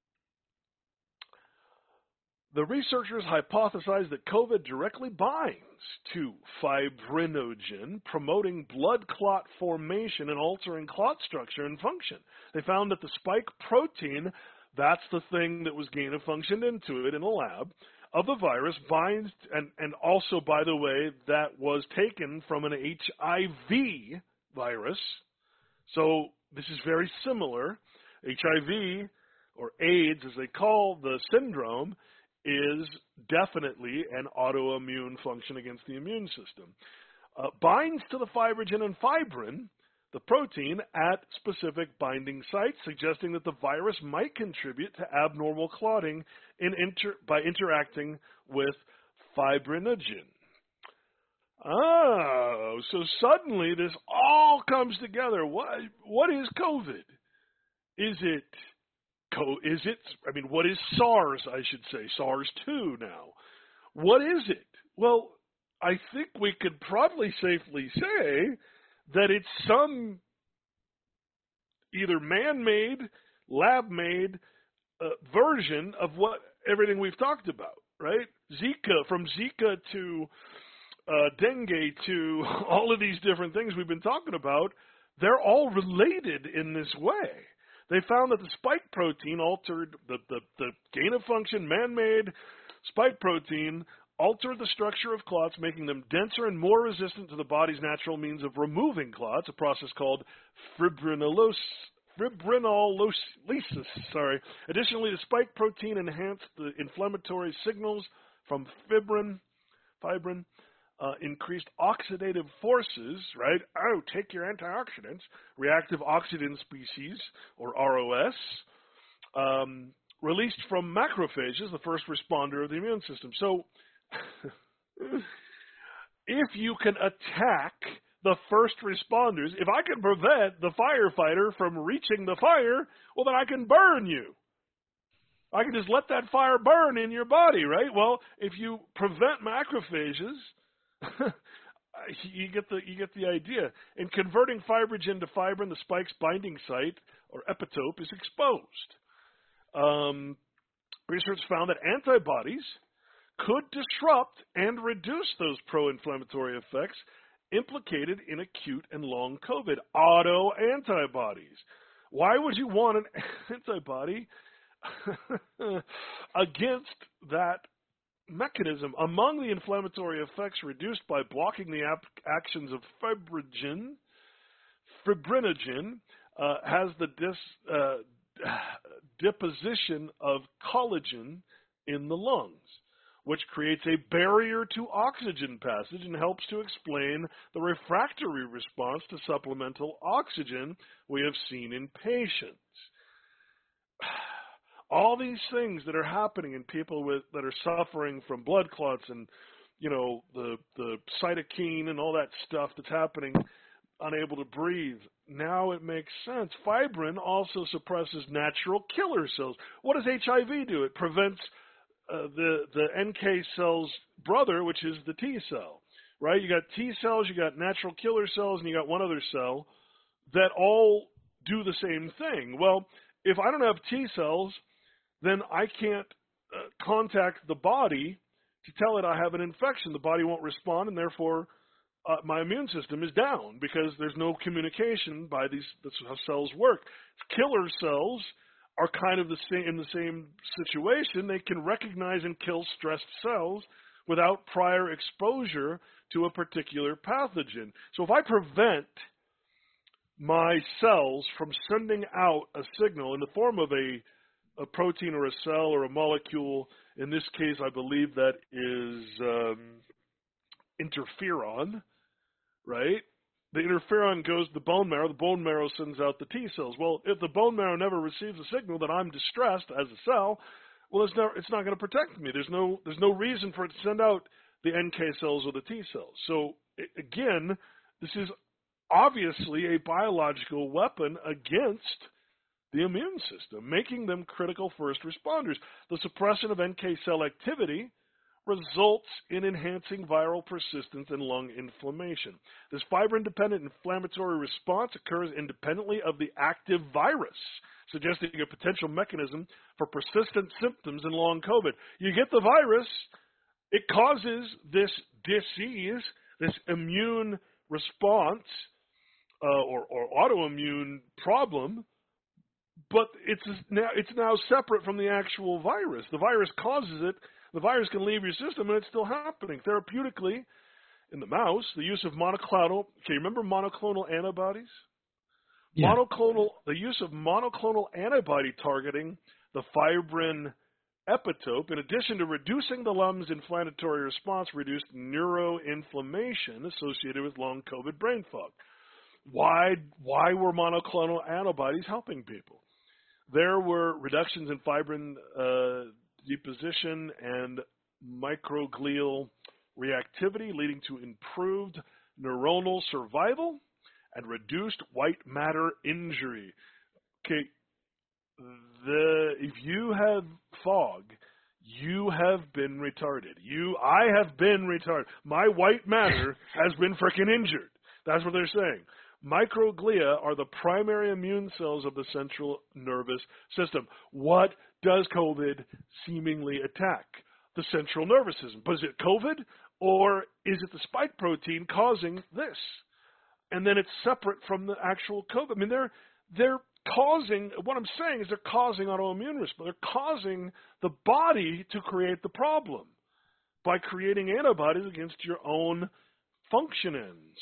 the researchers hypothesized that COVID directly binds to fibrinogen, promoting blood clot formation and altering clot structure and function. They found that the spike protein, that's the thing that was gain of function into it in a lab, of the virus binds, and, and also, by the way, that was taken from an H I V virus. So this is very similar. H I V, or AIDS as they call the syndrome, is definitely an autoimmune function against the immune system. Uh, binds to the fibrogen and fibrin, the protein, at specific binding sites, suggesting that the virus might contribute to abnormal clotting in inter- by interacting with fibrinogen. Oh, so suddenly this all comes together. What what is COVID? Is it co? Is it? I mean, what is SARS? I should say SARS two now. What is it? Well, I think we could probably safely say that it's some either man-made, lab-made uh, version of what everything we've talked about, right? Zika, from Zika to uh, dengue to all of these different things we've been talking about, they're all related in this way. They found that the spike protein altered, the, the, the gain-of-function man-made spike protein altered the structure of clots, making them denser and more resistant to the body's natural means of removing clots, a process called fibrinolysis. Fibrinolysis, sorry. Additionally, the spike protein enhanced the inflammatory signals from fibrin, fibrin, uh, increased oxidative forces, right? Oh, take your antioxidants, reactive oxygen species, or R O S, um, released from macrophages, the first responder of the immune system. So, if you can attack the first responders, if I can prevent the firefighter from reaching the fire, well, then I can burn you. I can just let that fire burn in your body, right? Well, if you prevent macrophages, you get the you get the idea. In converting fibrogen to fibrin, the spike's binding site, or epitope, is exposed. Um, research found that antibodies could disrupt and reduce those pro-inflammatory effects implicated in acute and long COVID. Auto-antibodies. Why would you want an antibody against that mechanism? Among the inflammatory effects reduced by blocking the ap- actions of fibrinogen, fibrinogen uh, has the dis, uh, deposition of collagen in the lungs, which creates a barrier to oxygen passage and helps to explain the refractory response to supplemental oxygen we have seen in patients. All these things that are happening in people with that are suffering from blood clots and, you know, the the cytokine and all that stuff that's happening, unable to breathe. Now it makes sense. Fibrin also suppresses natural killer cells. What does H I V do? It prevents Uh, the the N K cell's brother, which is the T cell, right? You got T cells, you got natural killer cells, and you got one other cell that all do the same thing. Well, if I don't have T cells, then I can't uh, contact the body to tell it I have an infection. The body won't respond, and therefore uh, my immune system is down because there's no communication by these. That's how cells work. Killer cells are kind of the same in the same situation. They can recognize and kill stressed cells without prior exposure to a particular pathogen. So if I prevent my cells from sending out a signal in the form of a, a protein or a cell or a molecule, in this case I believe that is um, interferon, right? the interferon goes to the bone marrow. The bone marrow sends out the T cells. Well, if the bone marrow never receives a signal that I'm distressed as a cell, well, it's not, it's not going to protect me. There's no, there's no reason for it to send out the N K cells or the T cells. So, again, this is obviously a biological weapon against the immune system, making them critical first responders. The suppression of N K cell activity results in enhancing viral persistence and lung inflammation. This fibrin-dependent inflammatory response occurs independently of the active virus, suggesting a potential mechanism for persistent symptoms in long COVID. You get the virus, it causes this disease, this immune response uh, or, or autoimmune problem, but it's now, it's now separate from the actual virus. The virus causes it. The virus can leave your system, and it's still happening. Therapeutically, in the mouse, the use of monoclonal, okay, remember monoclonal antibodies? Yeah. Monoclonal, the use of monoclonal antibody targeting the fibrin epitope, in addition to reducing the lung's inflammatory response, reduced neuroinflammation associated with long COVID brain fog. Why, why were monoclonal antibodies helping people? There were reductions in fibrin uh, deposition and microglial reactivity, leading to improved neuronal survival and reduced white matter injury. Okay, the if you have fog, you have been retarded. You, I have been retarded. My white matter has been frickin' injured. That's what they're saying. Microglia are the primary immune cells of the central nervous system. What does COVID seemingly attack? The central nervous system. But is it COVID, or is it the spike protein causing this? And then it's separate from the actual COVID. I mean, they're they're causing, what I'm saying is they're causing autoimmune response. They're causing the body to create the problem by creating antibodies against your own function ends.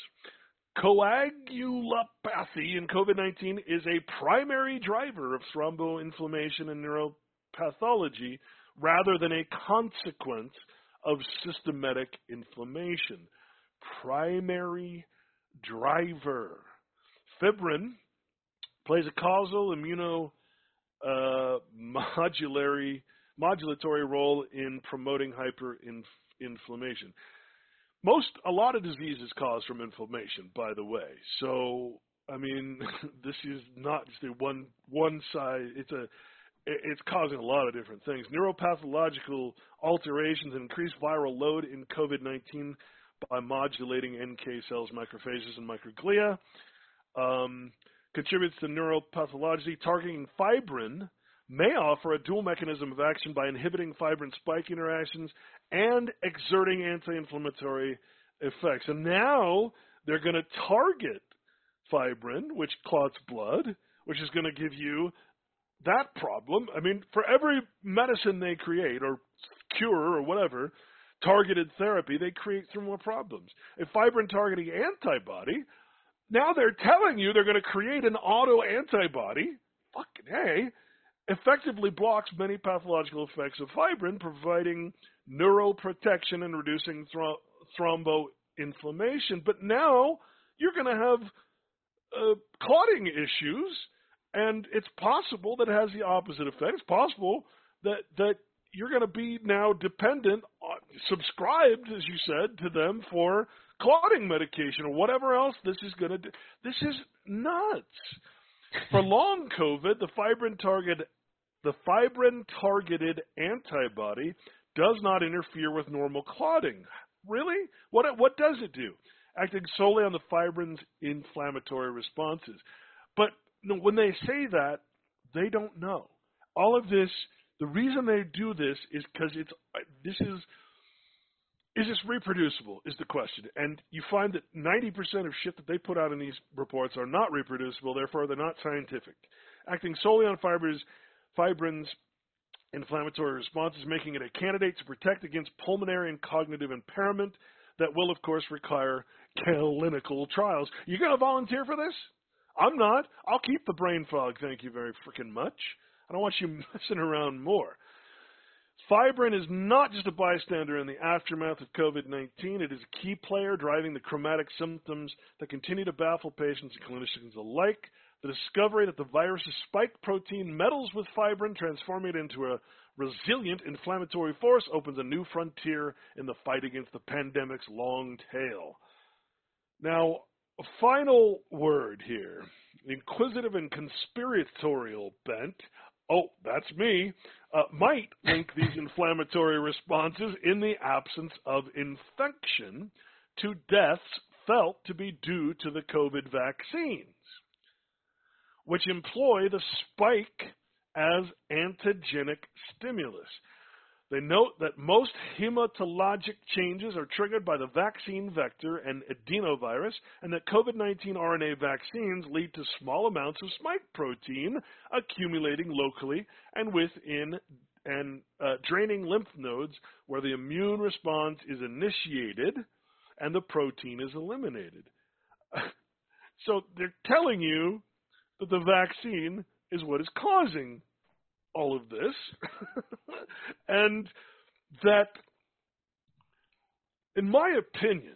Coagulopathy in COVID nineteen is a primary driver of thromboinflammation and neuropathology rather than a consequence of systemic inflammation. Primary driver. Fibrin plays a causal immunomodulatory uh, modulatory role in promoting hyperinflammation. Most, a lot of diseases cause from inflammation, by the way. So, I mean, this is not just a one one side. It's a, it's causing a lot of different things. Neuropathological alterations and increased viral load in COVID nineteen by modulating N K cells, macrophages, and microglia. Um, contributes to neuropathology. Targeting fibrin may offer a dual mechanism of action by inhibiting fibrin spike interactions and exerting anti-inflammatory effects. And now they're going to target fibrin, which clots blood, which is going to give you that problem. I mean, for every medicine they create or cure or whatever, targeted therapy, they create three more problems. A fibrin-targeting antibody, now they're telling you they're going to create an auto-antibody, fucking hey, effectively blocks many pathological effects of fibrin, providing neuroprotection and reducing thro- thromboinflammation. But now you're going to have uh, clotting issues, and it's possible that it has the opposite effect. It's possible that that you're going to be now dependent, on, subscribed, as you said, to them for clotting medication or whatever else this is going to do. This is nuts. For long COVID, the fibrin target, the fibrin targeted antibody does not interfere with normal clotting. Really? What what does it do? Acting solely on the fibrin's inflammatory responses. But no, when they say that, they don't know. All of this, the reason they do this is because it's this is is this reproducible is the question. And you find that ninety percent of shit that they put out in these reports are not reproducible, therefore they're not scientific. Acting solely on fibers, fibrin's inflammatory responses, making it a candidate to protect against pulmonary and cognitive impairment that will, of course, require clinical trials. You going to volunteer for this? I'm not. I'll keep the brain fog, thank you very freaking much. I don't want you messing around more. Fibrin is not just a bystander in the aftermath of COVID nineteen. It is a key player driving the chromatic symptoms that continue to baffle patients and clinicians alike. The discovery that the virus's spike protein meddles with fibrin, transforming it into a resilient inflammatory force, opens a new frontier in the fight against the pandemic's long tail. Now, a final word here. Inquisitive and conspiratorial bent, oh, that's me, uh, might link these inflammatory responses in the absence of infection to deaths felt to be due to the COVID vaccines, which employ the spike as antigenic stimulus. They note that most hematologic changes are triggered by the vaccine vector and adenovirus, and that COVID nineteen R N A vaccines lead to small amounts of spike protein accumulating locally and within and uh, draining lymph nodes where the immune response is initiated and the protein is eliminated. So they're telling you that the vaccine is what is causing all of this, and that, in my opinion,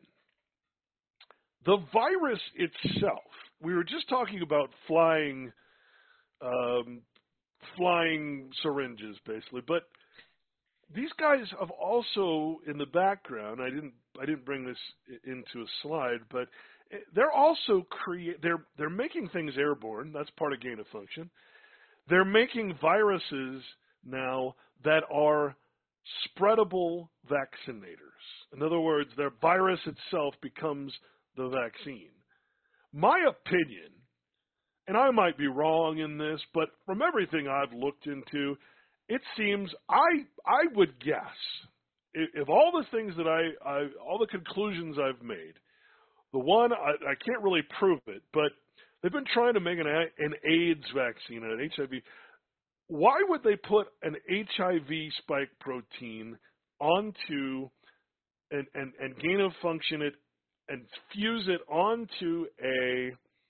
the virus itself, we were just talking about flying, um, flying syringes, basically, but these guys have also, in the background, I didn't, I didn't bring this into a slide, but they're also create, they're, they're making things airborne. That's part of gain of function. They're making viruses now that are spreadable vaccinators. In other words, their virus itself becomes the vaccine. My opinion, and I might be wrong in this, but from everything I've looked into, it seems I I would guess if, if all the things that I, I all the conclusions I've made, the one I, I can't really prove it, but they've been trying to make an, an AIDS vaccine, an H I V. Why would they put an H I V spike protein onto and, and, and gain of function it and fuse it onto a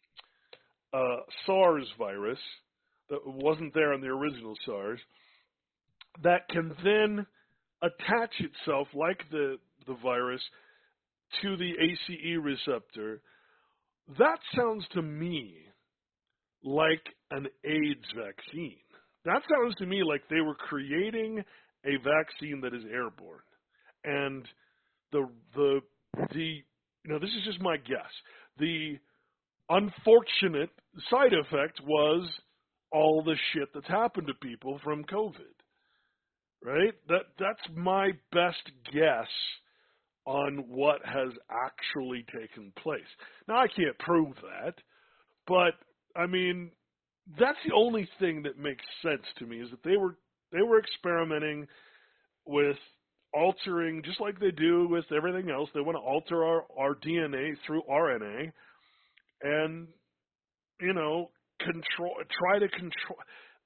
uh, SARS virus that wasn't there on the original SARS that can then attach itself like the, the virus to the A C E receptor? That sounds to me like an AIDS vaccine. That sounds to me like they were creating a vaccine that is airborne. And the the the you know, this is just my guess. The unfortunate side effect was all the shit that's happened to people from COVID. Right? That that's my best guess on what has actually taken place. Now, I can't prove that, but, I mean, that's the only thing that makes sense to me, is that they were they were experimenting with altering, just like they do with everything else. They want to alter our, our D N A through R N A and, you know, control, try to control.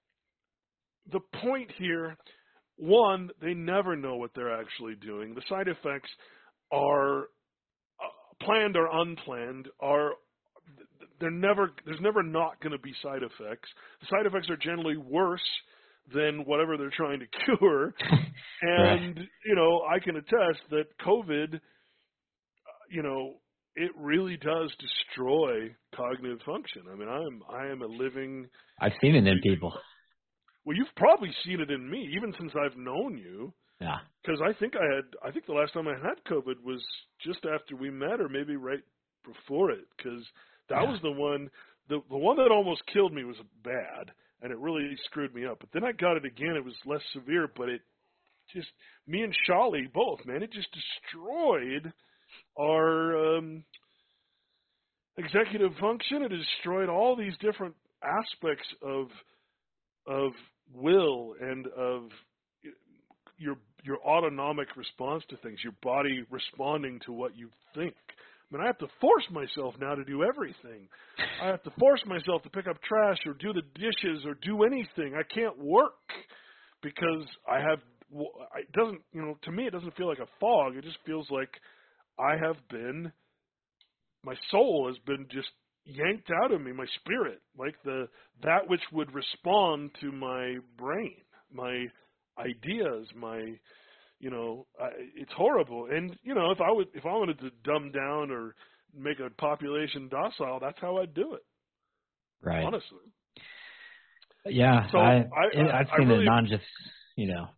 The point here, one, they never know what they're actually doing. The side effects are uh, planned or unplanned, are they're never there's never not going to be side effects. The side effects are generally worse than whatever they're trying to cure. And right. you know, I can attest that COVID, uh, you know, it really does destroy cognitive function. I mean, I'm I am a living. I've seen it in people. Well, you've probably seen it in me, even since I've known you. Yeah. Because I think I had, I think the last time I had COVID was just after we met, or maybe right before it. Because that yeah. was the one, the the one that almost killed me was bad, and it really screwed me up. But then I got it again. It was less severe, but it just, me and Shali both, man, it just destroyed our um, executive function. It destroyed all these different aspects of of will and of your your autonomic response to things, your body responding to what you think. I mean, I have to force myself now to do everything. I have to force myself to pick up trash or do the dishes or do anything. I can't work because I have, it doesn't, you know, to me it doesn't feel like a fog. It just feels like I have been, my soul has been just yanked out of me, my spirit, like the that which would respond to my brain, my ideas, my, you know, I, it's horrible. And you know, if I would, if I wanted to dumb down or make a population docile, that's how I'd do it. Right. Honestly. Yeah, So I, I, I I've I seen really, it not just, you know,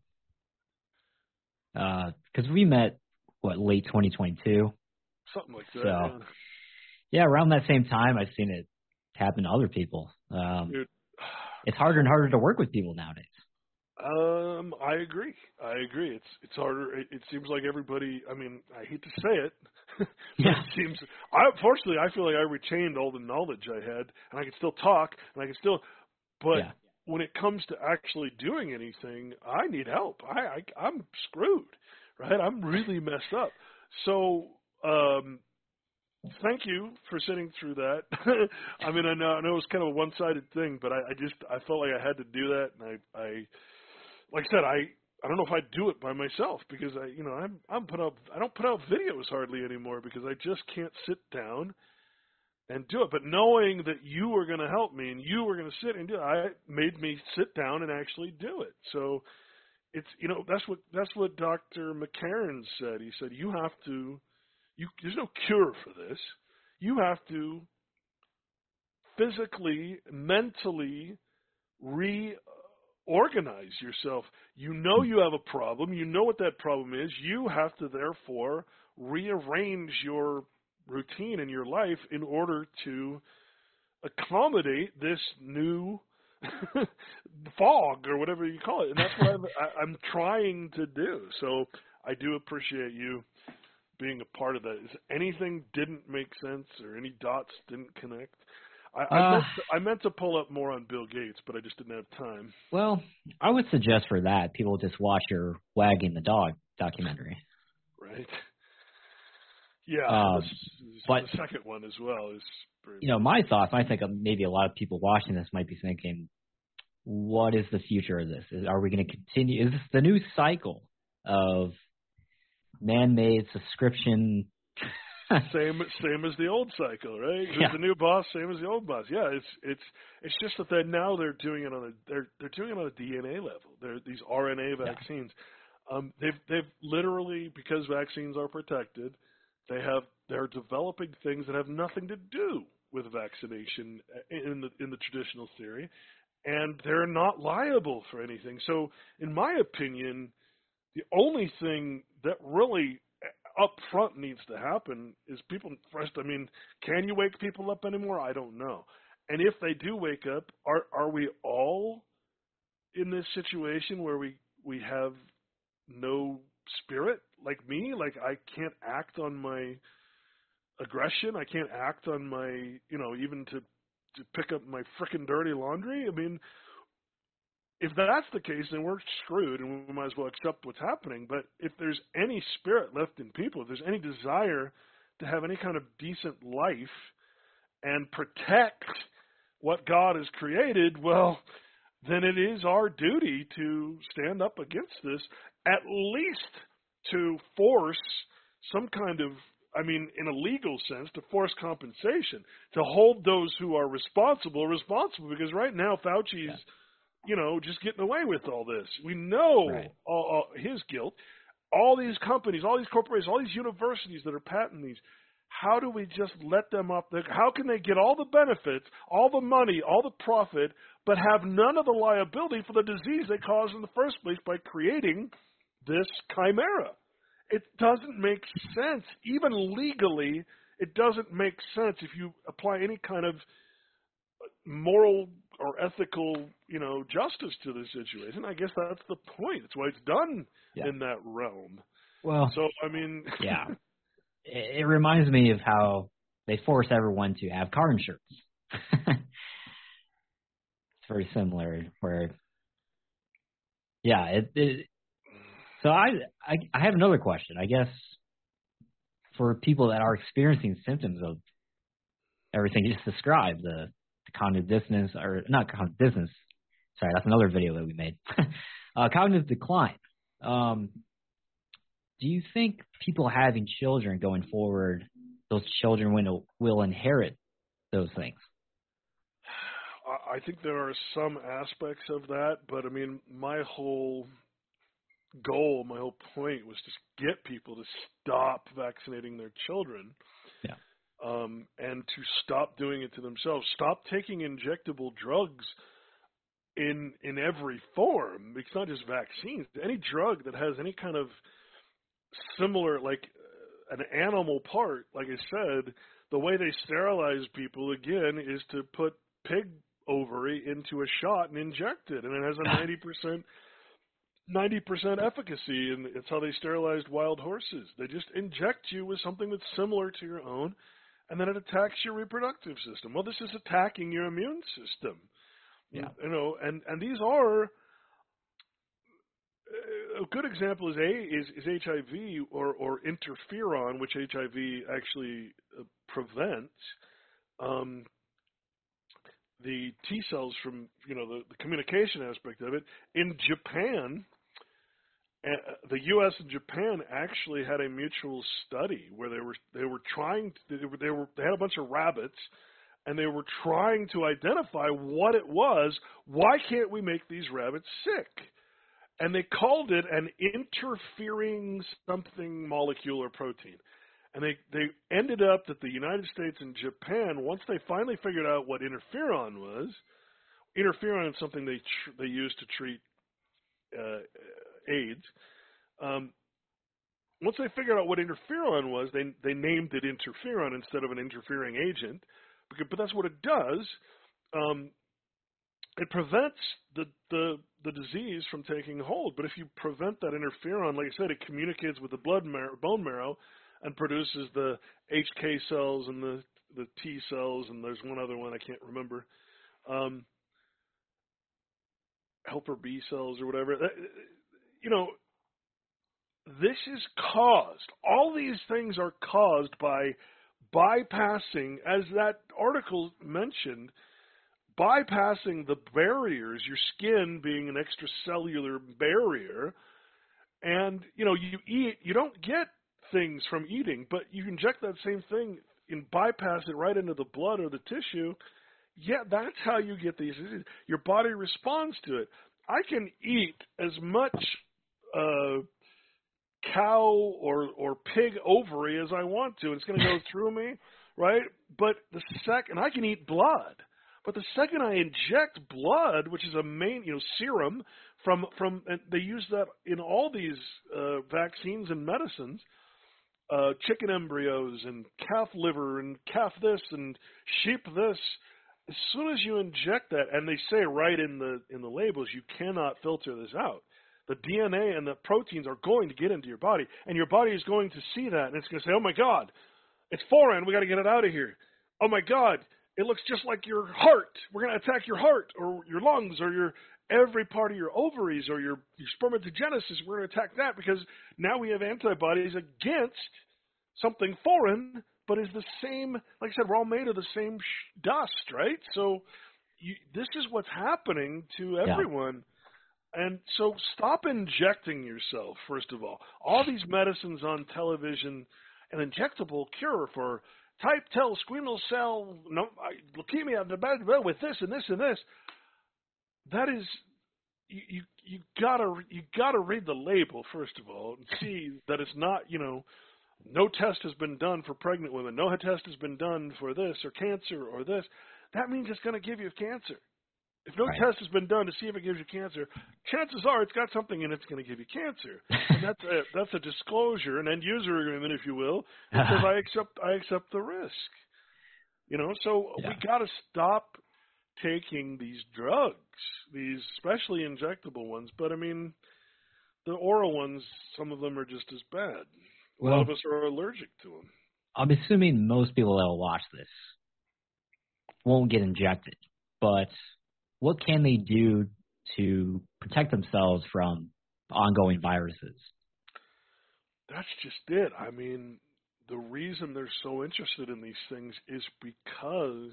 because we met, what, late twenty twenty-two? something like that. So, Yeah. yeah, around that same time, I've seen it happen to other people. Um, Dude. it's harder and harder to work with people nowadays. Um, I agree. I agree. It's it's harder. It, it seems like everybody. I mean, I hate to say it, but Yeah. it seems. I fortunately, I feel like I retained all the knowledge I had, and I can still talk, and I can still. But Yeah. when it comes to actually doing anything, I need help. I, I I'm screwed, right? I'm really messed up. So, um, thank you for sitting through that. I mean, I know I know it was kind of a one-sided thing, but I, I just I felt like I had to do that, and I I. Like I said, I, I don't know if I'd do it by myself because I you know I'm I'm put out I don't put out videos hardly anymore because I just can't sit down and do it. But knowing that you were going to help me and you were going to sit and do it, I made me sit down and actually do it. So it's you know that's what that's what Doctor McCarran said. He said you have to you there's no cure for this. You have to physically, mentally re organize yourself. You know you have a problem. You know what that problem is. You have to therefore rearrange your routine in your life in order to accommodate this new fog or whatever you call it. And that's what I'm, I, I'm trying to do. So I do appreciate you being a part of that. If anything didn't make sense or any dots didn't connect, I, I, Uh, meant to, I meant to pull up more on Bill Gates, but I just didn't have time. well, I would suggest for that people just watch your Wagging the Dog documentary. Right. Yeah, Um, this, but the second one as well is pretty. you know, my thoughts, I think maybe a lot of people watching this might be thinking, what is the future of this? Is, are we going to continue? Is this the new cycle of man-made subscription? same same as the old cycle, right? Who's Yeah. the new boss? Same as the old boss. Yeah, it's it's it's just that they now they're doing it on a they're they're doing it on a D N A level. They're these R N A vaccines. Yeah. Um, they've they've literally, because vaccines are protected, they have they're developing things that have nothing to do with vaccination in the in the traditional theory, and they're not liable for anything. So, in my opinion, the only thing that really up front needs to happen is people first. I mean, can you wake people up anymore? I don't know. And if they do wake up, are are we all in this situation where we we have no spirit like me? Like I can't act on my aggression. I can't act on my, you know, even to to pick up my frickin' dirty laundry. I mean, if that's the case, then we're screwed, and we might as well accept what's happening. But if there's any spirit left in people, if there's any desire to have any kind of decent life and protect what God has created, well, then it is our duty to stand up against this, at least to force some kind of, I mean, in a legal sense, to force compensation, to hold those who are responsible responsible. Because right now, Fauci's... Yeah. you know, just getting away with all this. We know Right. all, all, his guilt. All these companies, all these corporations, all these universities that are patenting these, how do we just let them up? The, how can they get all the benefits, all the money, all the profit, but have none of the liability for the disease they caused in the first place by creating this chimera? It doesn't make sense. Even legally, it doesn't make sense if you apply any kind of moral or ethical, you know, justice to this situation. I guess that's the point. That's why it's done Yeah. in that realm. Well, so I mean, yeah, it, it reminds me of how they force everyone to have car insurance. It's very similar. Where, yeah, it. it so I, I I have another question. I guess for people that are experiencing symptoms of everything you just described, the cognitive dissonance, or not cognitive dissonance, sorry, that's another video that we made. uh, cognitive decline. Um, do you think people having children going forward, those children will, will inherit those things? I think there are some aspects of that, but I mean, my whole goal, my whole point was to get people to stop vaccinating their children. Yeah. Um, and to stop doing it to themselves. Stop taking injectable drugs in in every form. It's not just vaccines. Any drug that has any kind of similar, like uh, an animal part, like I said, the way they sterilize people, again, is to put pig ovary into a shot and inject it. And it has a ninety percent ninety percent efficacy, and it's how they sterilized wild horses. They just inject you with something that's similar to your own, and then it attacks your reproductive system. Well, this is attacking your immune system. Yeah. You know, and, and these are, a good example is A is, is H I V or, or interferon, which H I V actually uh, prevents. Um, the T cells from, you know, the, the communication aspect of it. In Japan, uh, the U S and Japan actually had a mutual study where they were they were trying to, they were, they were they had a bunch of rabbits, and they were trying to identify what it was. Why can't we make these rabbits sick? And they called it an interfering something molecule or protein. And they, they ended up that the United States and Japan, once they finally figured out what interferon was, interferon is something they tr- they use to treat uh, AIDS. Um, once they figured out what interferon was, they they named it interferon instead of an interfering agent. Because, but that's what it does. Um, it prevents the, the the disease from taking hold. But if you prevent that interferon, like I said, it communicates with the blood marrow, bone marrow, and produces the H K cells and the, the T cells, and there's one other one I can't remember, um, helper B cells or whatever. You know, this is caused, all these things are caused by bypassing, as that article mentioned, bypassing the barriers, your skin being an extracellular barrier. And, you know, you eat, you don't get things from eating, but you inject that same thing and bypass it right into the blood or the tissue. Yeah, that's how you get these. Your body responds to it. I can eat as much uh, cow or, or pig ovary as I want to. It's going to go through me, right? But the second, I can eat blood. But the second I inject blood, which is a main, you know, serum from, from and they use that in all these uh, vaccines and medicines, uh, chicken embryos and calf liver and calf this and sheep this. As soon as you inject that, and they say right in the in the labels, you cannot filter this out. The D N A and the proteins are going to get into your body, and your body is going to see that, and it's going to say, oh my God, it's foreign, we got to get it out of here. Oh my God, it looks just like your heart. We're going to attack your heart or your lungs or your every part of your ovaries or your, your spermatogenesis. We're going to attack that because now we have antibodies against something foreign, but is the same. Like I said, we're all made of the same sh- dust, right? So you, this is what's happening to everyone. Yeah. And so stop injecting yourself, first of all. All these medicines on television, an injectable cure for type two squamous cell no, leukemia with this and this and this. That is, you, you you gotta you gotta read the label first of all and see that it's not, you know, no test has been done for pregnant women, no test has been done for this or cancer or this. That means it's going to give you cancer. If no right. test has been done to see if it gives you cancer, chances are it's got something in it that's going to give you cancer. And that's a, that's a disclosure, an end user agreement, if you will, that says I accept I accept the risk. You know, so yeah. we got to stop taking these drugs, these especially injectable ones. But I mean, the oral ones, some of them are just as bad. A well, lot of us are allergic to them. I'm assuming most people that will watch this won't get injected, but what can they do to protect themselves from ongoing viruses? That's just it. I mean, the reason they're so interested in these things is because,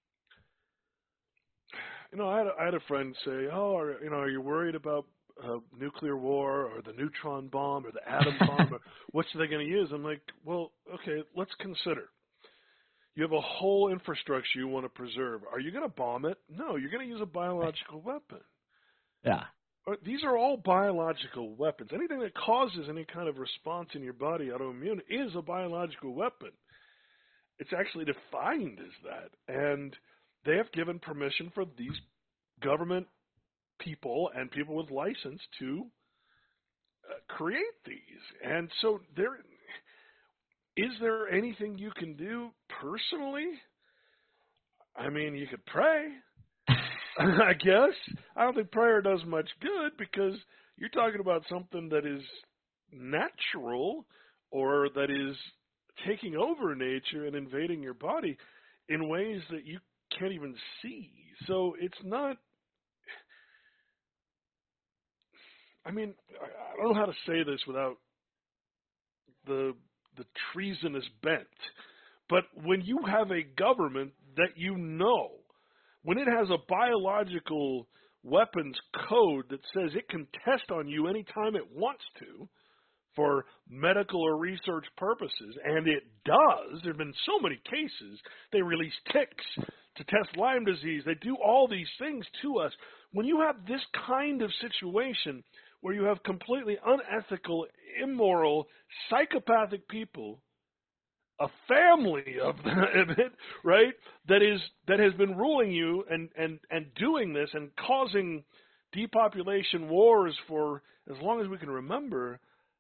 you know, I had a, I had a friend say, "Oh, are, you know, are you worried about uh, nuclear war or the neutron bomb or the atom bomb? Or what's they going to use?" I'm like, "Well, okay, let's consider. You have a whole infrastructure you want to preserve. Are you going to bomb it? No, you're going to use a biological weapon. Yeah. are, these are all biological weapons. Anything that causes any kind of response in your body, autoimmune, is a biological weapon. It's actually defined as that. And they have given permission for these government people and people with license to uh, create these. And so there is there anything you can do personally? I mean, you could pray, I guess. I don't think prayer does much good because you're talking about something that is natural or that is taking over nature and invading your body in ways that you can't even see. So it's not, I mean, I don't know how to say this without the the treasonous bent, but when you have a government that you know, when it has a biological weapons code that says it can test on you anytime it wants to for medical or research purposes, and it does, there have been so many cases, they release ticks to test Lyme disease, they do all these things to us. When you have this kind of situation where you have completely unethical, immoral, psychopathic people, a family of it, right, that is that has been ruling you and, and, and doing this and causing depopulation wars for as long as we can remember,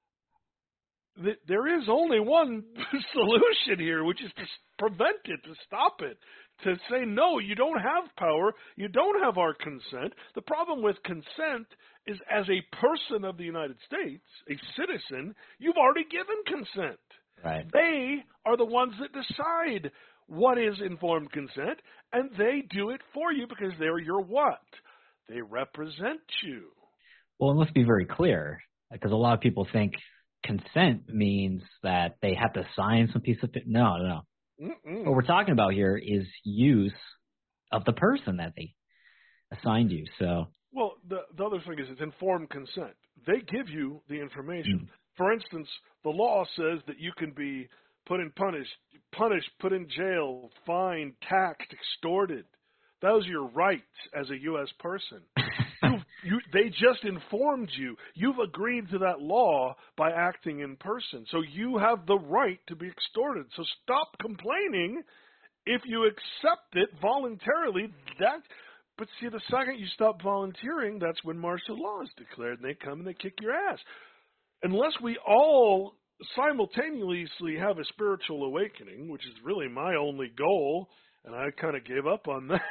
that there is only one solution here, which is to prevent it, to stop it, to say, no, you don't have power, you don't have our consent. The problem with consent is as a person of the United States, a citizen, you've already given consent. Right. They are the ones that decide what is informed consent, and they do it for you because they're your what? They represent you. Well, and let's be very clear, because a lot of people think consent means that they have to sign some piece of – no, no, no. Mm-mm. What we're talking about here is use of the person that they assigned you. So, well, the the other thing is it's informed consent. They give you the information. Mm. For instance, the law says that you can be put in punish, punished, put in jail, fined, taxed, extorted. Those are your rights as a U S person. you, you, they just informed you. You've agreed to that law by acting in person. So you have the right to be extorted. So stop complaining if you accept it voluntarily. That, but see, the second you stop volunteering, that's when martial law is declared, and they come and they kick your ass. Unless we all simultaneously have a spiritual awakening, which is really my only goal, and I kind of gave up on that.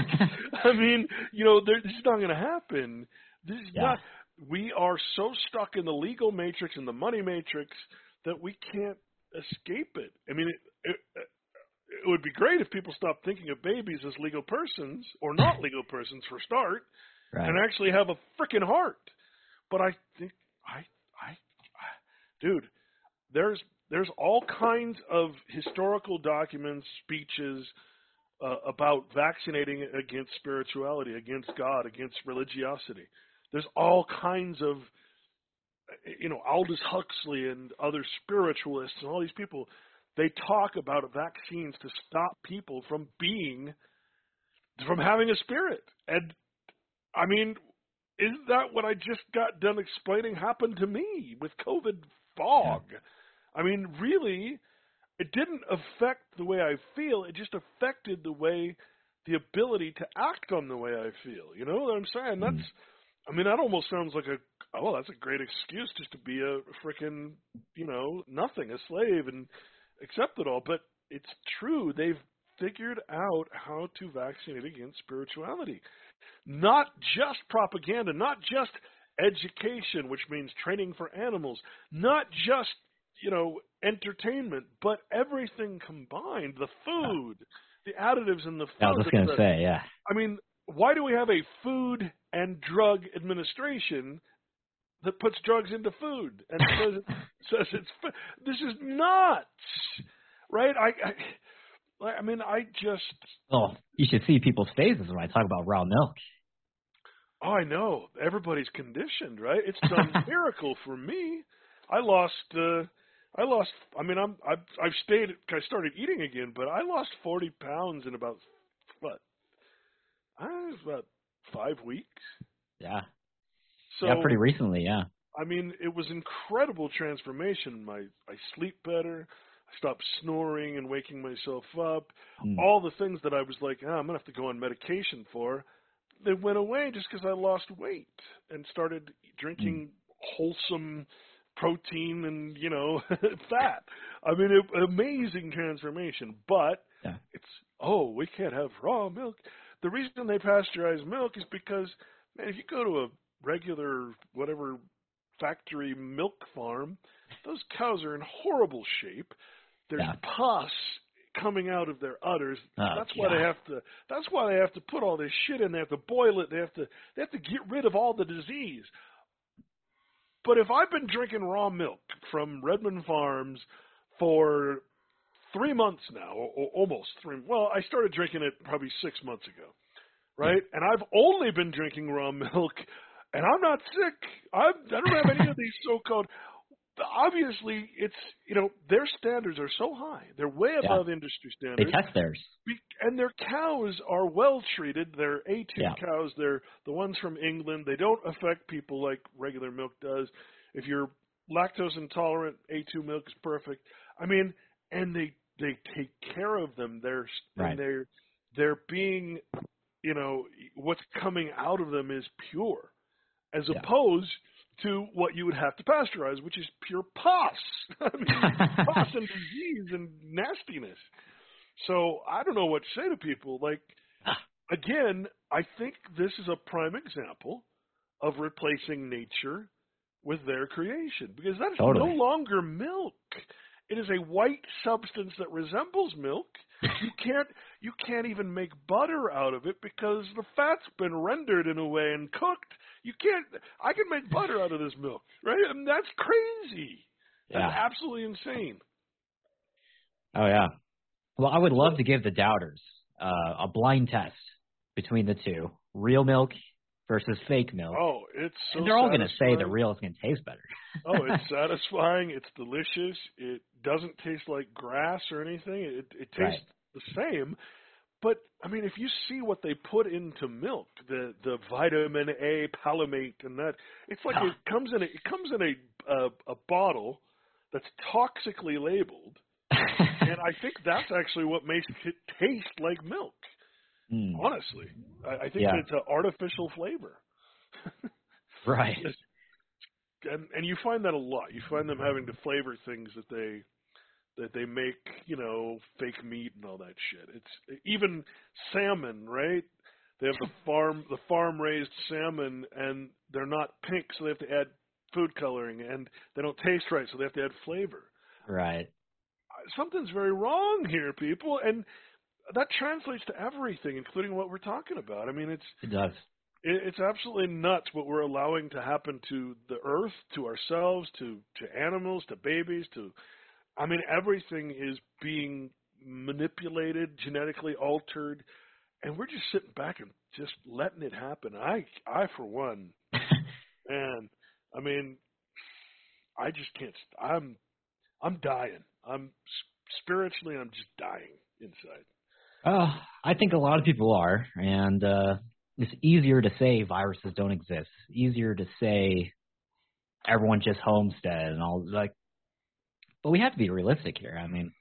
I mean, you know, this is not going to happen. This is yeah. not. We are so stuck in the legal matrix and the money matrix that we can't escape it. I mean, it, it, it would be great if people stopped thinking of babies as legal persons or not legal persons for start, right. and actually have a freaking heart. But I think I, I, I dude, there's there's all kinds of historical documents, speeches. Uh, about vaccinating against spirituality, against God, against religiosity. There's all kinds of, you know, Aldous Huxley and other spiritualists and all these people, they talk about vaccines to stop people from being, from having a spirit. And, I mean, isn't that what I just got done explaining happened to me with COVID fog? Yeah. I mean, really... It didn't affect the way I feel. It just affected the way, the ability to act on the way I feel. You know what I'm saying? That's, I mean, that almost sounds like a, oh, that's a great excuse just to be a freaking, you know, nothing, a slave and accept it all. But it's true. They've figured out how to vaccinate against spirituality. Not just propaganda, not just education, which means training for animals, not just, you know, entertainment, but everything combined, the food, the additives in the food. I was just going to say, yeah. I mean, why do we have a Food and Drug Administration that puts drugs into food and says, it, says it's, this is nuts, right? I, I, I mean, I just. Oh, you should see people's faces when I talk about raw milk. Oh, I know. Everybody's conditioned, right? It's a miracle for me. I lost, uh, I lost, I mean, I'm, I've, I've stayed, I started eating again, but I lost forty pounds in about, what, I don't know, about five weeks. Yeah. So, Yeah, pretty recently, yeah. I mean, it was incredible transformation. My I sleep better. I stopped snoring and waking myself up. Mm. All the things that I was like, oh, I'm gonna have to go on medication for, they went away just because I lost weight and started drinking mm. wholesome protein and you know fat. I mean, it, amazing transformation. But yeah. it's oh, we can't have raw milk. The reason they pasteurize milk is because, man, if you go to a regular whatever factory milk farm, those cows are in horrible shape. There's yeah. pus coming out of their udders. Oh, that's yeah. why they have to. That's why they have to put all this shit in. They have to boil it. They have to. They have to get rid of all the disease. But if I've been drinking raw milk from Redmond Farms for three months now, or, or almost three. Well, I started drinking it probably six months ago, right? Yeah. And I've only been drinking raw milk. And I'm not sick. I'm, I don't have any of these so-called. Obviously, it's you know their standards are so high; they're way above yeah. industry standards. They test theirs, and their cows are well treated. They're A two yeah. cows. They're the ones from England. They don't affect people like regular milk does. If you're lactose intolerant, A two milk is perfect. I mean, and they they take care of them. They're right. and they're they're being, you know, what's coming out of them is pure. As yeah. opposed to what you would have to pasteurize, which is pure pus. I mean, pus and disease and nastiness. So I don't know what to say to people. Like, again, I think this is a prime example of replacing nature with their creation, because that is totally. no longer milk. It is a white substance that resembles milk. You can't you can't even make butter out of it because the fat's been rendered in a way and cooked. You can't. I can make butter out of this milk, right? I mean, that's crazy. That's yeah. absolutely insane. Oh yeah. Well, I would love to give the doubters uh, a blind test between the two: real milk versus fake milk. Oh, it's so and they're all going to say the real is going to taste better. Oh, it's satisfying. It's delicious. It doesn't taste like grass or anything. It it tastes right. the same. But I mean, if you see what they put into milk, the the vitamin A palmate and that, it's like huh. it comes in a, it comes in a, a a bottle that's toxically labeled, and I think that's actually what makes it taste like milk. Mm. Honestly, I, I think yeah. that it's an artificial flavor. right. And and you find that a lot. You find them having to flavor things that they that they make, you know, fake meat and all that shit. It's even salmon, right? They have the farm the farm raised salmon, and they're not pink, so they have to add food coloring, and they don't taste right, so they have to add flavor. Right. Something's very wrong here, people, and that translates to everything, including what we're talking about. I mean, it's it does. It, it's absolutely nuts what we're allowing to happen to the earth, to ourselves, to to animals, to babies, to I mean, everything is being manipulated, genetically altered, and we're just sitting back and just letting it happen. I, I for one, man, I mean, I just can't. I'm, I'm dying. I'm spiritually, I'm just dying inside. Oh, I think a lot of people are, and uh, it's easier to say viruses don't exist. It's easier to say everyone just homestead and all like. But we have to be realistic here. I mean,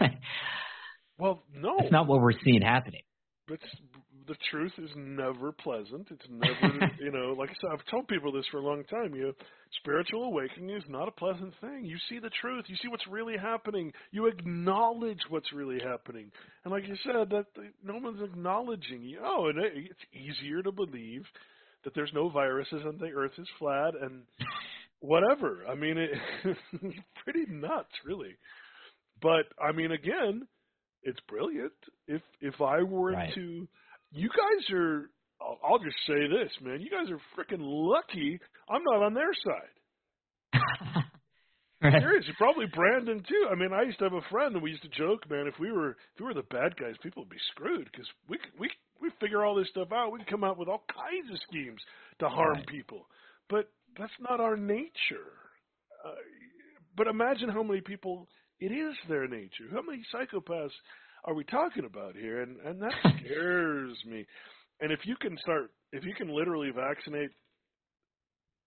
well, no, it's not what we're seeing happening. But the truth is never pleasant. It's never, you know, like I said, I've told people this for a long time. You know, spiritual awakening is not a pleasant thing. You see the truth. You see what's really happening. You acknowledge what's really happening. And like you said, that no one's acknowledging you. Oh, and it's easier to believe that there's no viruses and the Earth is flat and whatever. I mean, it, it's pretty nuts, really. But I mean, again, it's brilliant. If if I were right. to, you guys are. I'll, I'll just say this, man. You guys are freaking lucky. I'm not on their side. right. Seriously, probably Brandon too. I mean, I used to have a friend, and we used to joke, man. If we were if we were the bad guys, people would be screwed because we we we figure all this stuff out. We can come out with all kinds of schemes to harm right. people. But that's not our nature. Uh, but imagine how many people it is their nature. How many psychopaths are we talking about here? And and that scares me. And if you can start, if you can literally vaccinate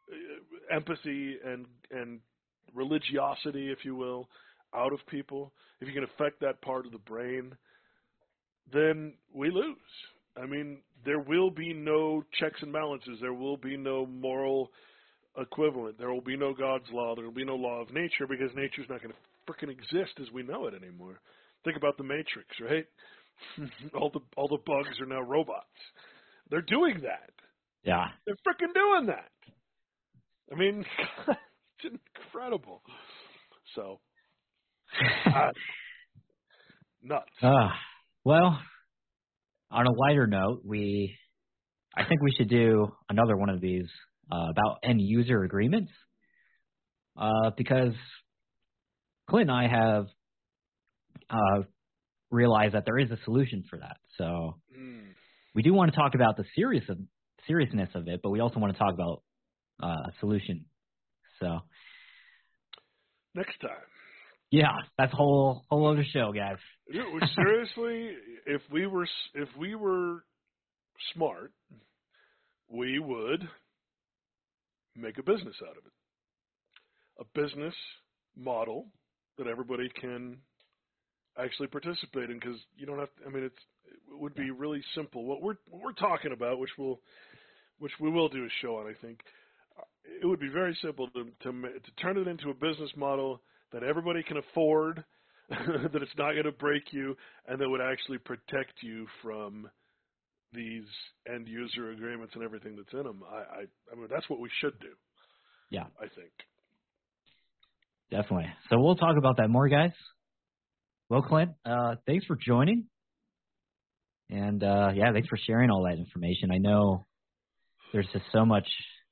uh, empathy and and religiosity, if you will, out of people, if you can affect that part of the brain, then we lose. I mean, there will be no checks and balances. There will be no moral equivalent. There will be no God's law. There will be no law of nature because nature's not going to frickin' exist as we know it anymore. Think about the Matrix, right? all the all the bugs are now robots. They're doing that. Yeah. They're frickin' doing that. I mean, it's incredible. So, uh, nuts. Uh, well, on a lighter note, we, I think we should do another one of these uh, about end user agreements, uh, because Clint and I have uh, realized that there is a solution for that. So mm. we do want to talk about the serious of, seriousness of it, but we also want to talk about uh, a solution. So next time. Yeah, that's a whole whole other show, guys. Seriously, if we were if we were smart, we would make a business out of it. A business model that everybody can actually participate in, because you don't have to, I mean, it's it would be really simple. What we're what we're talking about, which we'll which we will do a show on, I think, it would be very simple to to, to turn it into a business model that everybody can afford, that it's not going to break you, and that would actually protect you from these end user agreements and everything that's in them. I, I, I mean, that's what we should do. Yeah, I think. Definitely. So we'll talk about that more, guys. Well, Clint, uh, thanks for joining. And, uh, yeah, thanks for sharing all that information. I know there's just so much.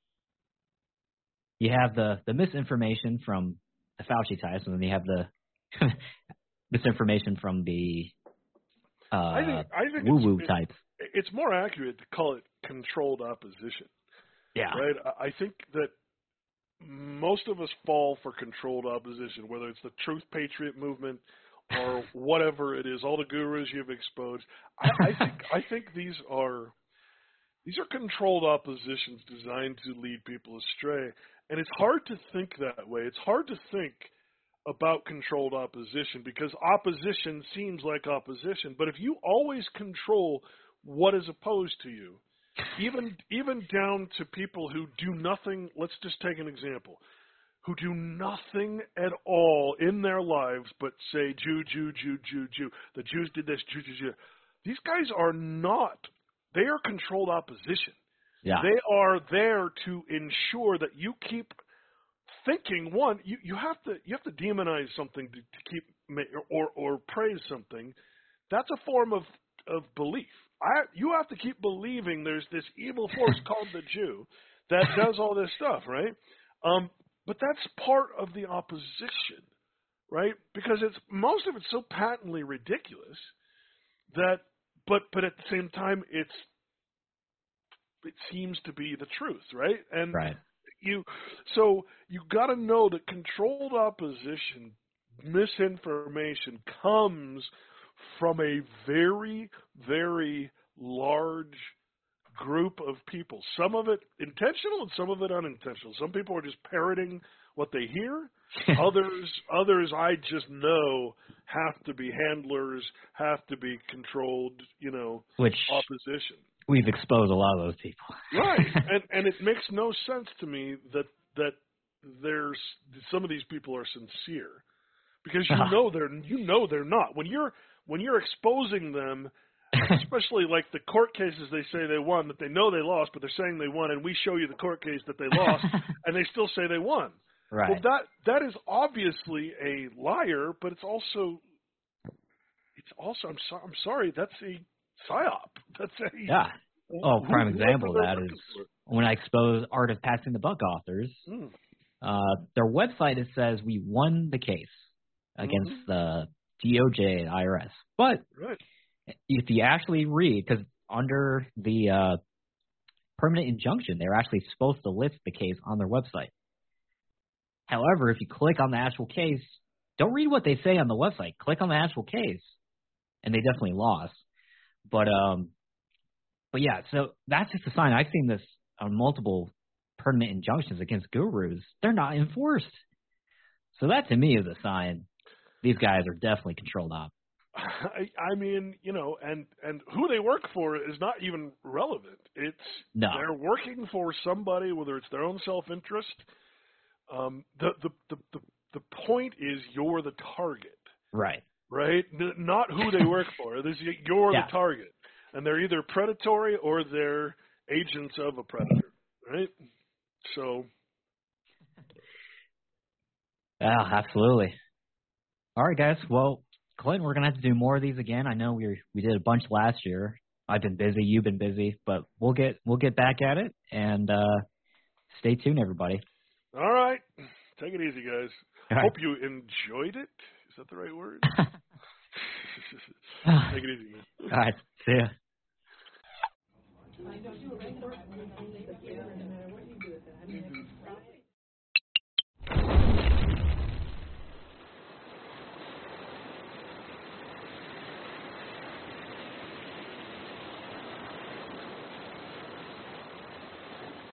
You have the, the misinformation from the Fauci types, and then you have the misinformation from the uh, I think, I think woo-woo it's, types. It, it's more accurate to call it controlled opposition. Yeah. Right? I think that most of us fall for controlled opposition, whether it's the Truth Patriot movement or whatever it is, all the gurus you've exposed. I, I think I think these are these are controlled oppositions designed to lead people astray. And it's hard to think that way. It's hard to think about controlled opposition because opposition seems like opposition. But if you always control what is opposed to you, even even down to people who do nothing, let's just take an example, who do nothing at all in their lives but say Jew, Jew, Jew, Jew, Jew. The Jews did this, Jew, Jew, Jew. These guys are not, they are controlled opposition. Yeah. They are there to ensure that you keep thinking. One, you, you have to you have to demonize something to, to keep or or praise something. That's a form of of belief. I you have to keep believing there's this evil force called the Jew that does all this stuff, right? Um, but that's part of the opposition, right? Because it's most of it's so patently ridiculous that, but but at the same time, it's it seems to be the truth, right? And right. you, so you got to know that controlled opposition, misinformation comes from a very, very large group of people. Some of it intentional and some of it unintentional. Some people are just parroting what they hear. others, others I just know have to be handlers, have to be controlled, you know, Which opposition. We've exposed a lot of those people. Right, and and it makes no sense to me that that there's some of these people are sincere, because you uh-huh. know they're you know they're not. When you're when you're exposing them, especially like the court cases they say they won, that they know they lost, but they're saying they won, and we show you the court case that they lost, and they still say they won. Right. Well, that that is obviously a liar, but it's also it's also I'm so, I'm sorry that's a psyop. That's a yeah. Oh, prime example of that is when I exposed Art of Passing the Buck authors. Mm. Uh, their website it says we won the case against mm-hmm. the D O J and I R S, but right. if you actually read, because under the uh, permanent injunction, they're actually supposed to list the case on their website. However, if you click on the actual case, don't read what they say on the website. Click on the actual case, and they definitely lost. But um, but yeah, so that's just a sign. I've seen this on multiple permanent injunctions against gurus, they're not enforced. So that to me is a sign these guys are definitely controlled op. I, I mean, you know, and, and who they work for is not even relevant. It's no. They're working for somebody, whether it's their own self-interest. Um, the, the, the, the, the point is you're the target. Right. Right? N- not who they work for. This, you're yeah. the target. And they're either predatory or they're agents of a predator. Right? So. Yeah, absolutely. All right, guys. Well, Clinton, we're going to have to do more of these again. I know we we did a bunch last year. I've been busy. You've been busy. But we'll get we'll get back at it. And uh, stay tuned, everybody. All right. Take it easy, guys. All Hope right. you enjoyed it. Is that the right word? Take it easy, man. All right. See ya.